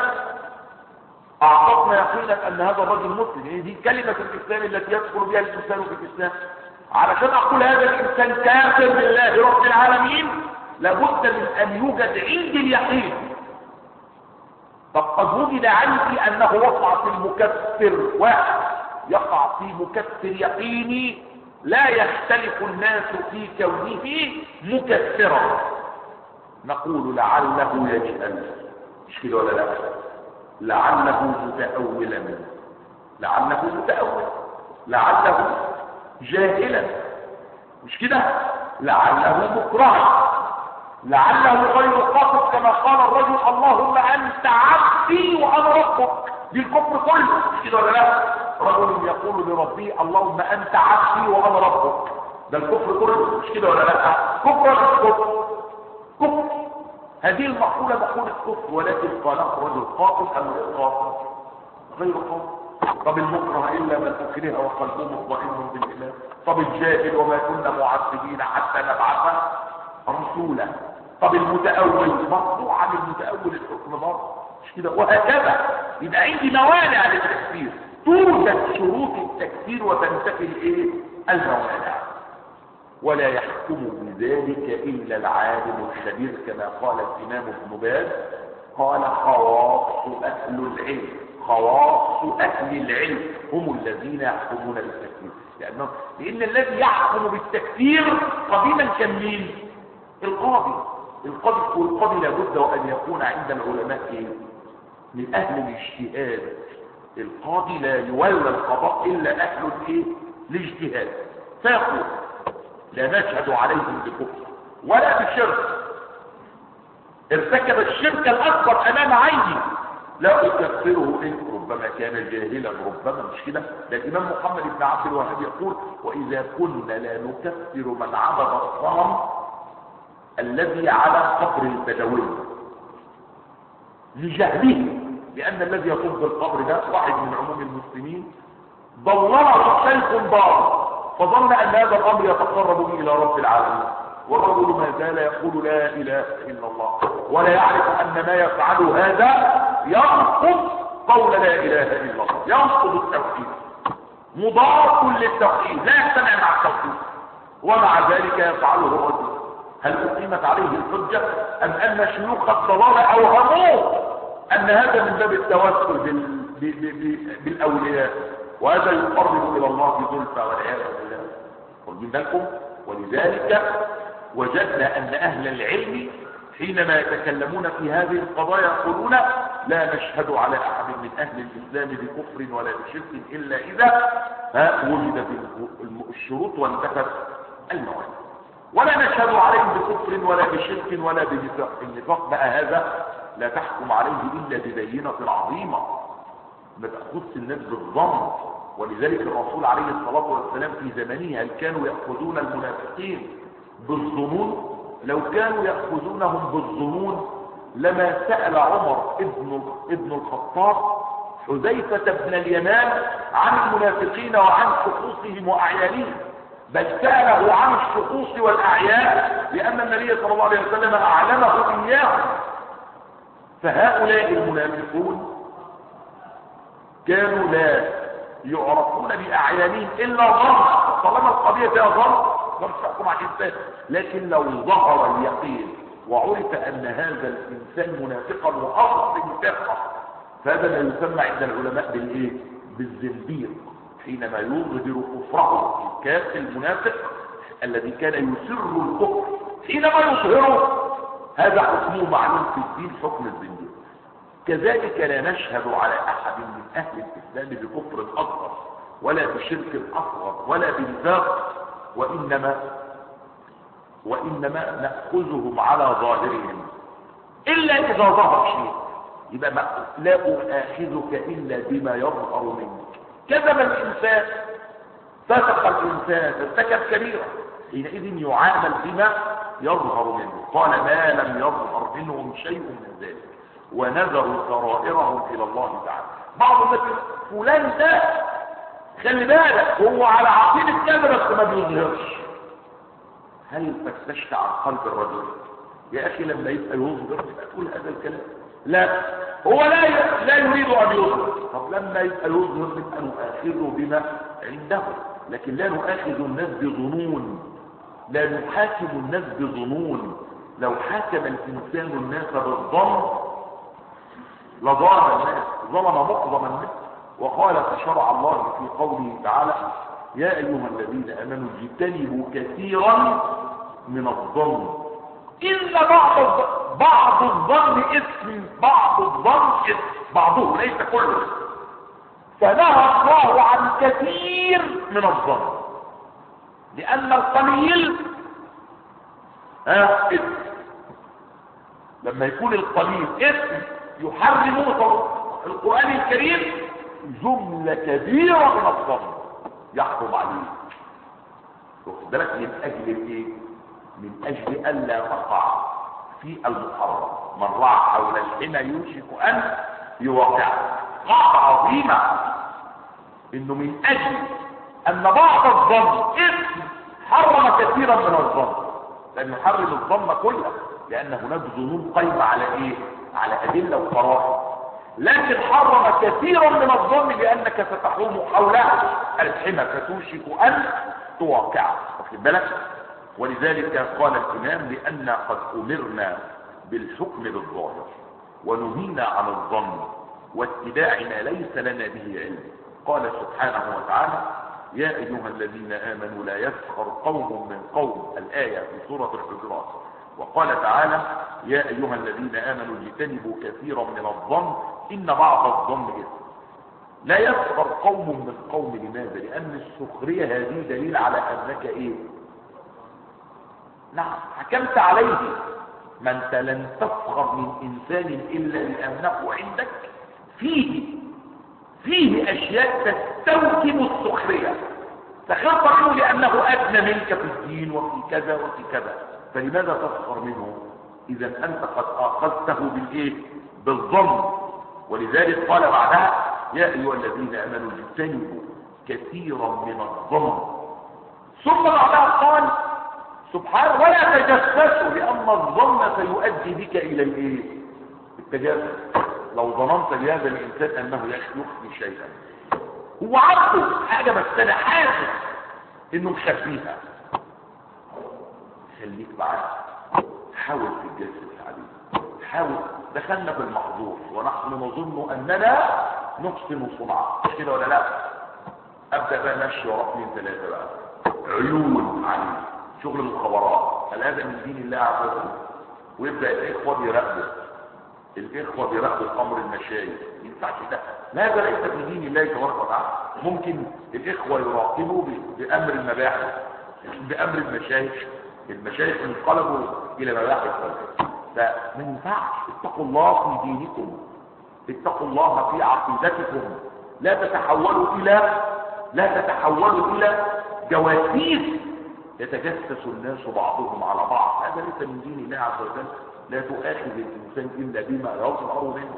أعطتنا يقينا أن هذا الرجل مسلم، يعني دي كلمة الإسلام التي يدخل بها الإنسان في الإسلام. علشان أقول هذا الإنسان كافر بالله رب العالمين لابد من أن يوجد عندي اليقين. طب قد وجد عندي أنه وقع في المكفر، واحد يقع في مكفر يقيني لا يختلف الناس في كونه مكفرا، نقول لعله يجهل، مش كده ولا لا؟ لعله متأولا منه، لعله متأول، لعله جاهلا، مش كده؟ لعله مكرها، لعله غير قاصد كما قال الرجل اللهم انت عبدي وانا ربك، دي الكفر كله، مش كده ولا لا؟ رجل يقول لربي اللهم انت عبدي وانا ربك، ده الكفر كله، مش كده ولا لا؟ كفر ولا كفر؟ كفر. هذه المقولة مقولة كفر، ولكن قالها رجل قاصد ام غير قاصد؟ غير قاصد. طب المكره الا من اكره وقلبه مطمئن بالايمان. طب الجاهل وما كنا معذبين حتى نبعث رسولا. طب المتأول مقطوع عن المتأول الحكم برضه، مش كده؟ وهكذا. يبقى عندي موانع للتكفير، توجد شروط التكفير وتنتفي الايه؟ الموانع. ولا يحكم بذلك الا العالم الخبير كما قال الامام ابن باز، قال خواص اهل العلم، خواص اهل العلم هم الذين يحكمون بالتكفير. لانه لان الذي يحكم بالتكفير قديما كان مين؟ القاضي. القاضي والقاضي لابد وان يكون عند العلماء ايه؟ من اهل الاجتهاد. القاضي لا يولى القضاء الا اهل الايه؟ الاجتهاد. فيقول لا نشهد عليهم بكفر ولا بشرك، ارتكب الشرك الاكبر امام عيني لا اكفره ان ربما كان جاهلا، ربما، مش كده؟ ده الامام محمد بن عبد الوهاب يقول واذا كنا لا نكفر من عبد الصنم الذي على قبر البدوي لجهله، لان الذي يطب القبر ده واحد من عموم المسلمين ضلله شيخ ضال فظن ان هذا الامر يتقرب به الى رب العالمين، والرجل ما زال يقول لا اله الا الله ولا يعرف ان ما يفعل هذا ينقض قول لا اله الا الله، ينقض التوحيد، مضاد للتوحيد، لا يجتمع مع التوحيد، ومع ذلك يفعله الرجل. هل اقيمت عليه الحجه ام ان شيوخ الضلال اوهموه ان هذا من باب التوسل بال... ب... ب... بالاولياء، وهذا يقرب الى الله زلفى والعياذ بالله. واخدين بالكم؟ ولذلك وجدنا ان اهل العلم حينما يتكلمون في هذه القضايا يقولون لا نشهد على احد من اهل الاسلام بكفر ولا بشرك الا اذا ها وجدت الشروط وانتفت الموانع. ولا نشهد عليهم بكفر ولا بشرك ولا بنفاق. النفاق بقى هذا لا تحكم عليه إلا ببينة عظيمة، ما تأخذش الناس بالظن. ولذلك الرسول عليه الصلاة والسلام في زمانه هل كانوا يأخذون المنافقين بالظنون؟ لو كانوا يأخذونهم بالظنون لما سأل عمر ابن ابن الخطاب حذيفة بن اليمان عن المنافقين وعن شخوصهم وأعيانهم، بل سأله عن الشخوص والأعيان لأن النبي صلى الله عليه وسلم أعلمه إياه. فهؤلاء المنافقون كانوا لا يعرفون بأعيانهم إلا ظن، طالما القضية فيها ظن لم تحكم على الإنسان. لكن لو ظهر اليقين وعرف أن هذا الإنسان منافقا وأصل نفاقه، فهذا ما يسمى عند العلماء بالإيه؟ بالزنديق، حينما يظهر كفره الكافر المنافق الذي كان يسر الكفر حينما يظهره، هذا حكمه معلوم في الدين حكم الزنديق. كذلك لا نشهد على أحد من أهل الإسلام بكفر أصغر ولا بشرك أصغر ولا بنفاق، وإنما وإنما نأخذهم على ظاهرهم إلا إذا ظهر شيء، يبقى لا أؤاخذك إلا بما يظهر منك. كذب الإنسان، فسق الإنسان، ارتكب كبيرة، حينئذ يعامل بما يظهر منه. قال ما لم يظهر منهم شيء من ذلك ونذروا سرائرهم إلى الله تعالى. بعض الناس فلان ده خلي بالك هو على عقيدة كذا بس ما بيظهرش. هل فتشت عن قلب الرجل؟ يا أخي لما يبقى يظهر يبقى تقول هذا الكلام؟ لا، هو لا لا يريد أن يظهر. طب لما يبقى يظهر نبقى نؤاخذه بما عنده، لكن لا نؤاخذ الناس بظنون، لا نحاكم الناس بظنون. لو حاكم الإنسان الناس بالظن لظلم الناس، ظلم معظم الناس. وقال فشرع الله في قوله تعالى يا أيها الذين آمنوا اجتنبوا كثيرا من الظن إن بعض بعض الظن إثم، بعض الظن إثم، بعضه ليس كله. فنهى الله عن كثير من الظن لأن القليل ها إثم. لما يكون القليل إثم يحرمه القرآن الكريم جملة كبيرة من الظن يحكم عليه. واخد بالك من أجل إيه؟ من أجل ألا تقع في المحرم. من رعى حول الحمى يوشك أن يوقع. قاعدة عظيمة إنه من أجل أن بعض الظن إثم حرم كثيرا من الظن، لأنه حرم الظن كله، لأن هناك ظنون قايمة على إيه؟ على أدلة وقرائن. لكن حرم كثيرا من الظن لأنك ستحوم حولها الحمى فتوشك أن توقع. واخد بالك؟ ولذلك قال الإمام لأن قد أمرنا بالحكم بالظاهر ونهينا عن الظن واتباع ما ليس لنا به علم. قال سبحانه وتعالى يا أيها الذين آمنوا لا يسخر قوم من قوم، الآية في سورة الحجرات. وقال تعالى يا أيها الذين آمنوا اجتنبوا كثيرا من الظن إن بعض الظن إثم. لا يسخر قوم من قوم. لماذا؟ لأن السخرية هذه دليل على أنك إيه؟ نعم حكمت عليه. ما أنت لن تسخر من إنسان إلا لأنه عندك فيه فيه أشياء تستوجب السخرية. سخرت منه لأنه أدنى منك في الدين وفي كذا وفي كذا، فلماذا تسخر منه؟ إذا أنت قد آخذته بالإيه؟ بالظن. ولذلك قال بعدها يا أيها الذين آمنوا اجتنبوا كثيرا من الظن. ثم بعدها قال سبحانه ولا تجسسوا لأن الظن سيؤدي بك إلى الإيه؟ التجسس. لو ظننت لهذا الإنسان أنه يخفي شيئا، هو عبده حاجة بس أنا حاسس إنه مخفيها، خليك معاه، حاول تتجسس عليه، حاول. دخلنا في المحظور ونحن نظن أننا نحسن صنعا، مش كده ولا لا؟ أبدأ بقى مشي ورا اثنين ثلاثة بقى عيون عليه، شغل المخابرات. هل هذا من دين الله عز وجل؟ ويبدأ الإخوة بيراقبوا الإخوة بيراقبوا أمر المشايخ. ما ينفعش ده، هذا ليس من دين الله تبارك وتعالى. ممكن الإخوة يراقبوا بأمر المباحث، بأمر المشايخ، المشايخ انقلبوا الى مباحث فما ينفعش. اتقوا الله في دينكم، اتقوا الله في عقيدتكم، لا تتحولوا الى لا تتحولوا الى جواسيس يتجسس الناس بعضهم على بعض. هذا ليس من دين الله عز وجل. لا تؤاخذ الانسان الا بما يظهر منه.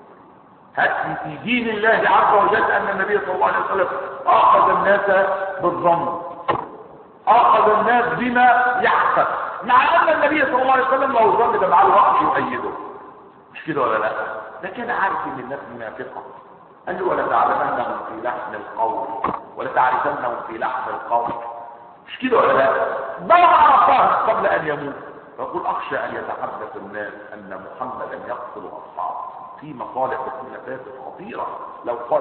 هات في دين الله عز وجل ان النبي صلى الله عليه وسلم اخذ الناس بالظن، اخذ الناس بما يحسب، مع ان النبي صلى الله عليه وسلم لو الظن ده معاه الوحي يؤيده. مش كده ولا لا؟ ده كان عارف ان الناس منافقه. قال له ولا تعلمنهم في لحن القول ولا تعرفنهم في لحن القول. مش كده ولا لا؟ ما عرفها قبل ان يموت. فقل اخشى ان يتحدث الناس ان محمدا يقتل اصحابه في مصالح وفي مفاسد خطيره. لو قال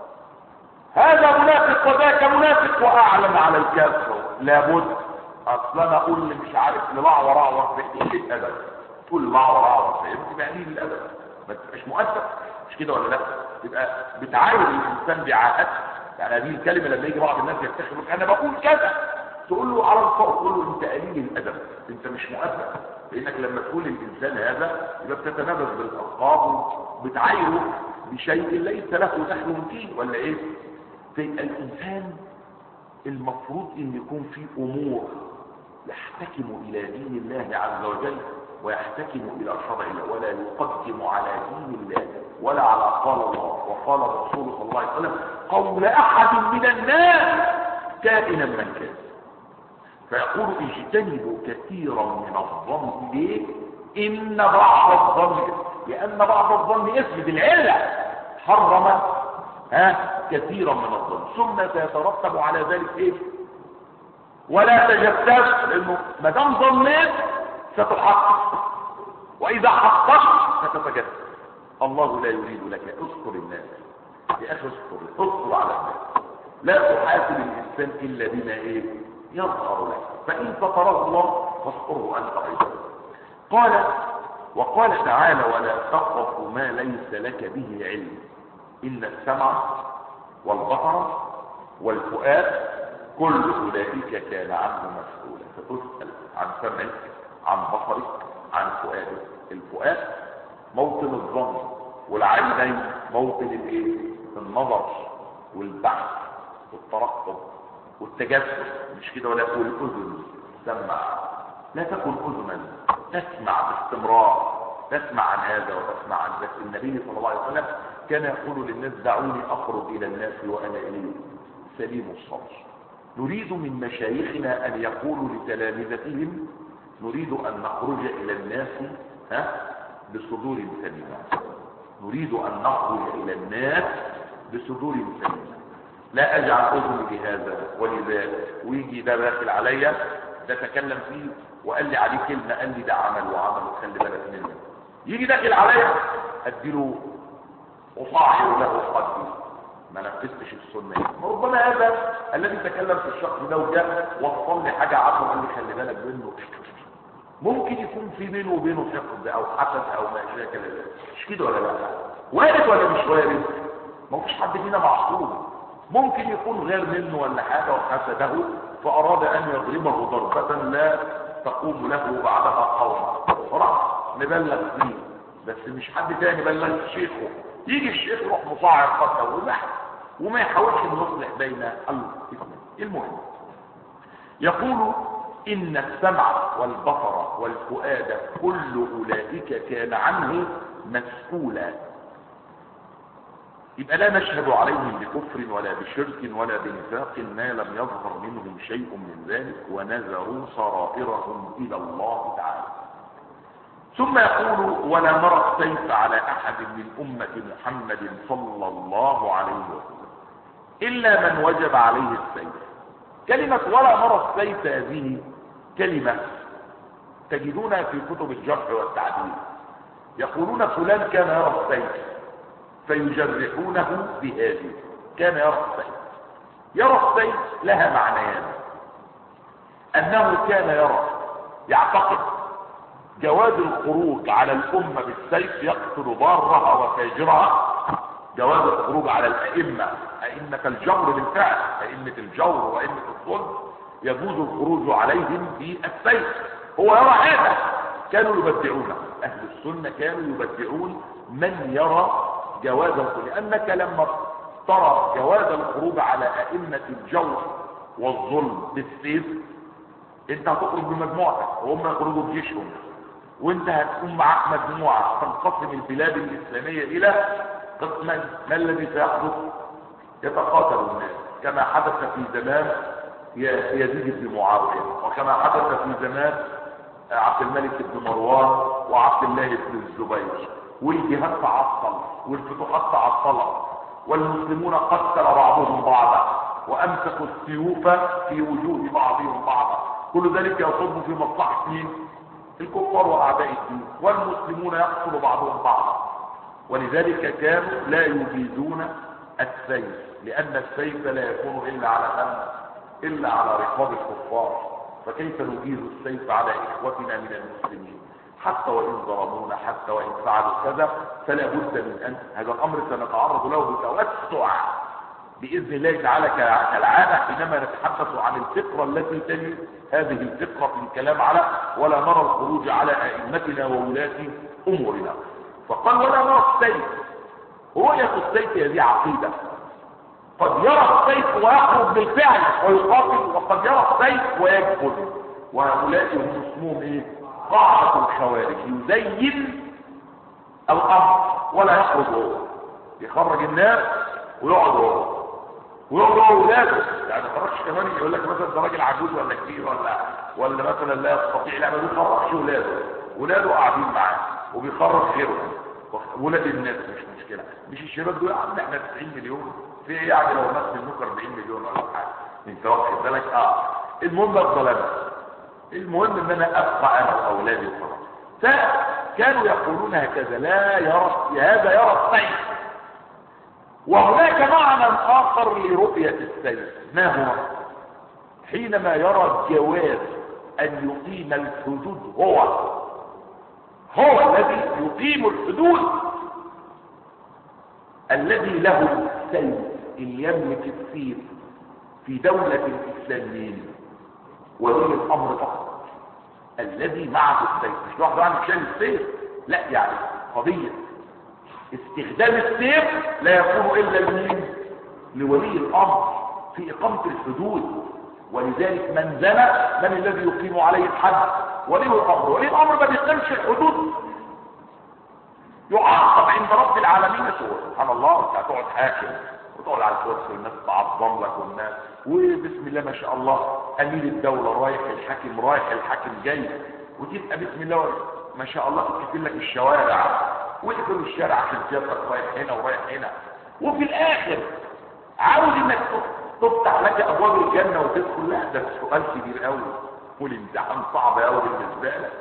هذا منافق وذاك منافق واعلن على الكافر، لابد اصلا انا اقول اللي مش عارف لبع وراء في الادب، تقول لبع وراء في انت بعدين الادب ما تبقاش مؤدب. مش كده ولا لا؟ تبقى بتعاير الانسان بعاهات. يعني هذه الكلمه لما يجي بعض الناس يفتخروا انا بقول كذا، تقول له على الفور، تقول له انت قليل الادب، انت مش مؤدب. لانك لما تقول الانسان هذا يبقى بتتنابز بالالقاب وبتعايره بشيء ليس له دخل فيه ولا ايه؟ فيبقى الانسان المفروض ان يكون في امور يحتكم الى دين الله عز وجل ويحتكم الى شرع الله، ولا يقدم على دين الله ولا على قال الله وقال الرسول صلى الله عليه وسلم قول احد من الناس كائنا من كان. فيقول اجتنبوا كثيرا من الظن. ليه؟ ان بعض الظن، لان بعض الظن اسم بالعله حرم ها كثيرا من الظن. ثم سيترتب على ذلك ايه؟ ولا تجسس، لانه ما دام ظنيت ستحقق، واذا حققت ستتجسس. الله لا يريد لك اذكر الناس يا اخي، اذكر اذكر على الناس. لا تحاسب الانسان الا بما ايه يظهر لك، فان ستره الله فاذكره انت ايضا. قال وقال تعالى ولا تقف ما ليس لك به علم ان السمع والبصر والفؤاد كل اولئك كان عنه مسؤولا. فتسال عن سمعك، عن بصرك، عن فؤادك. الفؤاد موطن الظن، والعينين موطن الايه النظر والبحث والترقب والتجسس. مش كده ولا؟ والاذن سمع. لا تكن اذنا تسمع باستمرار، تسمع عن هذا وتسمع عن ذاك. النبي صلى الله عليه وسلم كان يقول للناس دعوني اخرج الى الناس وانا اليه سليم الصدر. نريد من مشايخنا ان يقولوا لتلامذتهم نريد ان نخرج الى الناس ها بصدور سليمه. نريد ان نخرج الى الناس بصدور سليمه. لا اجعل اذني بهذا ولذاك، ويجي ده داخل عليا ده تكلم فيه وقال لي عليه كلمه، قال لي ده عمل وعمل وخلي بالك منه، يجي داخل عليا اديله اصاحب له قدي ما نفذتش السنه. ربما هذا الذي تكلم في الشخص ده وجاء وصل لي حاجه عنه قال لي خلي بالك منه، ممكن يكون في بينه وبينه حقد او حسد او ما شابه كده. مش كده ولا لا؟ وارد ولا مش وارد؟ ما فيش حد فينا معصوم. ممكن يكون غير منه ولا حاجه وحسده فاراد ان يضربه ضربه لا تقوم له بعدها قوما، خلاص نبلغ فيه، بس مش حد تاني بلغ شيخه. يجي الشيخ يروح مصاعد خطه وبحث وما يحاولش ان يصلح بين الاثنين. المهم يقول ان السمع والبصر والفؤاد كل اولئك كان عنه مسؤولا. يبقى لا نشهد عليهم بكفر ولا بشرك ولا بنفاق ما لم يظهر منهم شيء من ذلك، ونذروا سرائرهم الى الله تعالى. ثم يقول ولا نرى السيف على احد من امة محمد صلى الله عليه وسلم الا من وجب عليه السيف. كلمة ولا نرى السيف هذه كلمة تجدونها في كتب الجرح والتعديل. يقولون فلان كان يرى السيف فيجرحونه بهذه، كان يرى السيف. يرى السيف لها معنيان: انه كان يرى يعتقد جواز الخروج على الامه بالسيف يقتل ضارها وفاجرها، جواز الخروج على الائمه، ائمه الجور بالفعل، ائمه الجور وائمه الظلم، يجوز الخروج عليهم بالسيف. هو يرى هذا، كانوا يبدعونه. اهل السنة كانوا يبدعون من يرى جواز الخروج، لانك لما ترى جواز الخروج على ائمة الجور والظلم بالسيف، انت هتخرج بمجموعتك وهم يخرجوا بجيشهم، وانت هتكون معك مجموعة تنقسم البلاد الاسلامية الى قسمين. ما الذي سيحدث؟ يتقاتل الناس كما حدث في زمان يزيد بن معاوية، وكما حدث في زمان عبد الملك بن مروان وعبد الله بن الزبير، والجهاد تعطل والفتوحات تعطلت، والمسلمون قتل بعضهم بعضا وامسكوا السيوف في وجوه بعضهم بعضا. كل ذلك يصب في مصلحة مين؟ الكفار واعداء الدين، والمسلمون يقتل بعضهم بعضا. ولذلك كانوا لا يجيزون السيف، لان السيف لا يكون الا على من؟ الا على رقاب الكفار. فكيف نجيز السيف على اخوتنا من المسلمين حتى وان ظلمونا، حتى وان فعلوا كذا؟ فلا بد من ان هذا الامر سنتعرض له بتوسع باذن الله تعالى كالعاده حينما نتحدث عن الفقره التي تلي هذه الفقره في الكلام على ولا نرى الخروج على ائمتنا وولاة امورنا. فقال ولا نرى السيف. رؤية السيف هذه عقيده. قد يرى السيف ويخرج بالفعل ويقاتل، وقد يرى السيف ويجبن. وهؤلاء هم اسمهم ايه؟ قاعدة الخوارج. يزين الامر ولا يخرج هو، يخرج الناس ويقعد هو ويقعد هو ولاده. يعني ما يخرجش كمان يقول لك مثلا ده راجل عجوز ولا كبير ولا ولا مثلا لا يستطيع، لا ما بيخرجش ولاده، ولاده قاعدين معاه وبيخرج غيرهم ولاد الناس. مش مشكله، مش الشباب دول يا عم احنا تسعين مليون في ايه يعني لو الناس منكم أربعين مليون ولا حاجه، انت واخد بالك؟ اه المهم الظلام، المهم ان انا ابقى انا واولادي وخلاص. فكانوا يقولون هكذا، لا يرى هذا يرى السيف. وهناك معنى اخر لرؤية السيف، ما هو؟ حينما يرى الجواز ان يقيم الحدود، هو هو الذي يقيم الحدود، الذي له السيف، اللي يملك السيف في دولة الاسلاميين ولي الامر فقط الذي معه السيف، مش واحد عنده شان السيف، لا، يعني قضية استخدام السيف لا يكون الا لمين؟ لولي الامر في اقامة الحدود. ولذلك من زنى من الذي يقيم عليه الحد؟ ولي الامر. ولي الامر ما بيقيمش الحدود يعاقب عند رب العالمين. سبحان الله، انت هتقعد حاكم وتقعد على الكرسي والناس تعظم لك والناس وبسم الله ما شاء الله امير الدوله رايح، الحاكم رايح، الحاكم جاي، وتبقى بسم الله ما شاء الله تكتب لك الشوارع ويقفلوا الشارع عشان سيادتك رايح هنا ورايح هنا، وفي الاخر عاوز انك تفتح لك ابواب الجنه وتدخل. لا، ده سؤال كبير قوي والامتحان صعب قوي بالنسبه لك.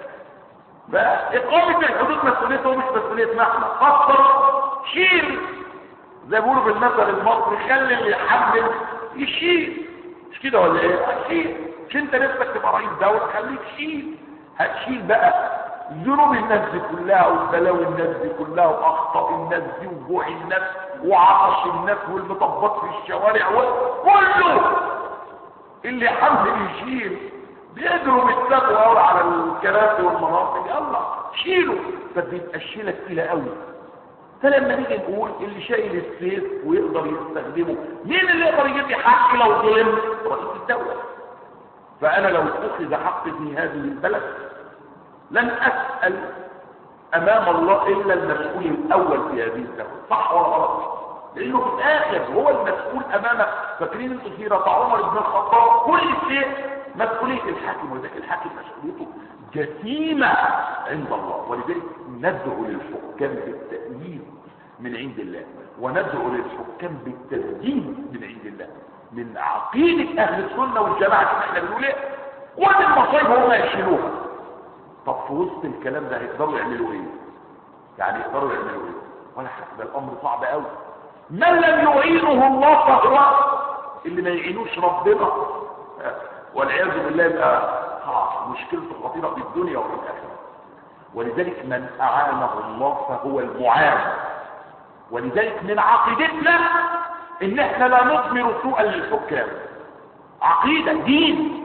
فاقامه الحدود مسؤوليته ومش مسؤوليتنا احنا. خاصه شيل زي ما بيقولوا بالمثل المصري، خلي اللي يحمل يشيل، مش كده ولا ايه؟ هتشيل، مش انت نفسك تبقى رئيس دوله؟ خليك شيل. هتشيل بقى ذنوب الناس دي كلها وبلاوي الناس دي كلها واخطاء الناس دي وجوع الناس وعطش الناس والمطبات في الشوارع وكله اللي حمل يشيل. بيجروا بالتقوى قوي على الكراسي والمناصب، يلا شيله. فبيبقى الشيله تقيله قوي. فلما نيجي نقول اللي شايل السيف ويقدر يستخدمه، مين اللي يقدر يجيب لي حقي لو ظلم؟ رئيس الدوله. فانا لو اتخذ حقي في هذه البلد لن اسال امام الله الا المسؤول الاول في هذه الدوله، صح ولا غلط؟ لانه في الاخر هو المسؤول امامك. فاكرين انتوا سيره عمر بن الخطاب؟ كل شيء مسؤوليه الحاكم، ولذلك الحاكم مسؤوليته جسيمه عند الله. ولذلك ندعو للحكام بالتأييد من عند الله، وندعو للحكام بالتسديد من عند الله. من عقيده اهل السنه والجماعه احنا بنقول ايه؟ كل المصايب هم يشيلوها. طب في وسط الكلام ده هيقدروا يعملوا ايه؟ يعني يقدروا يعملوا ايه؟ ولا حاجه. ده الامر صعب قوي. من لم يعينه الله فهو اللي ما يعينوش ربنا والعياذ بالله يبقى مشكلته خطيره في الدنيا وفي الاخره. ولذلك من اعانه الله فهو المعان. ولذلك من عقيدتنا ان احنا لا نضمر سوءا للحكام. عقيده دين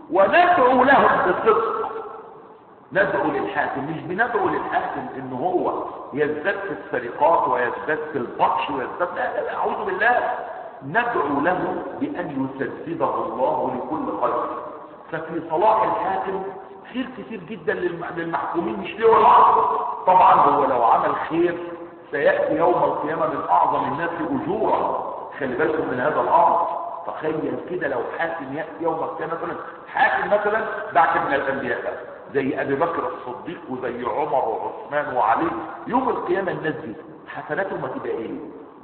وندعو لهم بالصدق. ندعو للحاكم، مش بندعو للحاكم ان هو يزداد في السرقات ويزداد في البطش ويزداد، لا لا اعوذ بالله. ندعو له بان يسدده الله لكل خير. ففي صلاح الحاكم خير كتير جدا للمحكومين، مش ليه ولا طبعا. هو لو عمل خير سيأتي يوم القيامة من اعظم الناس اجورا. خلي بالكم من هذا الامر. تخيل كده لو حاكم يأتي يوم القيامة مثلا، حاكم مثلا بعد من الانبياء زي ابي بكر الصديق وزي عمر وعثمان وعلي، يوم القيامة الناس دي حسناتهم ما تبقى ايه؟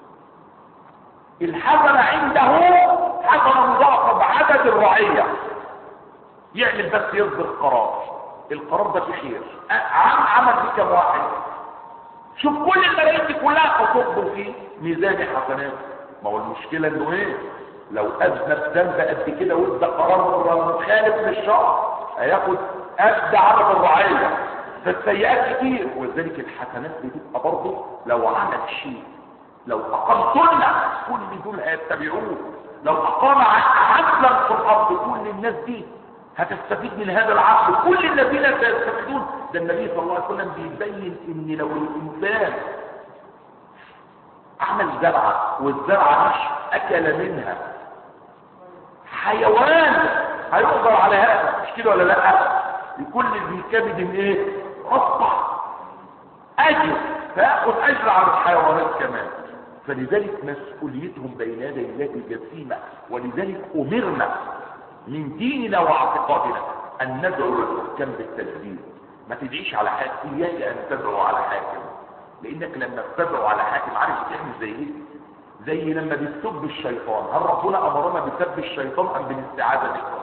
الحسنة عنده حسنة مضاعفة بعدد الرعية. يعمل بس يصدر قرار، القرار ده في خير، عم عمل في كم واحد. شوف كل الملايين دي كلها تصب في ميزان حسنات. ما هو المشكلة انه ايه؟ لو اذنب ذنب قد كده وادى قرار مخالف للشرع هياخد قد عدد الرعية. فالسيئات كتير، ولذلك الحسنات بتبقى برضه لو عمل شيء، لو اقام سنة كل دول هيتبعوه، لو اقام عدلا في الارض كل الناس دي هتستفيد من هذا العقل، كل الذين سيستفيدون. ده النبي صلى الله عليه وسلم بيبين ان لو الانسان عمل زرعة والزرعة مش اكل منها حيوان هيقدر على هذا، مش كده ولا لا؟ لكل ذي كبد ايه؟ اصبح اجر، فياخذ اجر على الحيوانات كمان. فلذلك مسؤوليتهم بين يدي الله جسيمة. ولذلك امرنا من ديننا واعتقادنا ان ندعو للحكام بالتدبير. ما تدعيش على حاكم، اياك ان تدعو على حاكم، لانك لما تدعو على حاكم عارف تعمل زي ايه؟ زي لما بتسب الشيطان. هل ربنا امرنا بسب الشيطان ام بالاستعاذه به؟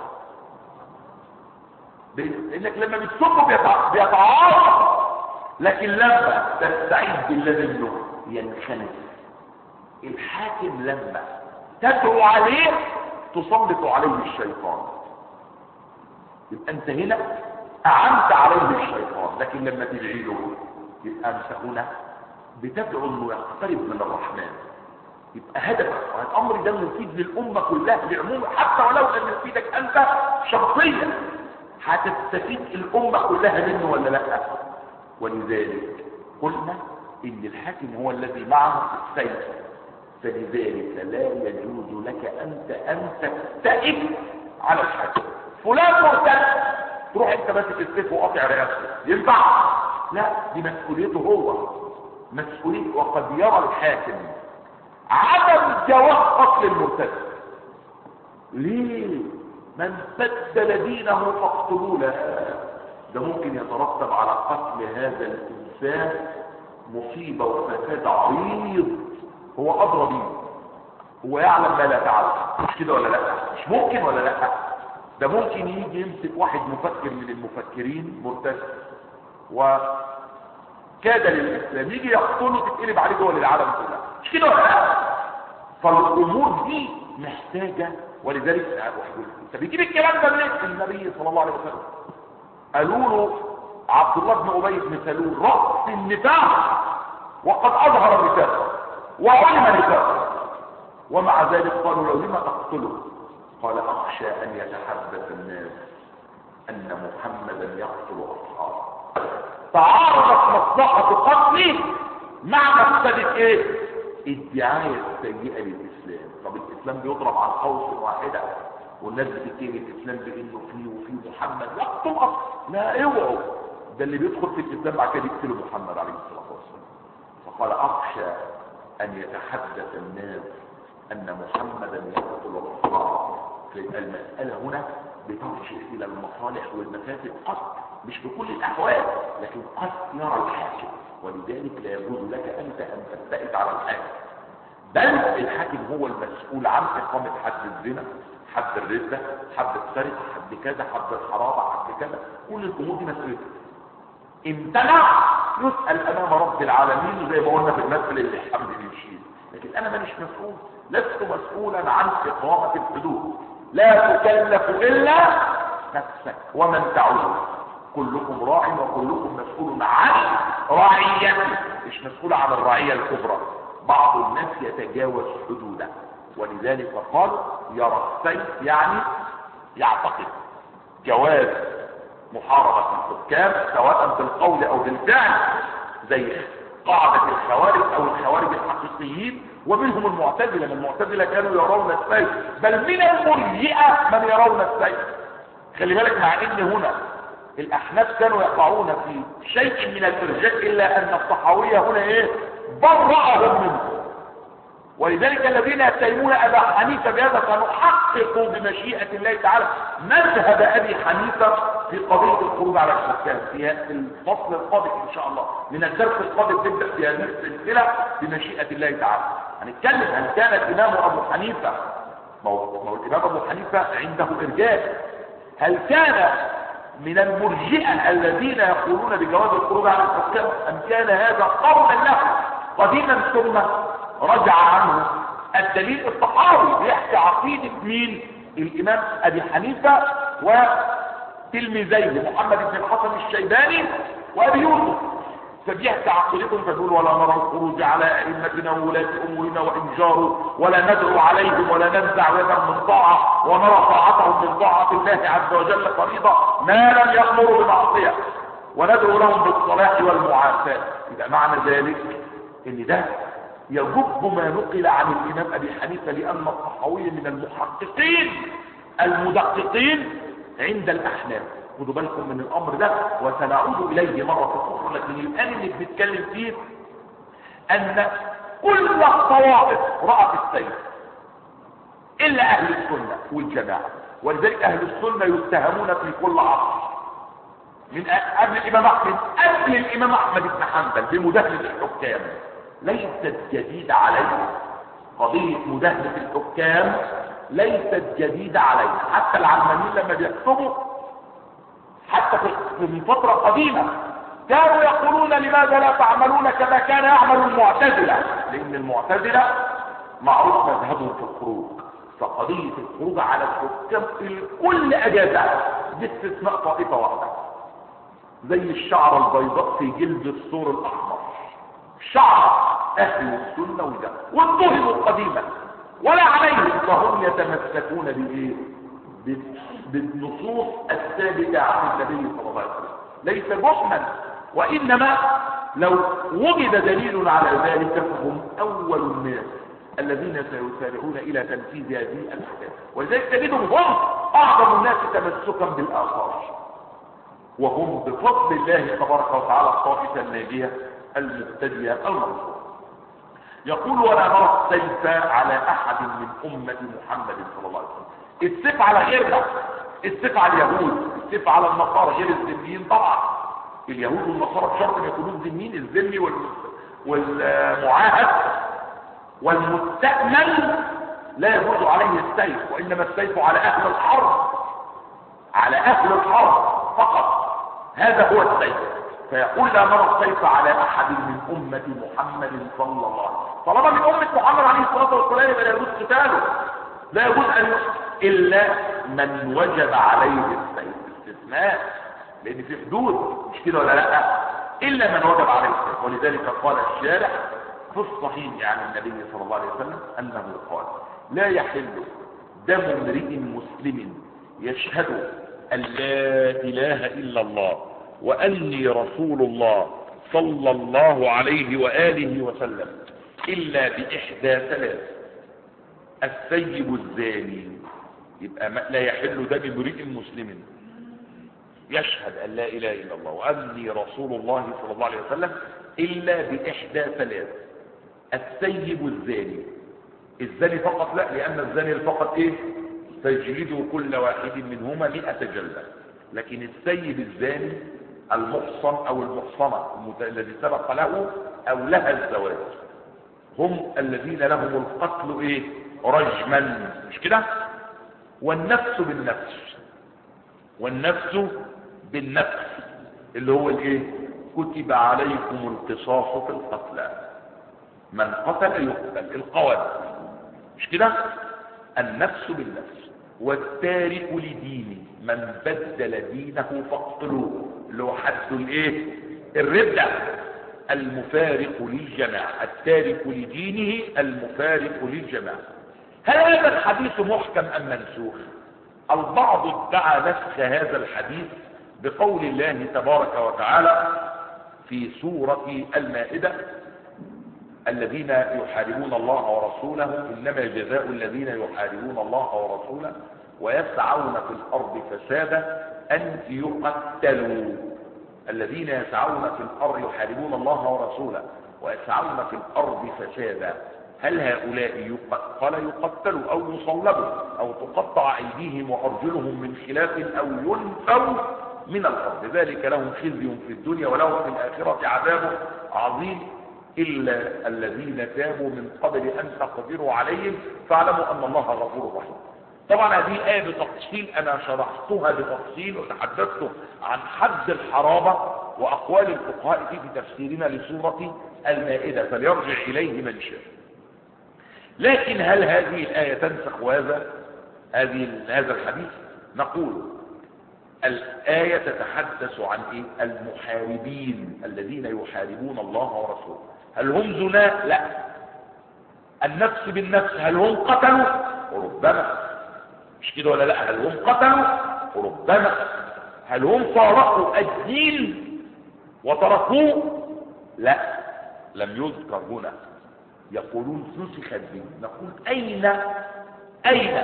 لانك لما بتسبه بيتعارض، لكن لما تستعيذ بالله منه ينخنق. الحاكم لما تدعو عليه تسلط عليه الشيطان، يبقى انت هنا اعنت عليه الشيطان. لكن لما تدعي له يبقى انت هنا بتدعو انه يقترب من الرحمن. يبقى هدفك الامر ده مفيد للامه كلها بعموم، حتى ولو لم يفيدك انت شخصيا هتستفيد الامه كلها منه ولا لا؟ ولذلك قلنا ان الحاكم هو الذي معه السيف، فلذلك لا يجوز لك انت ان تستئب على الحاكم. فلان مرتد تروح انت ماسك السيف وقاطع رئاسته، ينفع؟ لا، دي مسؤوليته هو، مسؤوليته. وقد يرى الحاكم عدم جواز قتل المرتد. ليه؟ من بدل دينه فاقتلوه. لا، ده ممكن يترتب على قتل هذا الانسان مصيبه وفساد عريض، هو ادرى بيه، هو يعلم ما لا تعلم، مش كده ولا لا؟ مش ممكن ولا لا؟ ده ممكن يجي يمسك واحد مفكر من المفكرين مرتد وكاد للاسلام، يجي يقتله تتقلب عليه دول العالم كلها، مش كده ولا لا؟ فالامور دي محتاجه. ولذلك انت بيجيب الكلام ده منين؟ النبي صلى الله عليه وسلم قالوا له عبد الله بن ابي بن سلول راس النفاق وقد اظهر النفاق وعلم النفاق، ومع ذلك قالوا له لما تقتله؟ قال اخشى ان يتحدث الناس ان محمدا يقتل اصحابه. تعارضت مصلحه قتله مع مفسده ايه؟ الدعايه السيئه للاسلام. طب الاسلام بيضرب عن قوس واحده والناس بتتهم الاسلام بانه فيه وفيه محمد يقتل اصلا. لا، اوعوا، ده اللي بيدخل في الاسلام بعد كده يقتلوا محمد عليه الصلاه والسلام. فقال اخشى ان يتحدث الناس ان محمدا يقتل اصحابه. فيبقى المساله هنا بترجع الى المصالح والمفاسد قد، مش بكل الاحوال، لكن قد يرى الحاكم. ولذلك لا يجوز لك انت ان تستئد على الحاكم، بل الحاكم هو المسؤول عن اقامه حد الزنا، حد الردة، حد السرقة، حد كذا، حد الحرابة، حد كذا. كل الامور دي مسؤوليته. امتنع يسأل امام رب العالمين، زي ما قلنا في المثل اللي الحمد يشيل. لكن انا مانيش مسؤول، لست مسؤولا عن اقامة الحدود. لا تكلف الا نفسك ومن تعود. كلكم راع وكلكم مسؤول عن رعيته، مش مسؤول عن الرعية الكبرى. بعض الناس يتجاوز حدوده، ولذلك قال يرى السيف يعني يعتقد جواز محاربة الحكام سواء بالقول او بالفعل، زي قاعدة الخوارج او الخوارج الحقيقيين، ومنهم المعتزلة. من المعتزلة كانوا يرون السيف، بل من المرجئة من يرون السيف. خلي بالك، مع ان هنا الاحناف كانوا يقعون في شيء من الارجاء، الا ان الطحاوية هنا ايه برأهم منه. ولذلك الذين يتهمون ابا حنيفه بهذا سنحقق بمشيئه الله تعالى مذهب ابي حنيفه في قضيه الخروج على الحكام في الفصل القادم ان شاء الله. من الدرس القادم تبدا في هذه السلسله بمشيئه الله تعالى. هنتكلم هل كان الامام ابو حنيفه، ما هو الامام ابو حنيفه عنده ارجاء، هل كان من المرجئه الذين يقولون بجواز الخروج على الحكام، ام كان هذا قولا له قديما ثم رجع عنه؟ الدليل الطحاوي بيحكي عقيدة مين؟ الامام ابي حنيفة وتلميذيه محمد بن الحسن الشيباني وابي يوسف، فبيحكي عقيدتهم فيقول ولا نرى الخروج على ائمتنا وولاة امورنا وان جاروا، ولا ندعو عليهم ولا ننزع يدا من طاعة، ونرى طاعتهم من طاعة الله عز وجل فريضة ما لم يأمروا بمعصية، وندعو لهم بالصلاح والمعافاة. إذا معنى ذلك ان ده يجب ما نقل عن الامام ابي حنيفه، لان الطحاوي من المحققين المدققين عند الاحناف. خدوا بالكم من الامر ده وسنعود اليه مره اخرى، لكن الان اللي بنتكلم فيه ان كل الطوائف رأت السيف الا اهل السنه والجماعه. ولذلك اهل السنه يتهمون في كل عصر، من قبل الامام احمد قبل الامام احمد بن حنبل بمداهنه الحكام. ليست جديدة عليه قضية مداهنة الحكام، ليست جديدة عليه. حتى العلمانيين لما بيكتبوا حتى في فترة قديمة كانوا يقولون لماذا لا تعملون كما كان يعمل المعتزلة، لأن المعتزلة معروف مذهبهم في الخروج، فقضية الخروج على الحكام الكل أجازها باستثناء طائفة واحدة، زي الشعر البيضاء في جلد الثور الأحمر، شعر اهل السنة والجماعة، واتهموا قديما ولا عليهم، فهم يتمسكون بايه؟ بالنصوص الثابتة عن النبي صلى الله عليه وسلم، ليس جحما، وانما لو وجد دليل على ذلك فهم اول الناس الذين سيسارعون الى تنفيذ هذه الاحكام. ولذلك تجدهم هم اعظم الناس تمسكا بالاثار، وهم بفضل الله تبارك وتعالى الطائفة الناجية المبتدئة المنصورة. يقول ولا نرى السيف على احد من امة محمد صلى الله عليه وسلم. السيف على غيرنا، السيف على اليهود، السيف على النصارى غير الذميين طبعا. اليهود والنصارى بشرط ان يكونوا ذميين، الذمي والمعاهد والمستأمن لا يجوز عليه السيف، وانما السيف على اهل الحرب، على اهل الحرب فقط، هذا هو السيف. فيقول لا نرى السيف على احد من امة محمد صلى الله عليه وسلم. طالما من امة محمد عليه الصلاة والسلام يبقى لا يجوز قتاله، لا يجوز ان الا من وجب عليه السيف، استثناء، لان في حدود، مش كده ولا لا؟ الا من وجب عليه السيف. ولذلك قال الشارع في الصحيح عن النبي صلى الله عليه وسلم انه قال لا يحل دم امرئ مسلم يشهد ان لا اله الا الله واني رسول الله صلى الله عليه واله وسلم الا باحدى ثلاث: السيب الزاني، يبقى لا يحل دم امرئ مسلم يشهد ان لا اله الا الله واني رسول الله صلى الله عليه وسلم الا باحدى ثلاث: السيب الزاني، الزاني فقط لا، لان الزاني فقط ايه؟ تجلد كل واحد منهما مئة جلدة. لكن السيب الزاني المحصن او المحصنة الذي سبق له او لها الزواج، هم الذين لهم القتل ايه؟ رجما، مش كده؟ والنفس بالنفس، والنفس بالنفس اللي هو الايه؟ كتب عليكم القصاص في القتلى، من قتل يقتل، القواد، مش كده؟ النفس بالنفس. والتارك لدينه، من بدل دينه فاقتلوه، اللي هو حد الايه؟ الردة. المفارق للجماعة، التارك لدينه المفارق للجماعة. هل هذا الحديث محكم ام منسوخ؟ البعض ادعى نسخ هذا الحديث بقول الله تبارك وتعالى في سورة المائدة: الذين يحاربون الله ورسوله إنما جزاء الذين يحاربون الله ورسوله ويسعون في الأرض فسادا أن يقتلوا. الذين يسعون في الأرض يحاربون الله ورسوله ويسعون في الأرض فسادا، هل هؤلاء قال يقتلوا أو يصلبوا أو تقطع أيديهم وأرجلهم من خلاف أو ينفوا من الأرض، ذلك لهم خزي في الدنيا ولهم في الآخرة عذاب عظيم إلا الذين تابوا من قبل أن تقدروا عليهم فاعلموا أن الله غفور رحيم. طبعا هذه الآية بتفصيل أنا شرحتها بتفصيل وتحدثت عن حد الحرابة وأقوال الفقهاء في تفسيرنا لسورة المائدة، فليرجع إليه من شاء. لكن هل هذه الآية تنسخ هذا هذه هذا الحديث؟ نقول الآية تتحدث عن إيه؟ المحاربين الذين يحاربون الله ورسوله. هل هم زناة؟ لا. النفس بالنفس، هل هم قتلوا؟ وربما. مش كده ولا لا؟ هل هم قتلوا؟ وربما. هل هم فارقوا الدين وتركوه؟ لا، لم يذكر هنا. يقولون نسخ الدين. نقول أين أين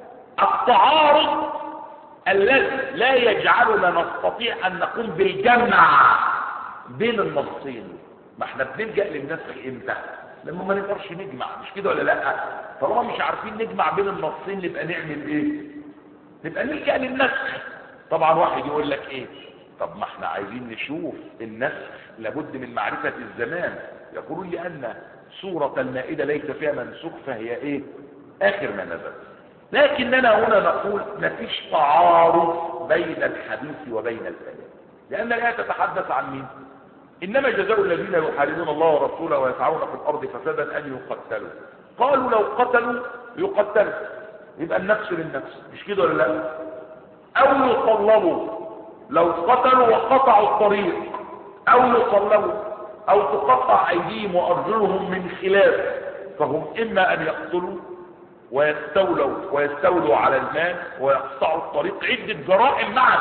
التعارض الذي لا يجعلنا نستطيع أن نقوم بالجمع بين النصين؟ ما احنا بنلجأ للنسخ امتى؟ لما ما نقدرش نجمع، مش كده ولا لا؟ طالما مش عارفين نجمع بين النصين نبقى نعمل ايه؟ نبقى نلجأ للنسخ. طبعا واحد يقول لك ايه؟ طب ما احنا عايزين نشوف النسخ لابد من معرفة الزمان. يقولون لأن سورة المائدة ليس فيها منسوخ فهي ايه؟ آخر ما نزل. لكننا هنا نقول مفيش تعارض بين الحديث وبين الآية، لأن الآية تتحدث عن مين؟ إنما جزاء الذين يحاربون الله ورسوله ويسعون في الأرض فسادا أن يقتلوا. قالوا لو قتلوا يقتلوا، يبقى النفس بالنفس، مش كده ولا لا؟ أو يصلبوا، لو قتلوا وقطعوا الطريق، أو يصلبوا أو تقطع أيديهم وأرجلهم من خلاف، فهم إما أن يقتلوا ويستولوا ويستولوا على المال ويقطعوا الطريق، عدة جرائم معا،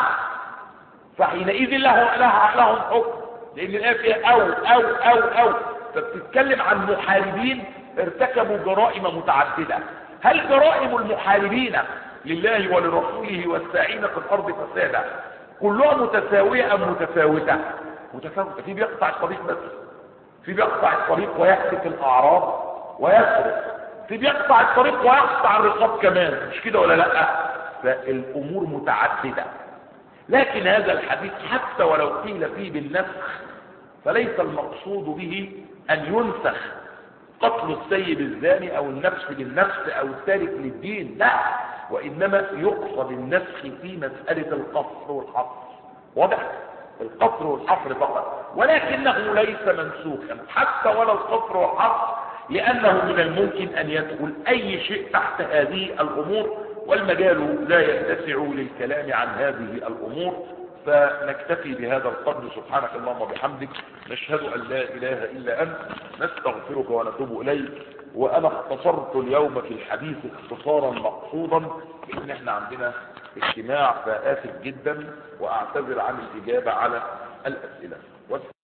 فحينئذ له لها لهم حكم، لأن الآية فيها أو أو أو أو فبتتكلم عن محاربين ارتكبوا جرائم متعددة. هل جرائم المحاربين لله ولرسوله والساعين في الأرض فسادا كلها متساوية أم متفاوتة؟ متفاوتة. في بيقطع الطريق بس، في بيقطع الطريق ويهتك الأعراض ويسرق، في بيقطع الطريق ويقطع الرقاب كمان، مش كده ولا لا؟ فالأمور متعددة. لكن هذا الحديث حتى ولو قيل فيه بالنسخ فليس المقصود به أن ينسخ قتل السيب الزاني أو النفس بالنفس أو التارك للدين، لا، وإنما يقصد النسخ في مسألة القصر والحصر. واضح؟ القصر والحصر فقط، ولكنه ليس منسوخا حتى ولا القصر والحصر، لأنه من الممكن أن يدخل أي شيء تحت هذه الأمور، والمجال لا يتسع للكلام عن هذه الأمور. فنكتفي بهذا القدر. سبحانك اللهم وبحمدك، نشهد أن لا إله إلا أنت، نستغفرك ونتوب إليك. وأنا اختصرت اليوم في الحديث اختصارا مقصودا، لأن احنا عندنا اجتماع، فآسف جدا وأعتذر عن الإجابة على الأسئلة.